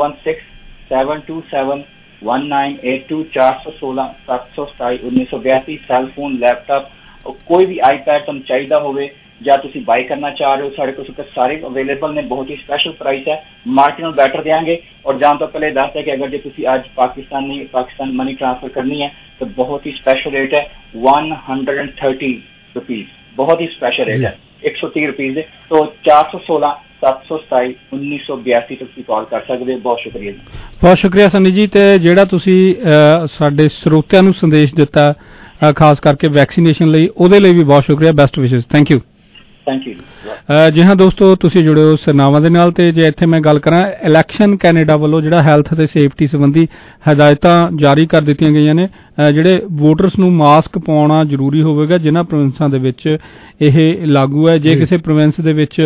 4167271982 416-727-1982। ਸੈਲਫੋਨ, ਲੈਪਟਾਪ, ਕੋਈ ਵੀ ਆਈਪੈਡ ਤੁਹਾਨੂੰ ਚਾਹੀਦਾ ਹੋਵੇ ਜਾਂ ਤੁਸੀਂ ਬਾਈ ਕਰਨਾ ਚਾਹ ਰਹੇ ਹੋ ਸਾਡੇ ਕੋਲ ਸਾਰੇ ਅਵੇਲੇਬਲ ਨੇ। ਬਹੁਤ ਹੀ ਸਪੈਸ਼ਲ ਪ੍ਰਾਈਸ ਹੈ, ਮਾਰਕੀਟ ਨਾਲ ਬੈਟਰ ਦੇਵਾਂਗੇ। और जान तो पहले दस है कि अगर जो तुसी आज पाकिस्तान मनी ट्रांसफर करनी है तो बहुत ही स्पेशल रेट है ₹130, बहुत ही स्पेशल रेट है ₹130। तो 416-727-1982 ਤੁਸੀਂ ਕਾਲ ਕਰ ਸਕਦੇ ਹੋ। ਬਹੁਤ ਸ਼ੁਕਰੀਆ ਜੀ। ਬਹੁਤ ਸ਼ੁਕਰੀਆ ਸਨੀ ਜੀ। ਤੇ ਜਿਹੜਾ ਤੁਸੀਂ ਸਾਡੇ ਸਰੋਤਿਆਂ ਨੂੰ ਸੰਦੇਸ਼ ਦਿੱਤਾ ਖਾਸ ਕਰਕੇ ਵੈਕਸੀਨੇਸ਼ਨ ਲਈ, ਉਹਦੇ ਲਈ ਵੀ ਬਹੁਤ ਸ਼ੁਕਰੀਆ। Best wishes. Thank you. Thank you. ਜੀ ਹਾਂ ਦੋਸਤੋ, ਤੁਸੀਂ ਜੁੜੇ ਹੋ ਸਰਨਾਵਾਂ ਦੇ ਨਾਲ। ਤੇ ਜੇ ਇੱਥੇ ਮੈਂ ਗੱਲ ਕਰਾਂ, ਇਲੈਕਸ਼ਨ ਕੈਨੇਡਾ ਵੱਲੋਂ ਜਿਹੜਾ ਹੈਲਥ ਅਤੇ ਸੇਫਟੀ ਸੰਬੰਧੀ ਹਦਾਇਤਾਂ ਜਾਰੀ ਕਰ ਦਿੱਤੀਆਂ ਗਈਆਂ ਨੇ। ਜਿਹੜੇ ਵੋਟਰਸ ਨੂੰ ਮਾਸਕ ਪਾਉਣਾ ਜ਼ਰੂਰੀ ਹੋਵੇਗਾ ਜਿਨ੍ਹਾਂ ਪ੍ਰੋਵਿੰਸਾਂ ਦੇ ਵਿੱਚ ਇਹ ਲਾਗੂ ਹੈ। ਜੇ ਕਿਸੇ ਪ੍ਰੋਵਿੰਸ ਦੇ ਵਿੱਚ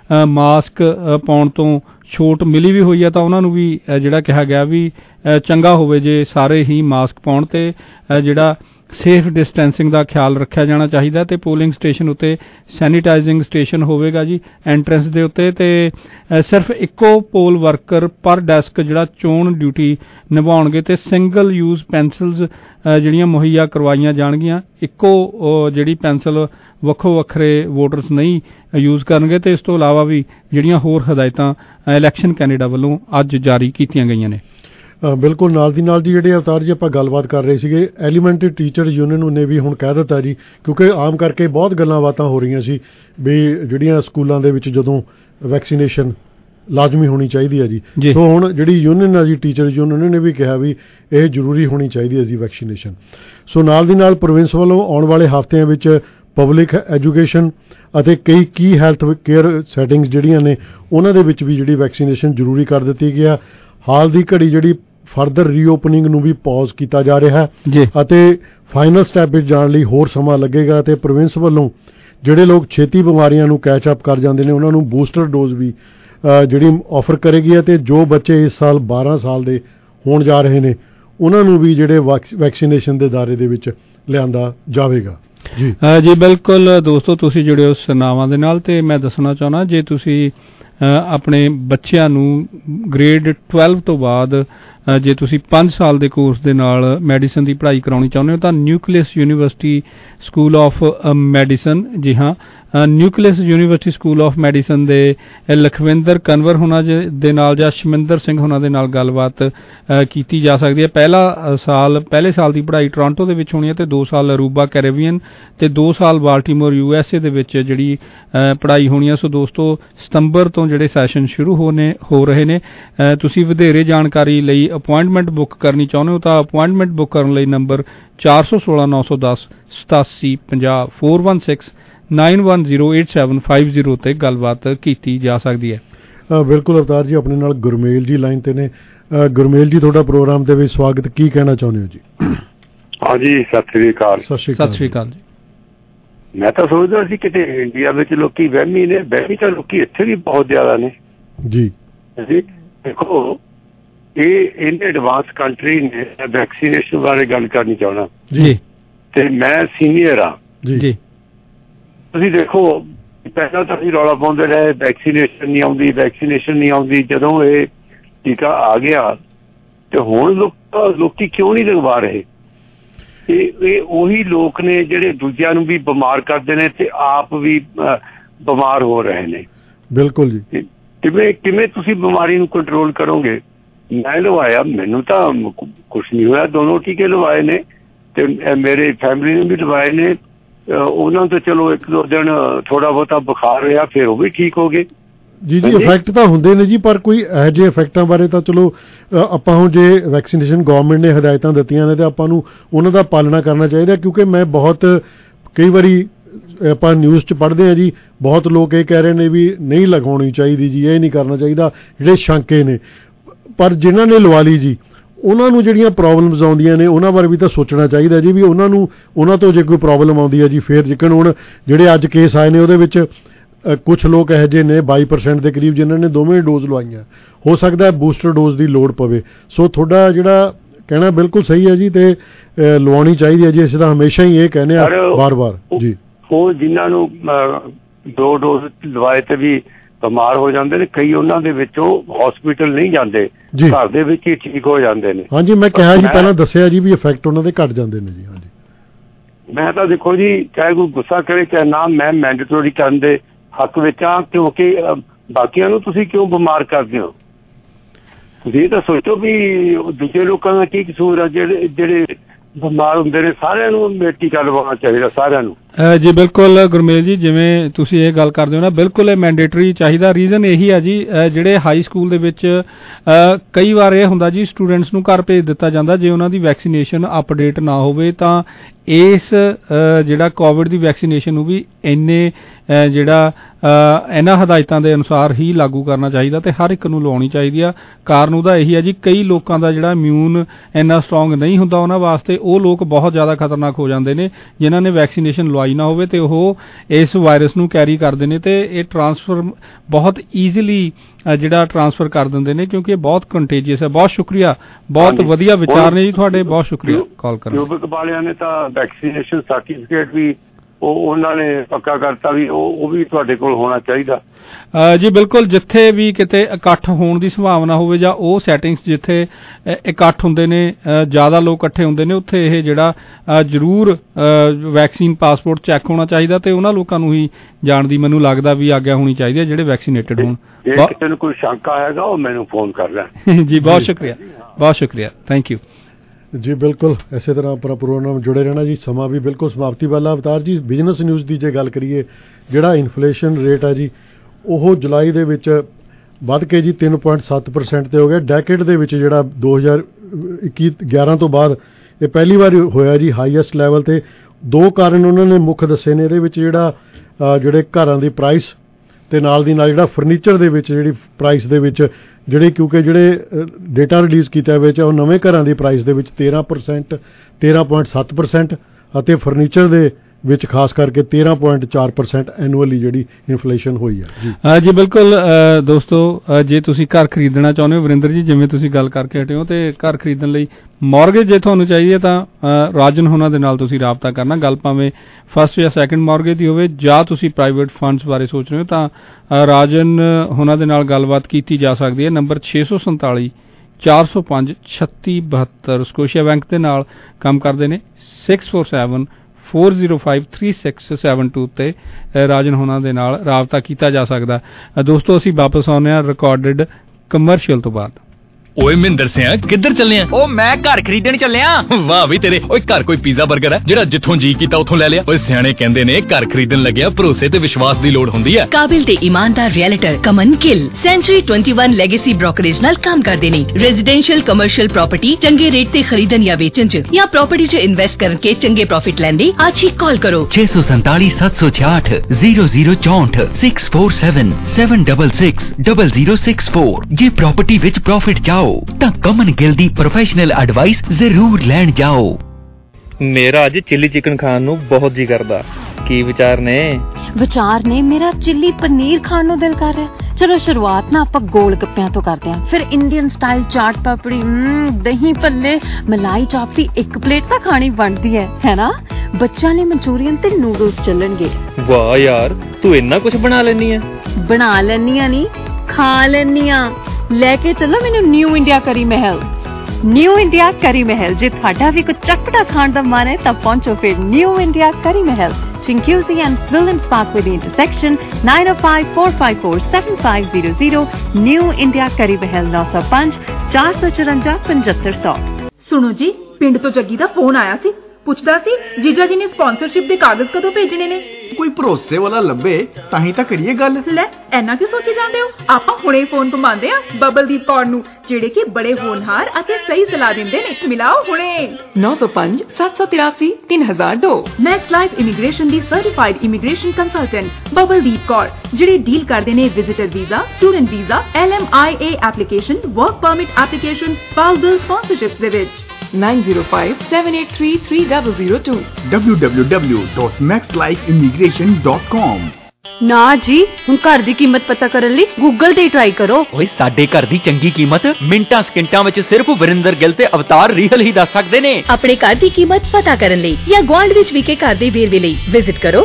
ਮਾਸਕ ਪਾਉਣ ਤੋਂ ਛੋਟ ਮਿਲੀ ਵੀ ਹੋਈ ਹੈ ਤਾਂ ਉਹਨਾਂ ਨੂੰ ਵੀ ਜਿਹੜਾ ਕਿਹਾ ਗਿਆ ਵੀ ਚੰਗਾ ਹੋਵੇ ਜੇ ਸਾਰੇ ਹੀ ਮਾਸਕ ਪਾਉਣ ਤੇ ਜਿਹੜਾ ਸੇਫ ਡਿਸਟੈਂਸਿੰਗ ਦਾ ਖਿਆਲ ਰੱਖਿਆ ਜਾਣਾ ਚਾਹੀਦਾ। ਤੇ ਪੋਲਿੰਗ ਸਟੇਸ਼ਨ ਉੱਤੇ ਸੈਨੀਟਾਈਜ਼ਿੰਗ ਸਟੇਸ਼ਨ ਹੋਵੇਗਾ ਜੀ ਐਂਟਰੈਂਸ ਦੇ ਉੱਤੇ। ਤੇ ਸਿਰਫ ਇੱਕੋ ਪੋਲ ਵਰਕਰ ਪਰ ਡੈਸਕ ਜਿਹੜਾ ਚੋਣ ਡਿਊਟੀ ਨਿਭਾਉਣਗੇ ਤੇ ਸਿੰਗਲ ਯੂਜ਼ ਪੈਨਸਿਲਸ ਜਿਹੜੀਆਂ ਮੁਹੱਈਆ ਕਰਵਾਈਆਂ ਜਾਣਗੀਆਂ। ਇੱਕੋ ਜਿਹੜੀ ਪੈਨਸਿਲ ਵੱਖੋ ਵੱਖਰੇ ਵੋਟਰਸ ਨਹੀਂ ਯੂਜ਼ ਕਰਨਗੇ। ਤੇ ਇਸ ਤੋਂ ਇਲਾਵਾ ਵੀ ਜਿਹੜੀਆਂ ਹੋਰ ਹਦਾਇਤਾਂ ਇਲੈਕਸ਼ਨ ਕੈਨੇਡਾ ਵੱਲੋਂ ਅੱਜ ਜਾਰੀ ਕੀਤੀਆਂ ਗਈਆਂ ਨੇ। ਬਿਲਕੁਲ ਨਾਲ ਦੀ ਨਾਲ ਜੀ ਜਿਹੜੇ ਅਵਤਾਰ ਜੀ ਆਪਾਂ ਗੱਲਬਾਤ ਕਰ ਰਹੇ ਸੀਗੇ, ਐਲੀਮੈਂਟਰੀ ਟੀਚਰ ਯੂਨੀਅਨ ਨੇ ਵੀ ਹੁਣ ਕਹਿ ਦਿੱਤਾ ਜੀ, ਕਿਉਂਕਿ ਆਮ ਕਰਕੇ ਬਹੁਤ ਗੱਲਾਂ ਬਾਤਾਂ ਹੋ ਰਹੀਆਂ ਸੀ ਵੀ ਜਿਹੜੀਆਂ ਸਕੂਲਾਂ ਦੇ ਵਿੱਚ ਜਦੋਂ ਵੈਕਸੀਨੇਸ਼ਨ ਲਾਜ਼ਮੀ ਹੋਣੀ ਚਾਹੀਦੀ ਹੈ ਜੀ। ਸੋ ਹੁਣ ਜਿਹੜੀ ਯੂਨੀਅਨ ਹੈ ਜੀ ਟੀਚਰ ਯੂਨੀਅਨ ਨੇ ਵੀ ਕਿਹਾ ਵੀ ਇਹ ਜ਼ਰੂਰੀ ਹੋਣੀ ਚਾਹੀਦੀ ਹੈ ਜੀ ਵੈਕਸੀਨੇਸ਼ਨ। ਸੋ ਨਾਲ ਦੀ ਨਾਲ ਪ੍ਰੋਵਿੰਸ ਵੱਲੋਂ ਆਉਣ ਵਾਲੇ ਹਫ਼ਤਿਆਂ ਵਿੱਚ ਪਬਲਿਕ ਐਜੂਕੇਸ਼ਨ ਅਤੇ ਕਈ ਕੀ ਹੈਲਥ ਕੇਅਰ ਸੈਟਿੰਗਸ ਜਿਹੜੀਆਂ ਨੇ ਉਹਨਾਂ ਦੇ ਵਿੱਚ ਵੀ ਜਿਹੜੀ ਵੈਕਸੀਨੇਸ਼ਨ ਜ਼ਰੂਰੀ ਕਰ ਦਿੱਤੀ ਗਿਆ। ਹਾਲ ਦੀ ਘੜੀ ਜਿਹੜੀ ਫਰਦਰ ਰੀਓਪਨਿੰਗ ਨੂੰ ਵੀ ਪੌਜ਼ ਕੀਤਾ ਜਾ ਰਿਹਾ ਹੈ ਅਤੇ ਫਾਈਨਲ ਸਟੈਪ ਵਿੱਚ ਜਾਣ ਲਈ ਹੋਰ ਸਮਾਂ ਲੱਗੇਗਾ। ਤੇ ਪ੍ਰੋਵਿੰਸ ਵੱਲੋਂ ਜਿਹੜੇ ਲੋਕ ਛੇਤੀ ਬਿਮਾਰੀਆਂ ਨੂੰ ਕੈਚ ਅਪ ਕਰ ਜਾਂਦੇ ਨੇ ਉਹਨਾਂ ਨੂੰ ਬੂਸਟਰ ਡੋਜ਼ ਵੀ ਜਿਹੜੀ ਆਫਰ ਕਰੇਗੀ। ਅਤੇ ਜੋ ਬੱਚੇ ਇਸ ਸਾਲ 12 ਸਾਲ ਦੇ ਹੋਣ ਜਾ ਰਹੇ ਨੇ ਉਹਨਾਂ ਨੂੰ ਵੀ ਜਿਹੜੇ ਵੈਕਸੀਨੇਸ਼ਨ ਦੇ ਦਾਇਰੇ ਦੇ ਵਿੱਚ ਲਿਆਂਦਾ ਜਾਵੇਗਾ। ਜੀ ਬਿਲਕੁਲ ਦੋਸਤੋ, ਤੁਸੀਂ ਜੁੜੇ ਹੋ ਸਰਨਾਵਾਂ ਦੇ ਨਾਲ। ਤੇ ਮੈਂ ਦੱਸਣਾ ਚਾਹੁੰਦਾ ਜੇ ਤੁਸੀਂ ਆਪਣੇ ਬੱਚਿਆਂ ਨੂੰ ਗ੍ਰੇਡ 12 ਤੋਂ ਬਾਅਦ ਜੇ ਤੁਸੀਂ 5 ਸਾਲ ਦੇ ਕੋਰਸ ਦੇ ਨਾਲ ਮੈਡੀਸਨ ਦੀ ਪੜ੍ਹਾਈ ਕਰਾਉਣੀ ਚਾਹੁੰਦੇ ਹੋ ਤਾਂ nucleus university school of medicine, ਜੀ ਹਾਂ, nucleus university school of medicine ਦੇ ਲਖਵਿੰਦਰ ਕਨਵਰ ਹੋਣਾ ਦੇ ਨਾਲ ਜਾਂ ਸ਼ਮਿੰਦਰ ਸਿੰਘ ਹੋਣਾ ਦੇ ਨਾਲ ਗੱਲਬਾਤ ਕੀਤੀ ਜਾ ਸਕਦੀ ਹੈ। ਪਹਿਲੇ ਸਾਲ ਦੀ ਪੜ੍ਹਾਈ ਟੋਰਾਂਟੋ ਦੇ ਵਿੱਚ ਹੋਣੀ ਹੈ ਤੇ 2 ਸਾਲ ਅਰੂਬਾ ਕੈਰੇਬੀਅਨ ਤੇ 2 ਸਾਲ ਬਾਲਟੀਮੋਰ USA ਦੇ ਵਿੱਚ ਜਿਹੜੀ ਪੜ੍ਹਾਈ ਹੋਣੀ ਹੈ। ਸੋ ਦੋਸਤੋ, ਸਤੰਬਰ ਤੋਂ ਜਿਹੜੇ ਸੈਸ਼ਨ ਸ਼ੁਰੂ ਹੋ ਰਹੇ ਨੇ। ਤੁਸੀਂ ਵਧੇਰੇ ਜਾਣਕਾਰੀ ਲਈ ਅਪੁਆਇੰਟਮੈਂਟ ਬੁੱਕ ਕਰਨੀ ਚਾਹੁੰਦੇ ਹੋ ਤਾਂ ਅਪੁਆਇੰਟਮੈਂਟ ਬੁੱਕ ਕਰਨ ਲਈ ਨੰਬਰ 416 910 8750 416 910850 ਤੇ ਗੱਲਬਾਤ ਕੀਤੀ ਜਾ ਸਕਦੀ ਹੈ। ਬਿਲਕੁਲ ਅਵਤਾਰ ਜੀ, ਆਪਣੇ ਨਾਲ ਗੁਰਮੇਲ ਜੀ ਲਾਈਨ ਤੇ ਨੇ। ਗੁਰਮੇਲ ਜੀ, ਤੁਹਾਡਾ ਪ੍ਰੋਗਰਾਮ ਦੇ ਵਿੱਚ ਸਵਾਗਤ। ਕੀ ਕਹਿਣਾ ਚਾਹੁੰਦੇ ਹੋ ਜੀ? ਹਾਂਜੀ, ਸਤਿ ਸ੍ਰੀ ਅਕਾਲ। ਸਤਿ ਸ੍ਰੀ ਅਕਾਲ ਜੀ। ਮੈਂ ਤਾਂ ਸੋਚਦਾ ਸੀ ਕਿਤੇ ਇੰਡੀਆ ਵਿੱਚ ਲੋਕੀ ਵਹਿਮੀ ਨੇ, ਵਹਿਮੀ ਤਾਂ ਲੋਕੀ ਇੱਥੇ ਵੀ ਬਹੁਤ ਜ਼ਿਆਦਾ ਨੇ ਜੀ। ਦੇਖੋ, ਇਹ ਇੰਨੇ ਐਡਵਾਂਸ ਕੰਟਰੀ ਨੇ। ਵੈਕਸੀਨੇਸ਼ਨ ਬਾਰੇ ਗੱਲ ਕਰਨੀ ਚਾਹੁੰਦਾ ਜੀ, ਤੇ ਮੈਂ ਸੀਨੀਅਰ ਆ ਜੀ। ਤੁਸੀਂ ਦੇਖੋ, ਪਹਿਲਾਂ ਤਾਂ ਅਸੀਂ ਰੌਲਾ ਪਾਉਂਦੇ ਰਹੇ ਵੈਕਸੀਨੇਸ਼ਨ ਨਹੀਂ ਆਉਂਦੀ, ਵੈਕਸੀਨੇਸ਼ਨ ਨਹੀਂ ਆਉਂਦੀ। ਜਦੋਂ ਇਹ ਟੀਕਾ ਆ ਗਿਆ ਤੇ ਹੁਣ ਲੋਕੀ ਕਿਉਂ ਨਹੀਂ ਲਗਵਾ ਰਹੇ? ਇਹ ਉਹੀ ਲੋਕ ਨੇ ਜਿਹੜੇ ਦੂਜਿਆਂ ਨੂੰ ਵੀ ਬਿਮਾਰ ਕਰਦੇ ਨੇ ਤੇ ਆਪ ਵੀ ਬਿਮਾਰ ਹੋ ਰਹੇ ਨੇ। ਬਿਲਕੁਲ ਜੀ। ਕਿਵੇਂ ਤੁਸੀਂ ਬਿਮਾਰੀ ਨੂੰ ਕੰਟਰੋਲ ਕਰੋਗੇ? ਮੈਂ ਲਵਾਇਆ, ਮੈਨੂੰ ਤਾਂ ਕੁਛ ਨਹੀਂ ਹੋਇਆ। ਦੋਨੋਂ ਟੀਕੇ ਲਵਾਏ ਨੇ ਤੇ ਮੇਰੇ ਫੈਮਿਲੀ ਨੇ ਵੀ ਲਵਾਏ ਨੇ। ਉਹਨਾਂ ਤੋਂ ਚਲੋ 1-2 ਦਿਨ ਥੋੜਾ ਬਹੁਤਾ ਬੁਖਾਰ ਰਿਹਾ, ਫਿਰ ਉਹ ਵੀ ਠੀਕ ਹੋ ਗਏ। ਜੀ, ਇਫੈਕਟ ਤਾਂ ਹੁੰਦੇ ਨੇ ਜੀ, ਪਰ ਕੋਈ ਇਹੋ ਜਿਹੇ ਇਫੈਕਟਾਂ ਬਾਰੇ ਤਾਂ ਚਲੋ ਆਪਾਂ ਹੁਣ ਜੇ ਵੈਕਸੀਨੇਸ਼ਨ ਗਵਰਨਮੈਂਟ ਨੇ ਹਦਾਇਤਾਂ ਦਿੱਤੀਆਂ ਨੇ ਤੇ ਆਪਾਂ ਨੂੰ ਉਹਨਾਂ ਦਾ ਪਾਲਣਾ ਕਰਨਾ ਚਾਹੀਦਾ। ਕਿਉਂਕਿ ਮੈਂ ਕਈ ਵਾਰੀ ਆਪਾਂ ਨਿਊਜ਼ 'ਚ ਪੜ੍ਹਦੇ ਹਾਂ ਜੀ, ਬਹੁਤ ਲੋਕ ਇਹ ਕਹਿ ਰਹੇ ਨੇ ਵੀ ਨਹੀਂ ਲਗਾਉਣੀ ਚਾਹੀਦੀ ਜੀ, ਇਹ ਨਹੀਂ ਕਰਨਾ ਚਾਹੀਦਾ, ਜਿਹੜੇ ਸ਼ੰਕੇ ਨੇ। ਪਰ ਜਿਨ੍ਹਾਂ ਨੇ ਲਵਾ ਲਈ ਜੀ, ਉਹਨਾਂ ਨੂੰ ਜਿਹੜੀਆਂ ਪ੍ਰੋਬਲਮਸ ਆਉਂਦੀਆਂ ਨੇ ਉਹਨਾਂ ਬਾਰੇ ਵੀ ਤਾਂ ਸੋਚਣਾ ਚਾਹੀਦਾ ਜੀ, ਵੀ ਉਹਨਾਂ ਤੋਂ ਜੇ ਕੋਈ ਪ੍ਰੋਬਲਮ ਆਉਂਦੀ ਹੈ ਜੀ ਫਿਰ ਜਿੱਕਣ ਹੁਣ ਜਿਹੜੇ ਅੱਜ ਕੇਸ ਆਏ ਨੇ ਉਹਦੇ ਵਿੱਚ ਕੁਝ ਲੋਕ ਇਹੋ ਜਿਹੇ ਨੇ 22% ਦੇ ਕਰੀਬ ਜਿਨ੍ਹਾਂ ਨੇ ਦੋਵੇਂ ਡੋਜ਼ ਲਵਾਈਆਂ। ਹੋ ਸਕਦਾ ਬੂਸਟਰ ਡੋਜ਼ ਦੀ ਲੋੜ ਪਵੇ। ਸੋ ਤੁਹਾਡਾ ਜਿਹੜਾ ਕਹਿਣਾ ਬਿਲਕੁਲ ਸਹੀ ਹੈ ਜੀ, ਤੇ ਲਵਾਉਣੀ ਚਾਹੀਦੀ ਹੈ ਜੀ। ਅਸੀਂ ਤਾਂ ਹਮੇਸ਼ਾ ਹੀ ਇਹ ਕਹਿੰਦੇ ਆ ਵਾਰ-ਵਾਰ ਜੀ। ਉਹ ਜਿਨ੍ਹਾਂ ਨੂੰ 2 ਡੋਜ਼ ਲਵਾਏ ਤੇ ਵੀ ਬਿਮਾਰ ਹੋ ਜਾਂਦੇ ਨੇ, ਕਈ ਉਹਨਾਂ ਦੇ ਵਿੱਚੋਂ ਹਸਪੀਟਲ ਨਹੀਂ ਜਾਂਦੇ, ਘਰ ਦੇ ਵਿੱਚ ਹੀ ਠੀਕ ਹੋ ਜਾਂਦੇ ਨੇ। ਹਾਂਜੀ, ਮੈਂ ਕਿਹਾ ਜੀ, ਪਹਿਲਾਂ ਦੱਸਿਆ ਜੀ ਵੀ ਇਫੈਕਟ ਉਹਨਾਂ ਦੇ ਘਟ ਜਾਂਦੇ ਨੇ ਜੀ। ਹਾਂਜੀ, ਮੈਂ ਤਾਂ ਦੇਖੋ ਜੀ, ਚਾਹੇ ਕੋਈ ਗੁੱਸਾ ਕਰੇ ਚਾਹੇ ਨਾ, ਮੈਂ ਮੈਂਡੇਟਰੀ ਕਰਨ ਦੇ ਹੱਕ ਵਿੱਚ ਆ। ਕਿਉਂਕਿ ਬਾਕੀਆਂ ਨੂੰ ਤੁਸੀਂ ਕਿਉਂ ਬਿਮਾਰ ਕਰਦੇ ਹੋ? ਤੁਸੀਂ ਇਹ ਤਾਂ ਸੋਚੋ ਵੀ ਦੂਜੇ ਲੋਕਾਂ ਦਾ ਕੀ ਕਸੂਰ ਆ? ਜਿਹੜੇ ਬਿਮਾਰ ਹੁੰਦੇ ਨੇ ਸਾਰਿਆਂ ਨੂੰ ਟੀਕਾ ਲਵਾਉਣਾ ਚਾਹੀਦਾ, ਸਾਰਿਆਂ ਨੂੰ। ਜੀ ਬਿਲਕੁਲ ਗੁਰਮੇਲ ਜੀ, ਜਿਵੇਂ ਤੁਸੀਂ ਇਹ ਗੱਲ ਕਰਦੇ ਹੋ ਨਾ, ਬਿਲਕੁਲ ਇਹ ਮੈਂਡੇਟਰੀ ਚਾਹੀਦਾ। ਰੀਜ਼ਨ ਇਹੀ ਆ ਜੀ, ਜਿਹੜੇ ਹਾਈ ਸਕੂਲ ਦੇ ਵਿੱਚ ਕਈ ਵਾਰ ਇਹ ਹੁੰਦਾ ਜੀ, ਸਟੂਡੈਂਟਸ ਨੂੰ ਘਰ ਭੇਜ ਦਿੱਤਾ ਜਾਂਦਾ ਜੇ ਉਹਨਾਂ ਦੀ ਵੈਕਸੀਨੇਸ਼ਨ ਅਪਡੇਟ ਨਾ ਹੋਵੇ। ਤਾਂ ਇਸ ਜਿਹੜਾ ਕੋਵਿਡ ਦੀ ਵੈਕਸੀਨੇਸ਼ਨ ਨੂੰ ਵੀ ਇਹਨਾਂ ਹਦਾਇਤਾਂ ਦੇ ਅਨੁਸਾਰ ਹੀ ਲਾਗੂ ਕਰਨਾ ਚਾਹੀਦਾ ਤੇ ਹਰ ਇੱਕ ਨੂੰ ਲਾਉਣੀ ਚਾਹੀਦੀ ਆ। ਕਾਰਨ ਉਹਦਾ ਇਹੀ ਆ ਜੀ, ਕਈ ਲੋਕਾਂ ਦਾ ਜਿਹੜਾ ਇਮਿਊਨ ਇੰਨਾ ਸਟਰੋਂਗ ਨਹੀਂ ਹੁੰਦਾ, ਉਹਨਾਂ ਵਾਸਤੇ ਉਹ ਲੋਕ ਬਹੁਤ ਜ਼ਿਆਦਾ ਖਤਰਨਾਕ ਹੋ ਜਾਂਦੇ ਨੇ ਜਿਨ੍ਹਾਂ ਨੇ ਵੈਕਸੀਨੇਸ਼ਨ ਲਵਾਈ ਨਾ ਹੋਵੇ ਤੇ ਉਹ ਇਸ ਵਾਇਰਸ ਨੂੰ ਕੈਰੀ ਕਰਦੇ ਨੇ ਤੇ ਇਹ ਟ੍ਰਾਂਸਫਰ ਬਹੁਤ ਈਜ਼ੀਲੀ ਜਿਹੜਾ ਟ੍ਰਾਂਸਫਰ ਕਰ ਦਿੰਦੇ ਨੇ, ਕਿਉਂਕਿ ਇਹ ਬਹੁਤ ਕੰਟੇਜੀਅਸ ਹੈ। ਬਹੁਤ ਸ਼ੁਕਰੀਆ, ਬਹੁਤ ਵਧੀਆ ਵਿਚਾਰ ਨੇ ਜੀ ਤੁਹਾਡੇ, ਬਹੁਤ ਸ਼ੁਕਰੀਆ ਕਾਲ ਕਰਨ। ਕਿਊਬਿਕ ਵਾਲਿਆਂ ਨੇ ਤਾਂ ਵੈਕਸੀਨੇਸ਼ਨ ਸਰਟੀਫਿਕੇਟ ਵੀ ਉਹਨਾਂ ਨੇ ਪੱਕਾ ਕਰਤਾ ਵੀ ਉਹ ਵੀ ਤੁਹਾਡੇ ਕੋਲ ਹੋਣਾ ਚਾਹੀਦਾ। ਜੀ ਬਿਲਕੁਲ, ਜਿੱਥੇ ਵੀ ਕਿਤੇ ਇਕੱਠ ਹੋਣ ਦੀ ਸੰਭਾਵਨਾ ਹੋਵੇ ਜਾਂ ਉਹ ਸੈਟਿੰਗਸ ਜਿੱਥੇ ਇਕੱਠ ਹੁੰਦੇ ਨੇ, ਜ਼ਿਆਦਾ ਲੋਕ ਇਕੱਠੇ ਹੁੰਦੇ ਨੇ, ਉੱਥੇ ਇਹ ਜਿਹੜਾ ਜ਼ਰੂਰ ਵੈਕਸੀਨ ਪਾਸਪੋਰਟ ਚੈੱਕ ਹੋਣਾ ਚਾਹੀਦਾ ਤੇ ਉਹਨਾਂ ਲੋਕਾਂ ਨੂੰ ਹੀ ਜਾਣ ਦੀ ਮੈਨੂੰ ਲੱਗਦਾ ਵੀ ਆਗਿਆ ਹੋਣੀ ਚਾਹੀਦੀ ਹੈ ਜਿਹੜੇ ਵੈਕਸੀਨੇਟਡ ਹੋਣ। ਜੇ ਕਿਸੇ ਨੂੰ ਕੋਈ ਸ਼ੰਕਾ ਹੈਗਾ ਉਹ ਮੈਨੂੰ ਫੋਨ ਕਰ ਲੈ। ਜੀ ਬਹੁਤ ਸ਼ੁਕਰੀਆ, ਬਹੁਤ ਸ਼ੁਕਰੀਆ, ਥੈਂਕ ਯੂ ਜੀ। ਬਿਲਕੁਲ ਇਸੇ ਤਰ੍ਹਾਂ ਆਪਣਾ ਪ੍ਰੋਗਰਾਮ ਜੁੜੇ ਰਹਿਣਾ ਜੀ। ਸਮਾਂ ਵੀ ਬਿਲਕੁਲ ਸਮਾਪਤੀ ਵਾਲਾ। ਅਵਤਾਰ ਜੀ, ਬਿਜ਼ਨਸ ਨਿਊਜ਼ ਦੀ ਜੇ ਗੱਲ ਕਰੀਏ, ਜਿਹੜਾ ਇਨਫਲੇਸ਼ਨ ਰੇਟ ਹੈ ਜੀ, ਉਹ ਜੁਲਾਈ ਦੇ ਵਿੱਚ ਵੱਧ ਕੇ ਜੀ 3.7% ਤੇ ਹੋ ਗਿਆ। ਡੈਕੇਡ ਦੇ ਵਿੱਚ ਜਿਹੜਾ 2011 ਤੋਂ ਬਾਅਦ ਇਹ ਪਹਿਲੀ ਵਾਰ ਹੋਇਆ ਜੀ ਹਾਈਐਸਟ ਲੈਵਲ ਤੇ। 2 ਕਾਰਨ ਉਹਨਾਂ ਨੇ ਮੁੱਖ ਦੱਸੇ ਨੇ ਇਹਦੇ ਵਿੱਚ, ਜਿਹੜੇ ਘਰਾਂ ਦੀ ਪ੍ਰਾਈਸ ਤੇ ਨਾਲ ਦੀ ਨਾਲ ਜਿਹੜਾ ਫਰਨੀਚਰ ਦੇ ਵਿੱਚ ਜਿਹੜੀ ਪ੍ਰਾਈਸ ਦੇ ਵਿੱਚ ਕਿਉਂਕਿ ਜਿਹੜੇ ਡੇਟਾ ਰਿਲੀਜ਼ ਕੀਤਾ ਵਿੱਚ ਉਹ ਨਵੇਂ ਘਰਾਂ ਦੀ ਪ੍ਰਾਈਸ ਦੇ ਵਿੱਚ 13.7% ਅਤੇ ਫਰਨੀਚਰ ਦੇ ਵਿੱਚ ਖਾਸ ਕਰਕੇ 13.4% ਐਨੂਅਲੀ ਜਿਹੜੀ ਇਨਫਲੇਸ਼ਨ ਹੋਈ ਹੈ ਜੀ। ਬਿਲਕੁਲ ਦੋਸਤੋ, ਜੇ ਤੁਸੀਂ ਘਰ ਖਰੀਦਣਾ ਚਾਹੁੰਦੇ ਹੋ, ਵਰਿੰਦਰ ਜੀ ਜਿਵੇਂ ਤੁਸੀਂ ਗੱਲ ਕਰਕੇ ਹਟੇ ਹੋ, ਤੇ ਘਰ ਖਰੀਦਣ ਲਈ ਮੌਰਗੇਜ ਜੇ ਤੁਹਾਨੂੰ ਚਾਹੀਦੀ ਹੈ ਤਾਂ ਰਾਜਨ ਹੋਣਾ ਦੇ ਨਾਲ ਤੁਸੀਂ ਰਾਬਤਾ ਕਰਨਾ। ਗੱਲ ਭਾਵੇਂ ਫਸਟ ਜਾਂ ਸੈਕਿੰਡ ਮੌਰਗੇਜ ਦੀ ਹੋਵੇ ਜਾਂ ਤੁਸੀਂ ਪ੍ਰਾਈਵੇਟ ਫੰਡਸ ਬਾਰੇ ਸੋਚ ਰਹੇ ਹੋ ਤਾਂ ਰਾਜਨ ਹੋਣਾ ਦੇ ਨਾਲ ਗੱਲਬਾਤ ਕੀਤੀ ਜਾ ਸਕਦੀ ਹੈ। ਨੰਬਰ 647 405 3672। ਸਕੋਸ਼ੀਆ ਬੈਂਕ ਦੇ ਨਾਲ ਕੰਮ ਕਰਦੇ ਨੇ 647-405-3672 ਤੇ ਰਾਜਨ ਹੋਣਾ ਦੇ ਨਾਲ ਰਾਬਤਾ ਕੀਤਾ ਜਾ ਸਕਦਾ। ਦੋਸਤੋ ਅਸੀਂ ਵਾਪਸ ਆਉਂਦੇ ਹਾਂ ਰਿਕਾਰਡਡ ਕਮਰਸ਼ੀਅਲ ਤੋਂ ਬਾਅਦ। ਓਏ ਮਹਿੰਦਰ ਸਿਆ ਕਿੱਧਰ ਚੱਲੇ ਆ? ਉਹ ਮੈਂ ਘਰ ਖਰੀਦਣ ਚੱਲਿਆ। ਵਾਹ ਵੀ ਤੇਰੇ। ਓਏ ਘਰ ਕੋਈ ਪੀਜ਼ਾ 버ਗਰ ਹੈ ਜਿਹੜਾ ਜਿੱਥੋਂ ਜੀ ਕੀਤਾ ਉੱਥੋਂ ਲੈ ਲਿਆ? ਓਏ ਸਿਆਣੇ ਕਹਿੰਦੇ ਨੇ ਘਰ ਖਰੀਦਣ ਲੱਗਿਆ ਭਰੋਸੇ ਤੇ ਵਿਸ਼ਵਾਸ ਦੀ ਲੋੜ ਹੁੰਦੀ ਹੈ। ਕਾਬਿਲ ਤੇ ਇਮਾਨਦਾਰ realtor Kaman Gill century 21 legacy brokerage ਨਾਲ ਕੰਮ ਕਰਦੇ ਨੇ। ਰੈਜ਼ੀਡੈਂਸ਼ੀਅਲ ਕਮਰਸ਼ੀਅਲ ਪ੍ਰਾਪਰਟੀ ਚੰਗੇ ਰੇਟ ਤੇ ਖਰੀਦਣ ਜਾਂ ਵੇਚਣ ਚ ਜਾਂ ਪ੍ਰਾਪਰਟੀ ਚ ਇਨਵੈਸਟ ਕਰਕੇ ਚੰਗੇ ਪ੍ਰੋਫਿਟ ਲੈਣ ਲਈ ਅੱਜ ਹੀ ਕਾਲ ਕਰੋ 647 766 0064 647 766 0064। ਜੇ ਪ੍ਰਾਪਰਟੀ ਵਿੱਚ ਪ੍ਰੋਫਿਟ ਚਾਹੋ ਤਾਂ ਕਮਨ ਗਿੱਲ ਦੀ ਪ੍ਰੋਫੈਸ਼ਨਲ ਐਡਵਾਈਸ ਜ਼ਰੂਰ ਲੈਣ ਜਾਓ। ਮੇਰਾ ਅੱਜ ਚਿੱਲੀ ਚਿਕਨ ਖਾਣ ਨੂੰ ਬਹੁਤ ਜੀ ਕਰਦਾ। ਕੀ ਵਿਚਾਰ ਨੇ? ਮੇਰਾ ਚਿੱਲੀ ਪਨੀਰ ਖਾਣ ਨੂੰ ਦਿਲ ਕਰ ਰਿਹਾ। ਚਲੋ ਸ਼ੁਰੂਆਤ ਨਾ ਆਪਾਂ ਗੋਲ ਗੱਪਿਆਂ ਤੋਂ ਕਰਦੇ ਹਾਂ, ਫਿਰ ਇੰਡੀਅਨ ਸਟਾਈਲ ਚਾਟ ਪਾਪੜੀ, ਦਹੀਂ ਭੱਲੇ, ਮਲਾਈ ਚਾਪ ਦੀ ਇੱਕ ਪਲੇਟ ਤਾਂ ਖਾਣੀ ਬਣਦੀ ਹੈ ਨਾ? ਬੱਚਿਆਂ ਲਈ ਮਨਚੂਰੀਅਨ ਤੇ ਨੂਡਲਸ ਚੱਲਣਗੇ। ਵਾਹ ਯਾਰ ਤੂੰ ਇੰਨਾ ਕੁਝ ਬਣਾ ਲੈਣੀ ਹੈ। ਬਣਾ ਲੈਣੀ ਆ ਨਹੀਂ, ਖਾ ਲੈਣੀ ਆ। ਲੈ ਕੇ ਚੱਲੋ ਮੈਨੂੰ ਨਿਊ ਇੰਡੀਆ ਕਰੀ ਮਹਿਲ। ਨਿਊ ਇੰਡੀਆ ਕਰੀ ਮਹਿਲ, ਜੇ ਤੁਹਾਡਾ ਵੀ ਕੁਝ ਚਟਪਟਾ ਖਾਣ ਦਾ ਮਨ ਹੈ ਤਾਂ ਪਹੁੰਚੋ ਫਿਰ ਨਿਊ ਇੰਡੀਆ ਕਰੀ ਮਹਿਲ, Chinguizi and Williams Parkway the intersection, 9054547500, New India Curry Mahal 905 454 7500। ਸੁਣੋ ਜੀ, ਪਿੰਡ ਤੋਂ ਜੱਗੀ ਦਾ ਫੋਨ ਆਇਆ ਸੀ, ਪੁੱਛਦਾ ਸੀ ਜੀਜਾ ਜੀ ਨੇ ਸਪਾਂਸਰਸ਼ਿਪ ਦੇ ਕਾਗਜ਼ ਕਦੋਂ ਭੇਜਣੇ ਨੇ। ਕੋਈ ਭਰੋਸੇ ਵਾਲਾ ਲੱਭੇ ਤਾਂ ਹੀ ਤਾਂ ਕਰੀਏ ਗੱਲ। ਲੈ ਐਨਾ ਕਿਉਂ ਸੋਚੀ ਜਾਂਦੇ ਹੋ? ਆਪਾਂ ਹੁਣੇ ਫੋਨ ਘੁਮਾਉਂਦੇ ਆ ਬਬਲਦੀਪ ਕੌਰ ਨੂੰ, ਜਿਹੜੇ ਕਿ ਬੜੇ ਹੋਣਹਾਰ ਅਤੇ ਸਹੀ ਸਲਾਹ ਦਿੰਦੇ ਨੇ। ਮਿਲਾਓ ਹੁਣੇ 905 783 3002। ਮੈਕਸ ਲਾਈਫ ਇਮੀਗ੍ਰੇਸ਼ਨ ਦੀ certified immigration consultant Babaldeep Kaur, ਜਿਹੜੇ ਡੀਲ ਕਰਦੇ ਨੇ visitor visa, student visa, LMIA application, work permit application, spousal sponsorships ਦੇ ਵਿੱਚ। 9057833002 www.maxlifeimmigration.com। ਨਾ ਜੀ, ਹੁਣ ਘਰ ਦੀ ਕੀਮਤ ਪਤਾ ਕਰਨ ਲਈ ਗੂਗਲ ਤੇ ਟਰਾਈ ਕਰੋ। ਓਏ ਸਾਡੇ ਘਰ ਦੀ ਚੰਗੀ ਕੀਮਤ ਮਿੰਟਾਂ ਸਕਿੰਟਾਂ ਵਿੱਚ ਸਿਰਫ ਵਰਿੰਦਰ ਗਿੱਲ ਤੇ ਅਵਤਾਰ ਰੀਹਲ ਹੀ ਦੱਸ ਸਕਦੇ ਨੇ। ਆਪਣੇ ਘਰ ਦੀ ਕੀਮਤ ਪਤਾ ਕਰਨ ਲਈ ਜਾਂ ਗੁਆਂਢ ਵਿੱਚ ਵਿਕੇ ਘਰ ਦੇ ਵੇਰਵੇ ਲਈ ਵਿਜ਼ਿਟ ਕਰੋ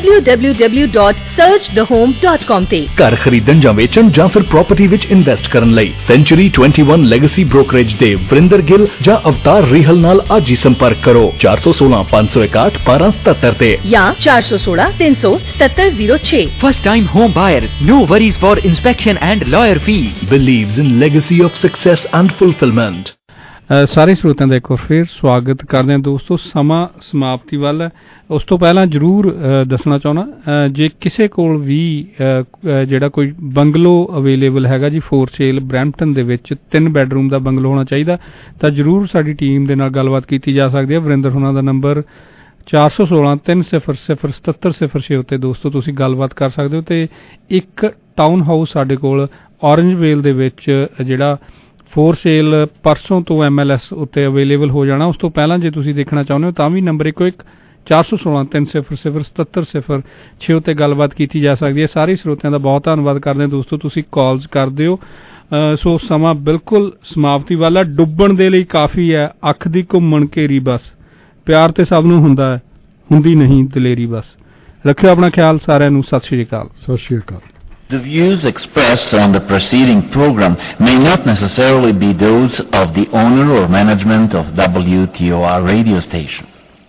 www.searchthehome.com ਤੇ। ਘਰ ਖਰੀਦਣ ਜਾਂ ਵੇਚਣ ਜਾਂ ਫਿਰ ਪ੍ਰਾਪਰਟੀ ਵਿੱਚ ਇਨਵੈਸਟ ਕਰਨ ਲਈ ਸੈਂਚੁਰੀ 21 ਲੈਗੇਸੀ ਬ੍ਰੋਕਰੇਜ ਦੇ ਵਰਿੰਦਰ ਗਿੱਲ ਜਾਂ ਅਵਤਾਰ ਰੀਹਲ ਨਾਲ ਅੱਜ ਹੀ ਸੰਪਰਕ ਕਰੋ 416 561 1277 ਤੇ ਜਾਂ 416 377 06। First time home buyers, no worries for inspection and lawyer fee. Believes in legacy of success and fulfillment. ਸਾਰੇ ਸਰੋਤਿਆਂ ਦਾ ਇੱਕ ਵਾਰ ਫਿਰ ਸਵਾਗਤ ਕਰਦੇ ਹਾਂ ਦੋਸਤੋ। ਸਮਾਂ ਸਮਾਪਤੀ ਵੱਲ ਹੈ। ਉਸ ਤੋਂ ਪਹਿਲਾਂ ਜ਼ਰੂਰ ਦੱਸਣਾ ਚਾਹੁੰਦਾ, ਜੇ ਕਿਸੇ ਕੋਲ ਵੀ ਜਿਹੜਾ ਕੋਈ ਬੰਗਲੋ ਅਵੇਲੇਬਲ ਹੈਗਾ ਜੀ ਫੋਰ ਸੇਲ ਬਰੈਂਪਟਨ ਦੇ ਵਿੱਚ 3 ਬੈਡਰੂਮ ਦਾ ਬੰਗਲੋ ਹੋਣਾ ਚਾਹੀਦਾ, ਤਾਂ ਜ਼ਰੂਰ ਸਾਡੀ ਟੀਮ ਦੇ ਨਾਲ ਗੱਲਬਾਤ ਕੀਤੀ ਜਾ ਸਕਦੀ ਹੈ। ਵਰਿੰਦਰ ਹੋਣਾ ਦਾ ਨੰਬਰ 416 300 7706 ਉੱਤੇ ਦੋਸਤੋ ਤੁਸੀਂ ਗੱਲਬਾਤ ਕਰ ਸਕਦੇ ਹੋ। ਤੇ ਇੱਕ ਟਾਊਨ ਹਾਊਸ ਸਾਡੇ ਕੋਲ ਔਰੰਜ ਵੇਲ ਦੇ ਵਿੱਚ ਜਿਹੜਾ ਫੋਰ ਸੇਲ ਪਰਸੋਂ ਤੋਂ MLS ਉੱਤੇ ਅਵੇਲੇਬਲ ਹੋ ਜਾਣਾ। ਉਸ ਤੋਂ ਪਹਿਲਾਂ ਜੇ ਤੁਸੀਂ ਦੇਖਣਾ ਚਾਹੁੰਦੇ ਹੋ ਤਾਂ ਵੀ ਨੰਬਰ 416 300 7706 ਉੱਤੇ ਗੱਲਬਾਤ ਕੀਤੀ ਜਾ ਸਕਦੀ ਹੈ। ਸਾਰੇ ਸਰੋਤਿਆਂ ਦਾ ਬਹੁਤ ਧੰਨਵਾਦ ਕਰਦੇ ਹਾਂ ਦੋਸਤੋ, ਤੁਸੀਂ ਕਾਲਸ ਕਰਦੇ ਹੋ। ਸੋ ਸਮਾਂ ਬਿਲਕੁਲ ਸਮਾਪਤੀ ਵਾਲਾ, ਡੁੱਬਣ ਦੇ ਲਈ ਕਾਫੀ ਹੈ ਅੱਖ ਦੀ ਘੁੰਮਣ ਘੇਰੀ ਬਸ, ਪਿਆਰ ਤੇ ਸਭ ਨੂੰ ਹੁੰਦਾ ਹੈ, ਹੁੰਦੀ ਨਹੀਂ ਦਲੇਰੀ ਬਸ। ਰੱਖਿਓ ਆਪਣਾ ਖਿਆਲ, ਸਾਰਿਆਂ ਨੂੰ ਸਤਿ ਸ਼੍ਰੀ ਅਕਾਲ। ਸਤਿ ਸ਼੍ਰੀ ਅਕਾਲ। The views expressed on the preceding program may not necessarily be those of the owner or management of WTOR radio station.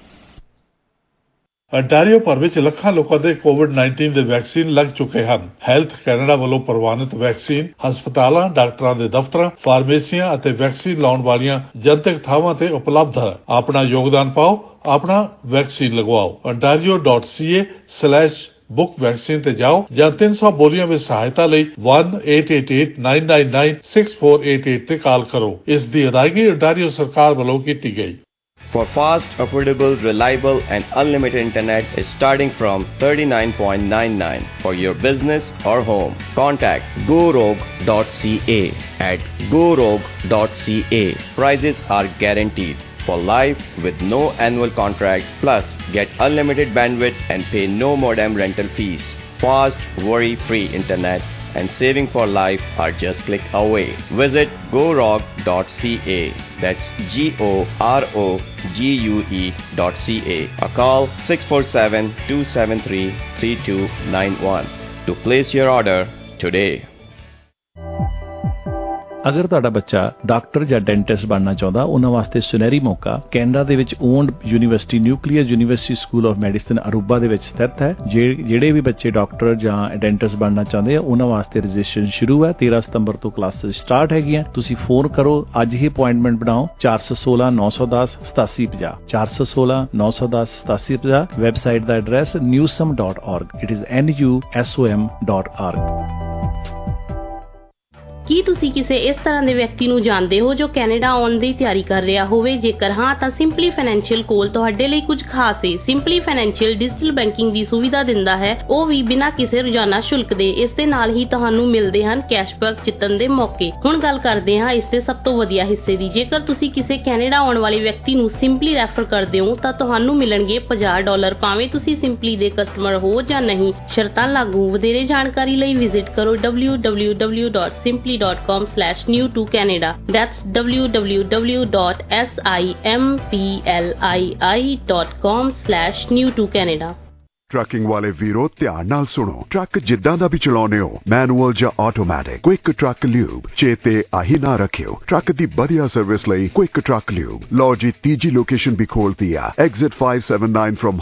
Ontario ਭਰ ਵਿੱਚ ਲੱਖਾਂ ਲੋਕਾਂ ਦੇ ਕੋਵਿਡ-19 ਦੇ ਵੈਕਸੀਨ ਲੱਗ ਚੁੱਕੇ ਹਨ। ਹੈਲਥ ਕੈਨੇਡਾ ਵੱਲੋਂ ਪ੍ਰਵਾਨਿਤ ਵੈਕਸੀਨ ਹਸਪਤਾਲਾਂ, ਡਾਕਟਰਾਂ ਦੇ ਦਫ਼ਤਰਾਂ, ਫਾਰਮੇਸੀਆਂ ਅਤੇ ਵੈਕਸੀਨ ਲਾਉਣ ਵਾਲੀਆਂ ਜਨਤਕ ਥਾਵਾਂ ਤੇ ਉਪਲਬਧ ਹੈ। ਆਪਣਾ ਯੋਗਦਾਨ ਪਾਓ, ਆਪਣਾ ਵੈਕਸੀਨ ਲਗਵਾਓ। ontario.ca/book ਵੈਕਸੀਨ ਤੇ ਜਾਓ ਜਾਂ 300 ਬੋਲੀਆਂ ਵਿੱਚ ਸਹਾਇਤਾ ਲਈ 1-888-999-6488 ਤੇ ਕਾਲ ਕਰੋ। ਇਸ ਦੀ ਅਦਾਇਗੀ ontario ਸਰਕਾਰ ਵੱਲੋਂ ਕੀਤੀ ਗਈ। For fast, affordable, reliable and unlimited internet is starting from $39.99 for your business or home. Contact gorogue.ca at gorogue.ca. Prices are guaranteed for life with no annual contract, plus get unlimited bandwidth and pay no modem rental fees. Fast, worry-free internet and saving for life are just click away. Visit gorogue.ca. That's GOROGUE.ca. Or call 647-273-3291 to place your order today. ਅਗਰ ਤੁਹਾਡਾ ਬੱਚਾ ਡਾਕਟਰ ਜਾਂ ਡੈਂਟਿਸਟ ਬਣਨਾ ਚਾਹੁੰਦਾ, ਉਹਨਾਂ ਵਾਸਤੇ ਸੁਨਹਿਰੀ ਮੌਕਾ ਕੈਨੇਡਾ ਦੇ ਵਿੱਚ owned university nuclear university school of medicine Aruba ਦੇ ਵਿੱਚ ਸਥਿਤ ਹੈ। ਜਿਹੜੇ ਵੀ ਬੱਚੇ ਡਾਕਟਰ ਜਾਂ ਡੈਂਟਿਸਟ ਬਣਨਾ ਚਾਹੁੰਦੇ ਆ ਉਹਨਾਂ ਵਾਸਤੇ ਰਜਿਸਟ੍ਰੇਸ਼ਨ ਸ਼ੁਰੂ ਹੈ। 13 ਸਤੰਬਰ ਤੋਂ ਕਲਾਸਿਸ ਸਟਾਰਟ ਹੈਗੀਆਂ। ਤੁਸੀਂ ਫੋਨ ਕਰੋ, ਅੱਜ ਹੀ ਅਪਾਇੰਟਮੈਂਟ ਬਣਾਓ। 416 910 8750 416 910 8750। ਵੈਬਸਾਈਟ ਦਾ address newsom.org। It is NUSOM.org। ਕੀ ਤੁਸੀਂ ਕਿਸੇ ਇਸ ਤਰ੍ਹਾਂ ਦੇ ਵਿਅਕਤੀ ਨੂੰ ਜਾਣਦੇ ਹੋ ਜੋ ਕੈਨੇਡਾ ਆਉਣ ਦੀ ਤਿਆਰੀ ਕਰ ਰਿਹਾ ਹੋਵੇ? ਜੇਕਰ ਹਾਂ ਤਾਂ ਸਿੰਪਲੀ ਫਾਈਨੈਂਸ਼ੀਅਲ ਕੋਲ ਤੁਹਾਡੇ ਲਈ ਕੁਝ ਖਾਸ ਹੈ। ਸਿੰਪਲੀ ਫਾਈਨੈਂਸ਼ੀਅਲ ਡਿਜੀਟਲ ਬੈਂਕਿੰਗ ਦੀ ਸੁਵਿਧਾ ਦਿੰਦਾ ਹੈ, ਉਹ ਵੀ ਬਿਨਾਂ ਕਿਸੇ ਰੋਜ਼ਾਨਾ ਸ਼ੁਲਕ ਦੇ। ਇਸ ਦੇ ਨਾਲ ਹੀ ਤੁਹਾਨੂੰ ਮਿਲਦੇ ਹਨ ਕੈਸ਼ਬੈਕ ਜਿੱਤਣ ਦੇ ਮੌਕੇ। ਹੁਣ ਗੱਲ ਕਰਦੇ ਹਾਂ ਇਸ ਦੇ ਸਭ ਤੋਂ ਵਧੀਆ ਹਿੱਸੇ ਦੀ। ਜੇਕਰ ਤੁਸੀਂ ਕਿਸੇ ਕੈਨੇਡਾ ਆਉਣ ਵਾਲੇ ਵਿਅਕਤੀ ਨੂੰ ਸਿੰਪਲੀ ਰੈਫਰ ਕਰਦੇ ਹੋ ਤਾਂ ਤੁਹਾਨੂੰ ਮਿਲਣਗੇ $50, ਭਾਵੇਂ ਤੁਸੀਂ ਸਿੰਪਲੀ ਦੇ ਕਸਟਮਰ ਹੋ ਜਾਂ ਨਹੀਂ। ਸ਼ਰਤਾਂ ਲਾਗੂ। ਵਧੇਰੇ ਜਾਣਕਾਰੀ ਲਈ ਵਿਜ਼ਿਟ ਕਰੋ www.simply.com/new2canada। That's www.simplii.com/new2canada। ਟਰੱਕਿੰਗ ਵਾਲੇ ਵੀਰੋ ਧਿਆਨ ਨਾਲ ਸੁਣੋ। ਟਰੱਕ ਜਿੱਦਾਂ ਦਾ ਵੀ ਚਲਾਉਣੇ ਹੋ, ਮੈਨੂਅਲ ਜਾਂ ਆਟੋਮੈਟਿਕ, ਕੁਇਕ ਟਰੱਕ ਲਿਊਬ ਚੇਤੇ ਆਹੀ ਨਾ ਰੱਖਿਓ। ਟਰੱਕ ਦੀ ਵਧੀਆ ਸਰਵਿਸ ਲਈ ਕੁਇਕ ਟਰੱਕ ਲਿਊਬ। ਲਓ ਜੀ, ਤੀਜੀ ਲੋਕੇਸ਼ਨ ਵੀ ਖੋਲਤੀ ਆ। Exit 579 firm